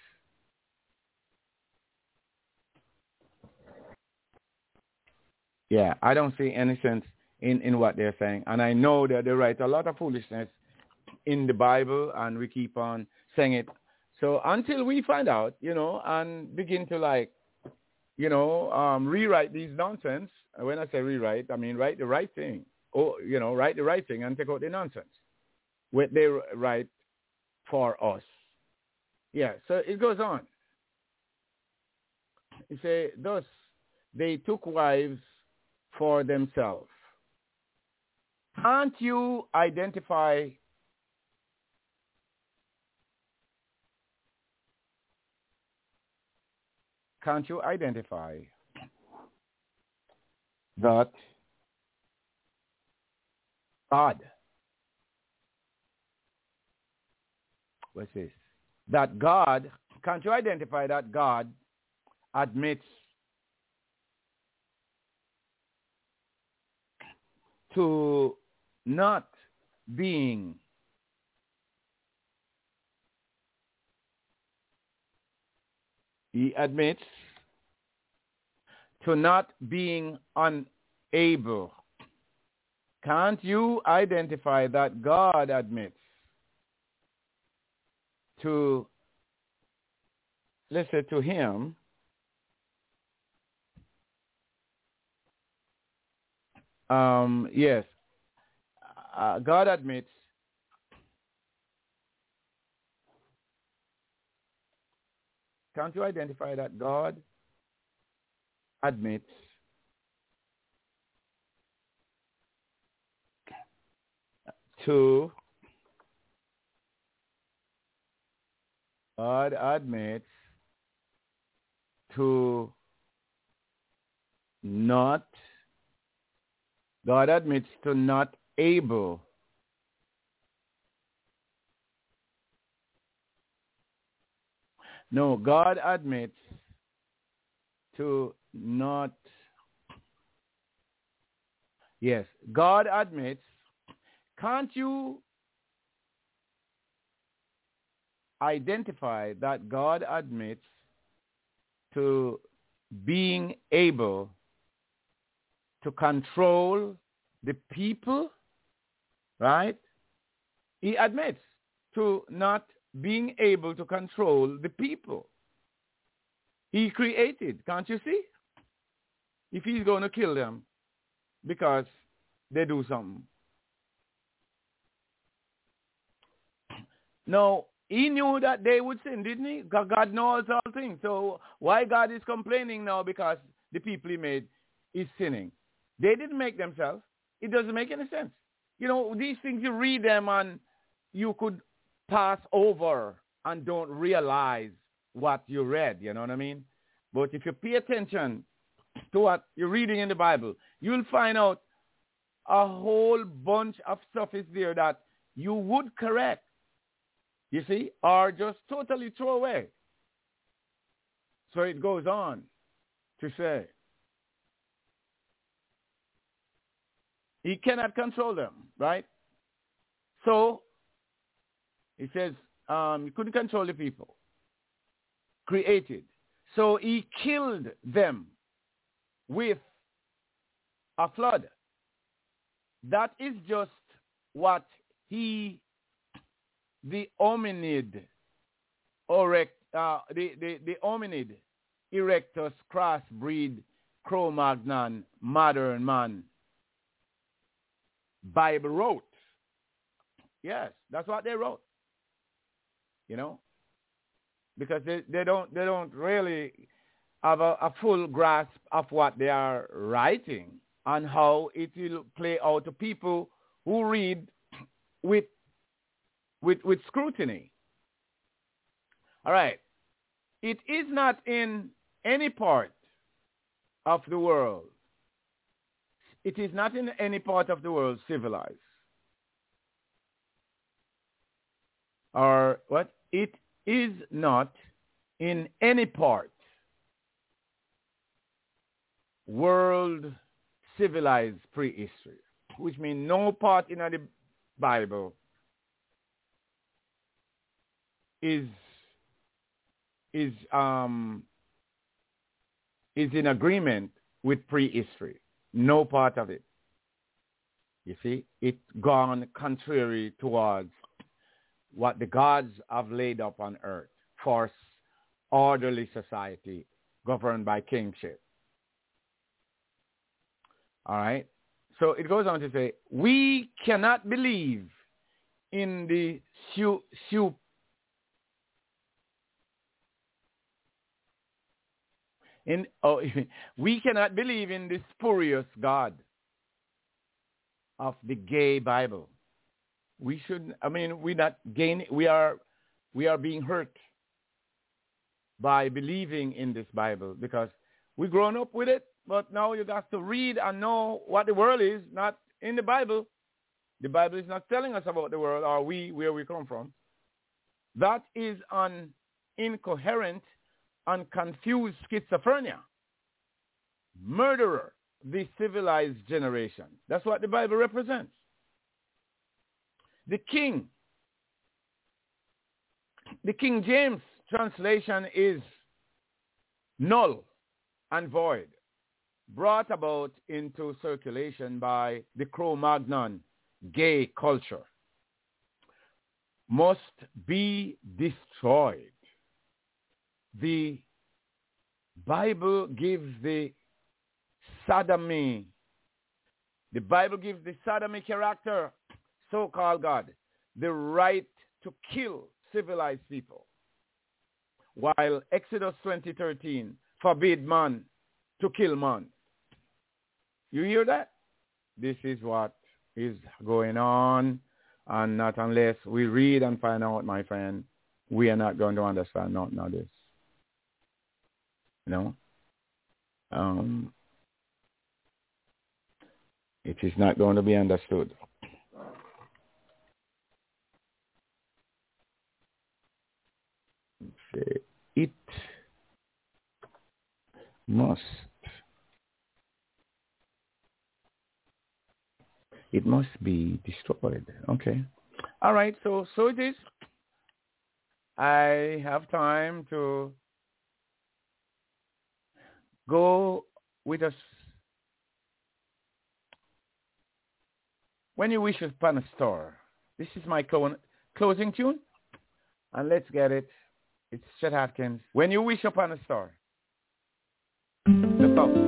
Yeah, I don't see any sense in what they're saying. And I know that they write a lot of foolishness in the Bible, and we keep on saying it. So until we find out, and begin to rewrite these nonsense. When I say rewrite, I mean write the right thing. Or, write the right thing and take out the nonsense. What they write for us. Yeah, so it goes on. It says, thus they took wives for themselves. Can't you identify that God, what's this? That God, can't you identify that God admits to not being he admits to not being unable. Can't you identify that God admits to, let's say, to him, yes, God admits can't you identify that God admits to God admits to not God admits to not able no God admits to not yes God admits can't you identify that God admits to being able to control the people, right? He admits to not being able to control the people. He created, can't you see? If he's going to kill them because they do something. No, he knew that they would sin, didn't he? God knows all things. So why God is complaining now because the people he made is sinning? They didn't make themselves. It doesn't make any sense. You know, these things, you read them and you could pass over and don't realize what you read, you know what I mean? But if you pay attention to what you're reading in the Bible, you'll find out a whole bunch of stuff is there that you would correct, you see, or just totally throw away. So it goes on to say, he cannot control them, right? So he says he couldn't control the people. Created. So he killed them with a flood. That is just what he, the hominid, the hominid erectus crossbreed Cro-Magnon modern man Bible wrote. Yes, that's what they wrote. You know, because they don't really have a full grasp of what they are writing and how it will play out to people who read with scrutiny. All right. It is not in any part of the world. It is not in any part of the world civilized. Or what? It is not in any part world civilized prehistory, which means no part in the Bible is in agreement with prehistory. No part of it. You see, it's gone contrary towards what the gods have laid up on earth for orderly society governed by kingship. All right? So it goes on to say, we cannot believe in the we cannot believe in the spurious God of the gay Bible. We should, we're not gaining, we are being hurt by believing in this Bible because we've grown up with it. but now you got to read and know what the world is, not in the Bible. The Bible is not telling us about the world or where we come from. That is an incoherent and confused schizophrenia. Murderer, the civilized generation. That's what the Bible represents. The King James translation is null and void, brought about into circulation by the Cro-Magnon gay culture, must be destroyed. The Bible gives the sodomy character, so-called God, the right to kill civilized people, while Exodus 20:13 forbid man to kill man. You hear that? This is what is going on, and not unless we read and find out, my friend, we are not going to understand nothing of this. You know? It is not going to be understood. It must be destroyed. Okay. All right. So it is. I have time to go with us. When you wish upon a star. This is my closing tune. And let's get it. It's Chet Atkins. When you wish upon a star. Let's go.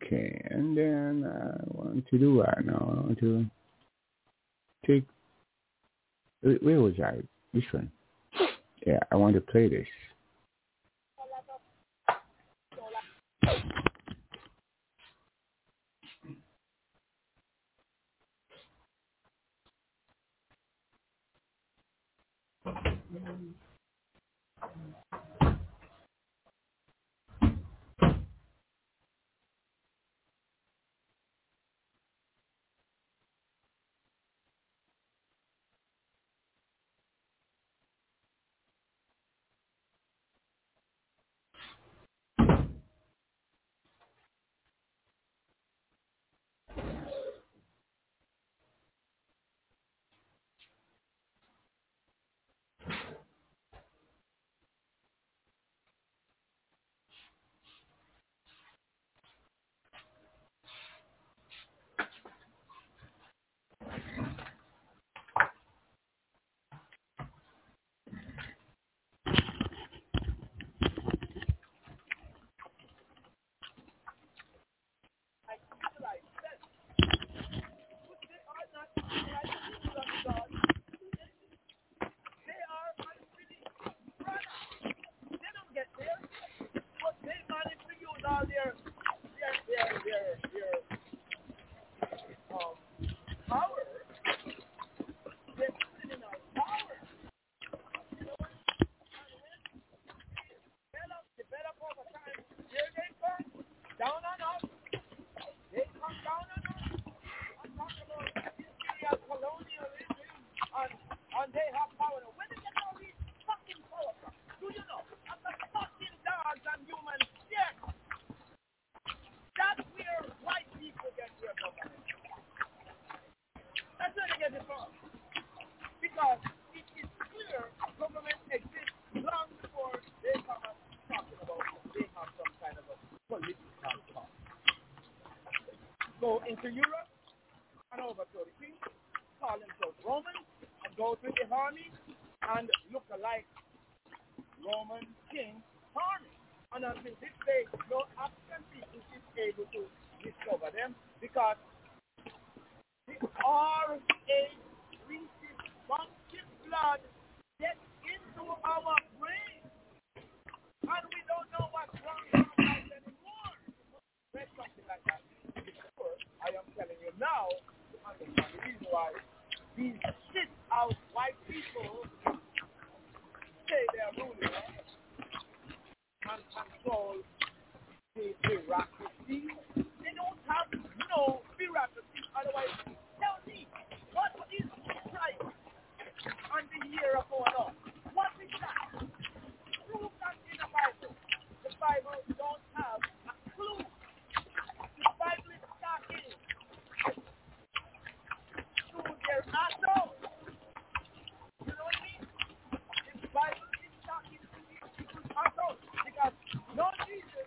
Okay, and then I want to do what now? I want to take. Where was I? This one. Yeah, I want to play this. Go into Europe and over to the king, call themselves Romans, and go to the army and look alike Roman king army. And until this day, no African people is able to discover them because the R.A. monkey blood gets into our brain, and we don't know what's wrong with our life anymore. There's something like that. I am telling you now, to understand the reason why these shit out white people say they're ruling us and control the bureaucracy. They don't have no bureaucracy. Otherwise, tell me, what is Christ and the year of our Lord? What is that? Prove that in the Bible. The Bible don't have a clue. The Bible is talking to their assholes. You know what I mean? The Bible is talking to these people's assholes because no Jesus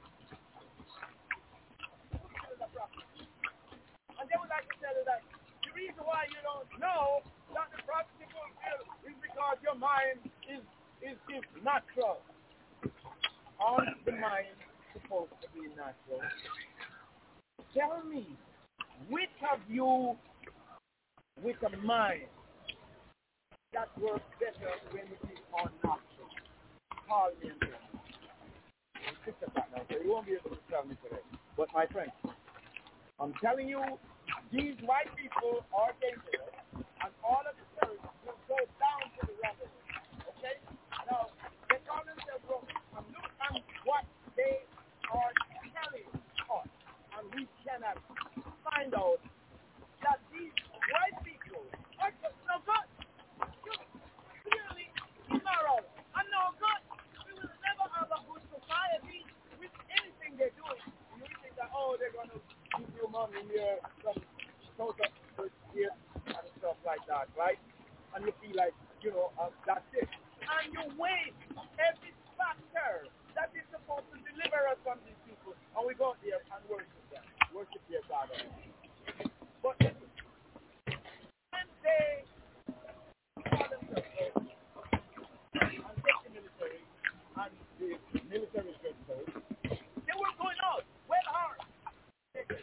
fulfilled the prophet. And they would like to tell you that the reason why you don't know that the prophecy fulfilled is because your mind is natural. Aren't the mind supposed to be natural? Tell me, which of you with a mind that works better when it is unnatural? Call me and tell me. Sister partner, so you won't be able to tell me today. But my friend, I'm telling you, these white people are dangerous, and all of the church will go down to the rebels. Okay? Now, they call themselves Romans, and look at what they are telling us, and we cannot find out that these white people are just no good. Just clearly immoral and no good. We will never have a good society with anything they're doing. You think that, oh, they're going to give you money here, some social here, and stuff like that, right? And you feel like, that's it. And you waste every factor that is supposed to deliver us from these people, and we go there and worship them. Worship their God. But when they call themselves and take the military and the military dress code, they were going out well hard. They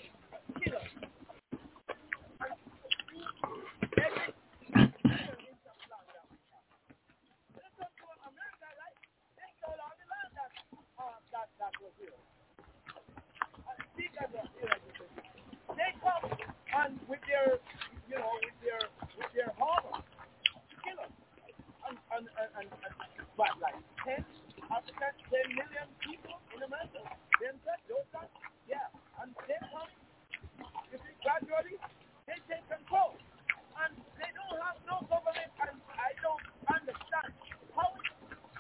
But like 10 million people in America, then those guys, yeah, and then coming, you see, gradually, they take control. And they don't have no government, and I don't understand how it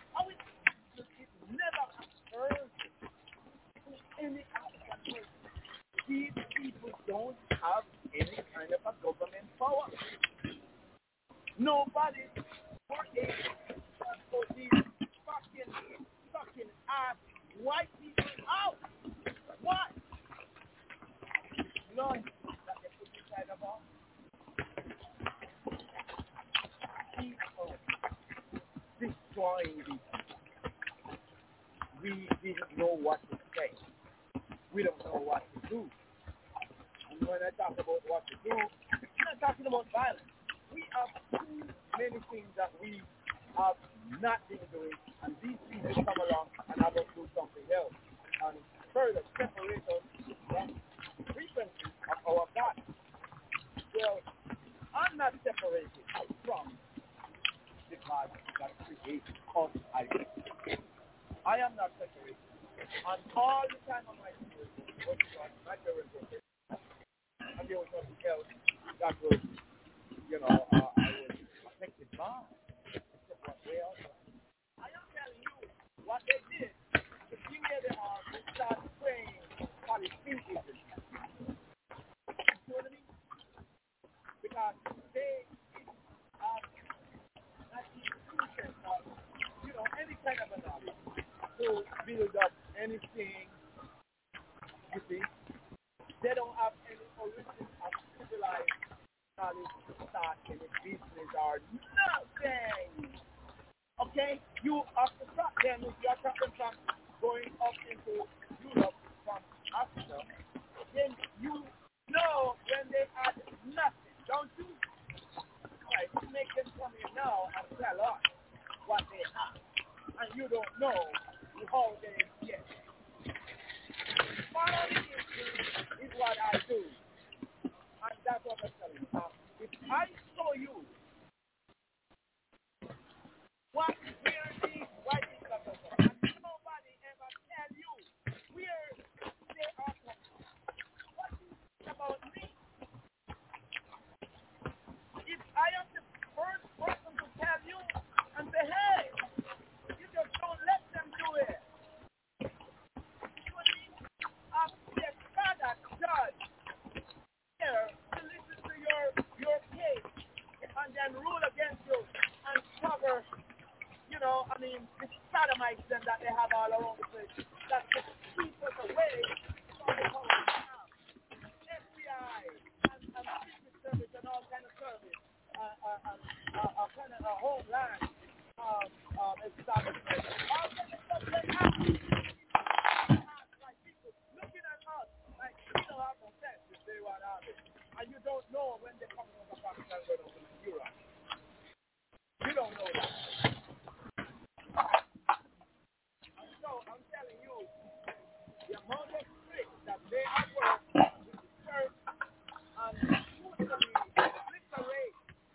never occurs to any African person. These people don't have any kind of a government power. Nobody for these fucking ass white people out. What? None that they put inside of us. People destroying these. We didn't know what to say. We don't know what to do. And when I talk about what to do, I'm not talking about violence. We have too many things that we have not been doing, and these people come along and have us do something else and further separate us from the frequency of our God. Well, I'm not separated from the God that created us. I am not separated. And all the time of my spirit was God, my parents were there. And there was nothing else that was, I was affected by. Except what they are. I am telling you what they did to see where they are and start praying Palestinian. You know what I mean? Because they have not institutions of, any kind of a knowledge to build up anything, you see. They don't have any origin of civilized knowledge to start any business or nothing. Okay? You have to stop them if you are talking from going up into Europe from Africa. Then you know when they had nothing, don't you? Right, you make them come here now and tell us what they have. And you don't know how they get. Follow the issue is what I do. And that's what I'm telling you. If I show you where these white people are from, and nobody ever tell you where they are from, what do you think about me? If I am the first person to tell you and say, hey, you just don't let them do it. Their father judge here to listen to your case and then rule against you and cover, the sodomites that they have all around the place. That just keep us away from the power we have. FBI and Secret Service and all kind of service, kind of a homeland establishment. All kind of stuff that happens. Like people looking at us like we don't have no sense to say what happens. And you don't know when they're coming over Pakistan going over to Europe. You don't know that. And so I'm telling you, the amount of tricks that they have worked with the church and totally obliterate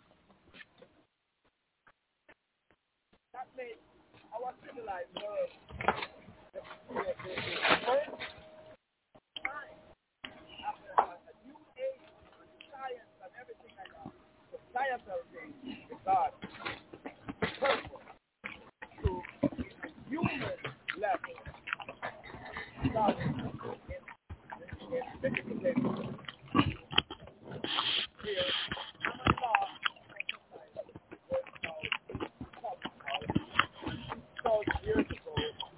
that made our civilized world the first time after a new age and science and everything like that, societal thing is God purpose to a human level. God in vegetation. Here, common law so years ago,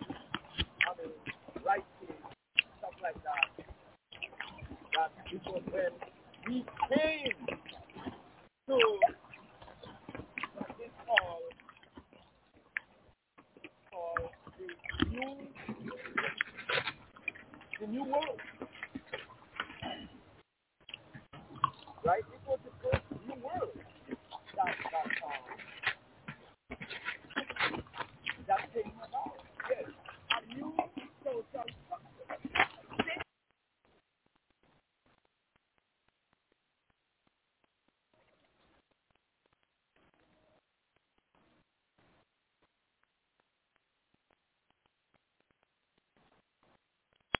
writing, stuff like that. That it was when we came to what is called the new world. Right? It was the first new world.